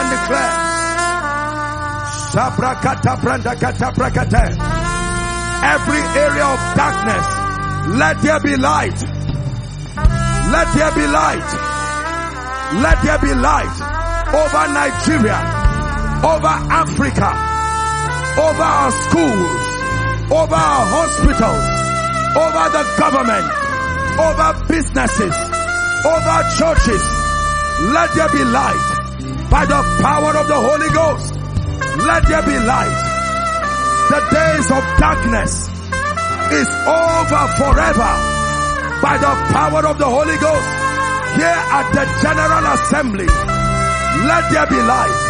and declare. Every area of darkness, let there be light. Let there be light. Let there be light over Nigeria, over Africa, over our schools, over our hospitals, over the government, over businesses, over churches. Let there be light by the power of the Holy Ghost. Let there be light. The days of darkness is over forever by the power of the Holy Ghost. Here at the General Assembly, let there be light.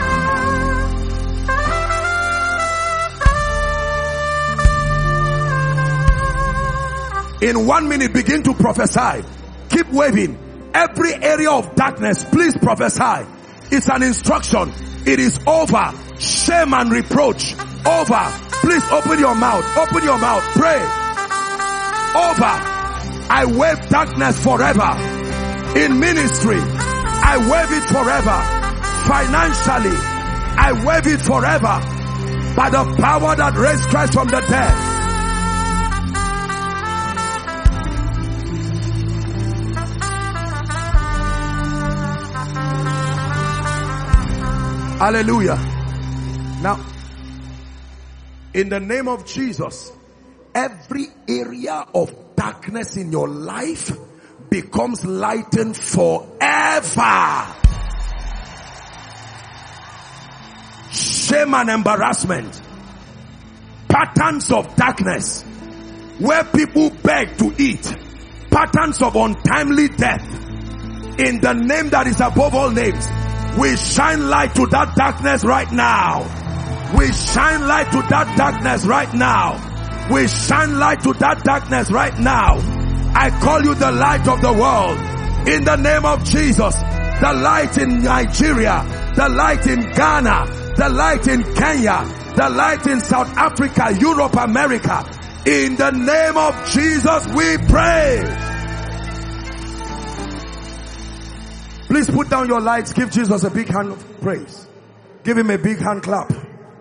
In one minute, begin to prophesy. Keep waving. Every area of darkness, please prophesy. It's an instruction. It is over. Shame and reproach. Over. Please open your mouth. Open your mouth. Pray. Over. I wave darkness forever. In ministry, I wave it forever. Financially, I wave it forever. By the power that raised Christ from the dead. Hallelujah. Now, in the name of Jesus, every area of darkness in your life becomes lightened forever. Shame and embarrassment, patterns of darkness, where people beg to eat, patterns of untimely death, in the name that is above all names, we shine light to that darkness right now. We shine light to that darkness right now. We shine light to that darkness right now. I call you the light of the world. In the name of Jesus. The light in Nigeria. The light in Ghana. The light in Kenya. The light in South Africa, Europe, America. In the name of Jesus we pray. Please put down your lights. Give Jesus a big hand of praise. Give him a big hand clap.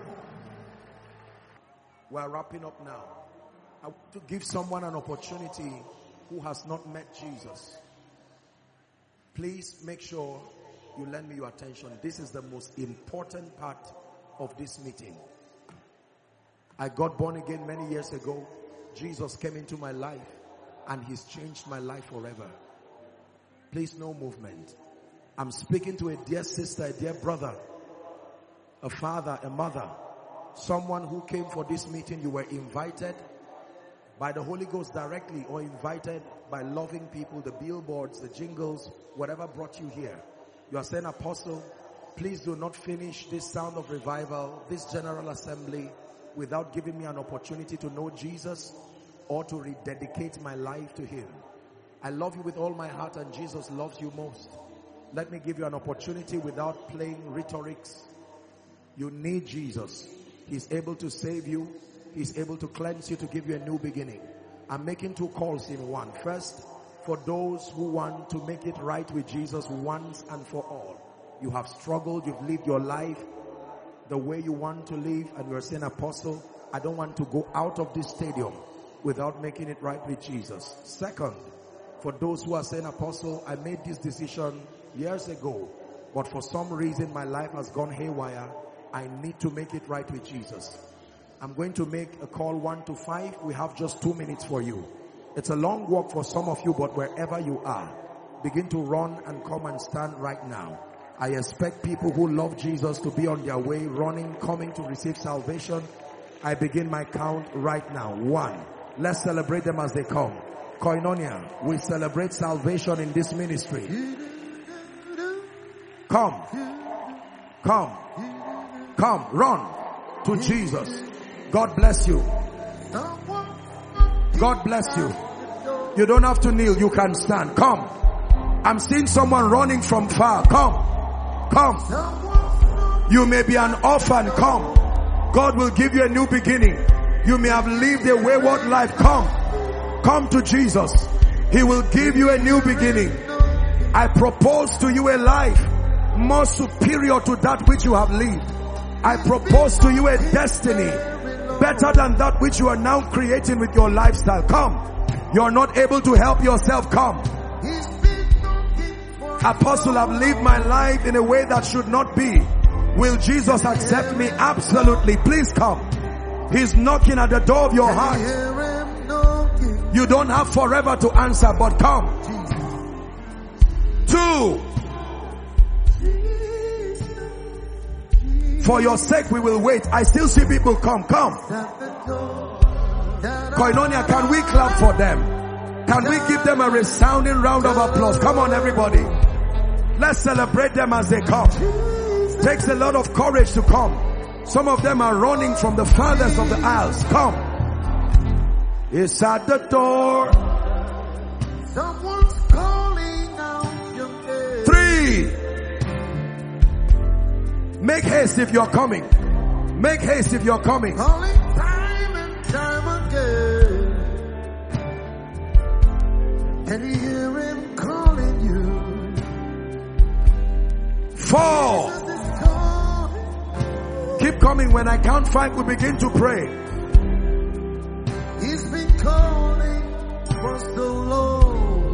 We're wrapping up now. I want to give someone an opportunity who has not met Jesus. Please make sure you lend me your attention. This is the most important part of this meeting. I got born again many years ago. Jesus came into my life and he's changed my life forever. Please, no movement. I'm speaking to a dear sister, a dear brother, a father, a mother, someone who came for this meeting. You were invited by the Holy Ghost directly or invited by loving people, the billboards, the jingles, whatever brought you here. You are saying, Apostle, please do not finish this sound of revival, this General Assembly, without giving me an opportunity to know Jesus or to rededicate my life to him. I love you with all my heart and Jesus loves you most. Let me give you an opportunity without playing rhetorics. You need Jesus. He's able to save you. He's able to cleanse you, to give you a new beginning. I'm making two calls in one. First, for those who want to make it right with Jesus once and for all. You have struggled, you've lived your life the way you want to live, and you're saying, Apostle, I don't want to go out of this stadium without making it right with Jesus. Second, for those who are saying, Apostle, I made this decision years ago, but for some reason my life has gone haywire. I need to make it right with Jesus. I'm going to make a call one to five. We have just two minutes for you. It's a long walk for some of you, but wherever you are, begin to run and come and stand right now. I expect people who love Jesus to be on their way, running, coming to receive salvation. I begin my count right now. One. Let's celebrate them as they come. Koinonia, we celebrate salvation in this ministry. Come. Come. Come. Run to Jesus. God bless you. God bless you. You don't have to kneel. You can stand. Come. I'm seeing someone running from far. Come. Come. You may be an orphan. Come. God will give you a new beginning. You may have lived a wayward life. Come. Come to Jesus. He will give you a new beginning. I propose to you a life more superior to that which you have lived. I propose to you a destiny better than that which you are now creating with your lifestyle. Come. You are not able to help yourself. Come. Apostle, I've lived my life in a way that should not be. Will Jesus accept me? Absolutely. Please come. He's knocking at the door of your heart. You don't have forever to answer, but come. Two. For your sake we will wait. I still see people come. Come. Koinonia, can we clap for them? Can we give them a resounding round of applause? Come on, everybody. Let's celebrate them as they come. Takes a lot of courage to come. Some of them are running from the farthest of the aisles. Come. It's at the door. Someone's calling out your name. Three. Make haste if you're coming. Make haste if you're coming. Calling time and time again. Can you hear him calling you? Four. Jesus is calling. Keep coming. When I count five, we begin to pray. He's been calling for so long.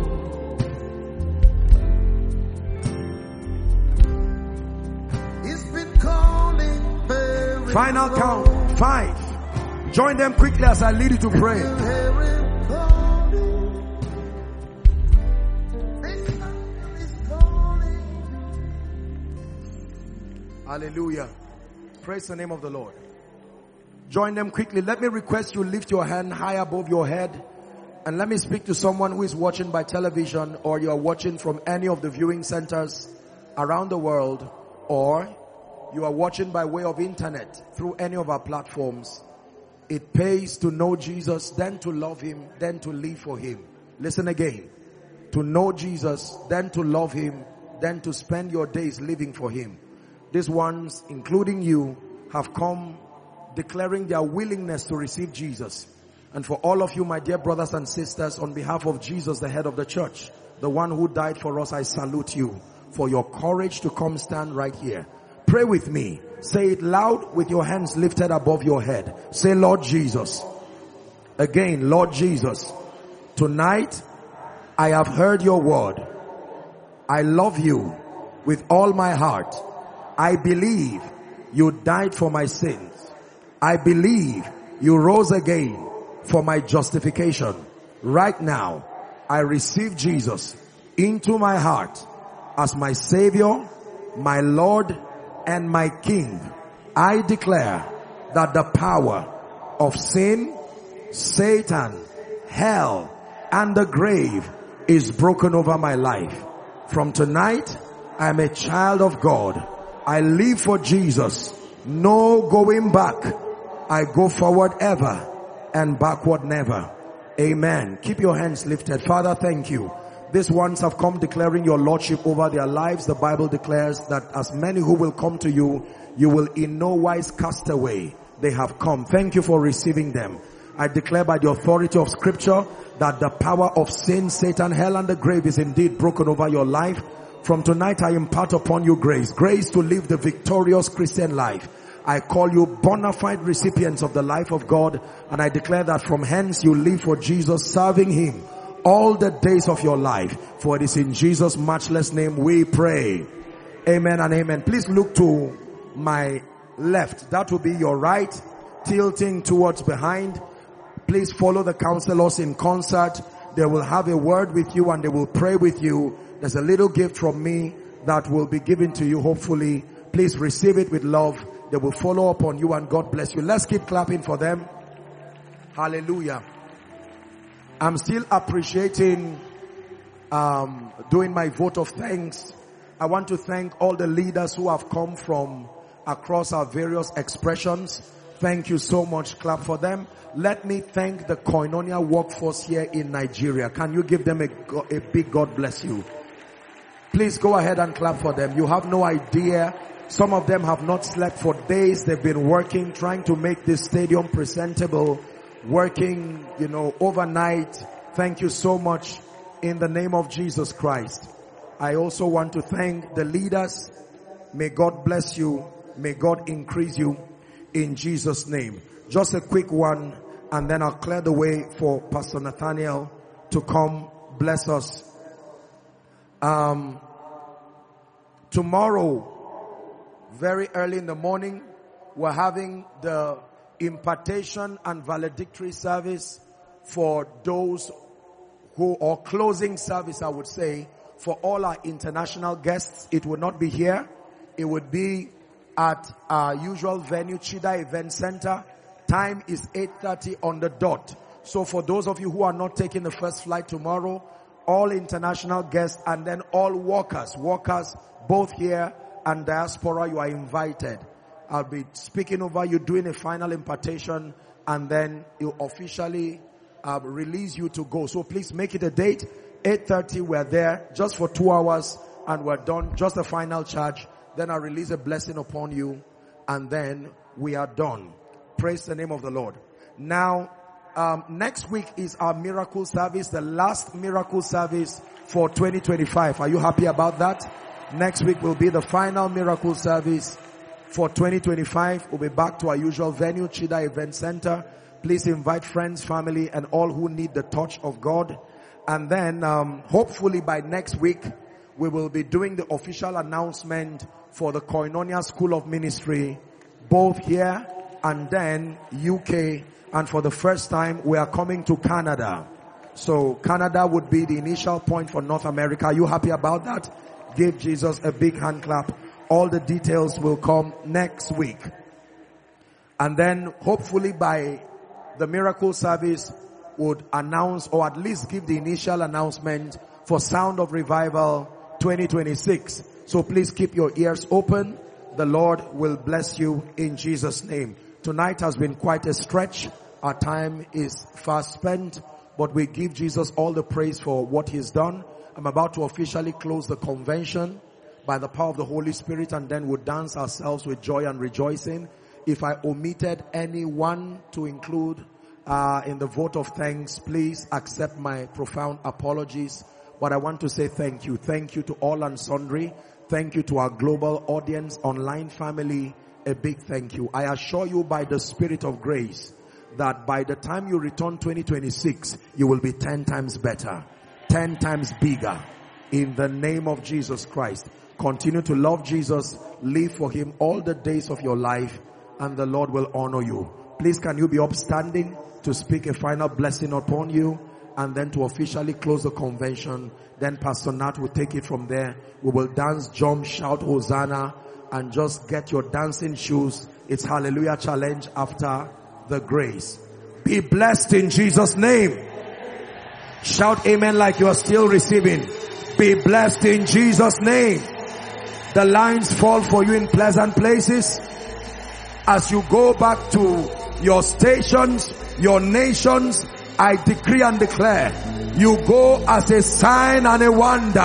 He's been calling very Final long. count. Five. Join them quickly as I lead you to pray. You hear him calling. He's calling. Hallelujah. Praise the name of the Lord. Join them quickly. Let me request you lift your hand high above your head. And let me speak to someone who is watching by television, or you are watching from any of the viewing centers around the world, or you are watching by way of internet through any of our platforms. It pays to know Jesus, then to love him, then to live for him. Listen again. To know Jesus, then to love him, then to spend your days living for him. These ones, including you, have come declaring their willingness to receive Jesus. And for all of you, my dear brothers and sisters, on behalf of Jesus, the head of the church, the one who died for us, I salute you for your courage to come stand right here. Pray with me. Say it loud with your hands lifted above your head. Say, Lord Jesus. Again, Lord Jesus. Tonight, I have heard your word. I love you with all my heart. I believe you died for my sins. I believe you rose again for my justification. Right now, I receive Jesus into my heart as my Savior, my Lord, and my King. I declare that the power of sin, Satan, hell, and the grave is broken over my life. From tonight, I am a child of God. I live for Jesus. No going back. I go forward ever and backward never. Amen. Keep your hands lifted. Father, thank you. These ones have come declaring your lordship over their lives. The Bible declares that as many who will come to you, you will in no wise cast away. They have come. Thank you for receiving them. I declare by the authority of scripture that the power of sin, Satan, hell, and the grave is indeed broken over your life. From tonight, I impart upon you grace. Grace to live the victorious Christian life. I call you bona fide recipients of the life of God. And I declare that from hence you live for Jesus, serving him all the days of your life. For it is in Jesus' matchless name we pray. Amen and amen. Please look to my left. That will be your right, tilting towards behind. Please follow the counselors in concert. They will have a word with you and they will pray with you. There's a little gift from me that will be given to you, hopefully. Please receive it with love. They will follow up on you and God bless you. Let's keep clapping for them. Hallelujah. I'm still appreciating um, doing my vote of thanks. I want to thank all the leaders who have come from across our various expressions. Thank you so much. Clap for them. Let me thank the Koinonia workforce here in Nigeria. Can you give them a, a big God bless you? Please go ahead and clap for them. You have no idea. Some of them have not slept for days. They've been working, trying to make this stadium presentable, working, you know, overnight. Thank you so much in the name of Jesus Christ. I also want to thank the leaders. May God bless you. May God increase you in Jesus' name. Just a quick one, and then I'll clear the way for Pastor Nathaniel to come bless us. Um, tomorrow, very early in the morning, we're having the impartation and valedictory service for those who, or closing service, I would say, for all our international guests. It would not be here. It would be at our usual venue, Chida Event Center. Time is eight thirty on the dot. So for those of you who are not taking the first flight tomorrow, all international guests and then all workers, workers both here and diaspora, you are invited. I'll be speaking over you, doing a final impartation, and then you officially uh, release you to go. So please make it a date. eight thirty, we're there just for two hours and we're done. Just a final charge. Then I'll release a blessing upon you and then we are done. Praise the name of the Lord. Now, um, next week is our miracle service, the last miracle service for twenty twenty-five. Are you happy about that? Next week will be the final miracle service for twenty twenty-five. We'll be back to our usual venue, Chida Event Center. Please invite friends, family, and all who need the touch of God. And then, um, hopefully by next week, we will be doing the official announcement for the Koinonia School of Ministry, both here and then U K. And for the first time, we are coming to Canada. So Canada would be the initial point for North America. Are you happy about that? Give Jesus a big hand clap. All the details will come next week. And then hopefully by the miracle service would announce, or at least give the initial announcement for Sound of Revival twenty twenty-six. So please keep your ears open. The Lord will bless you in Jesus' name. Tonight has been quite a stretch. Our time is fast spent, but we give Jesus all the praise for what He's done. I'm about to officially close the convention by the power of the Holy Spirit, and then we'll dance ourselves with joy and rejoicing. If I omitted anyone to include uh, in the vote of thanks, please accept my profound apologies. But I want to say thank you. Thank you to all and sundry. Thank you to our global audience, online family. A big thank you. I assure you by the Spirit of grace that by the time you return twenty twenty-six, you will be ten times better, ten times bigger. In the name of Jesus Christ. Continue to love Jesus. Live for Him all the days of your life, and the Lord will honor you. Please, can you be upstanding to speak a final blessing upon you, and then to officially close the convention. Then Pastor Nat will take it from there. We will dance, jump, shout, Hosanna, and just get your dancing shoes. It's Hallelujah Challenge after the grace. Be blessed in Jesus' name. Shout amen like you are still receiving. Be blessed in Jesus' name. The lines fall for you in pleasant places. As you go back to your stations, your nations, I decree and declare, you go as a sign and a wonder.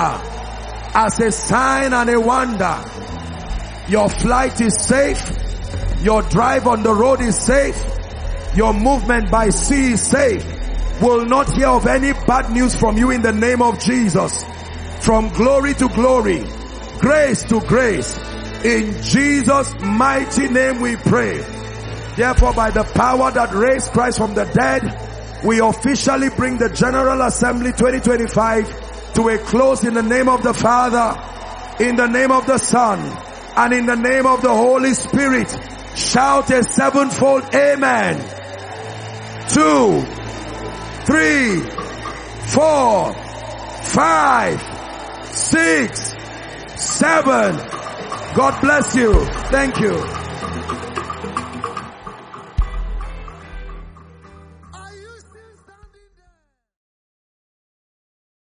As a sign and a wonder. Your flight is safe. Your drive on the road is safe. Your movement by sea is safe. Will not hear of any bad news from you in the name of Jesus. From glory to glory, grace to grace. In Jesus' mighty name we pray. Therefore, by the power that raised Christ from the dead, we officially bring the General Assembly twenty twenty-five to a close in the name of the Father, in the name of the Son, and in the name of the Holy Spirit. Shout a sevenfold amen. Two, three, four, five, six, seven. God bless you. Thank you.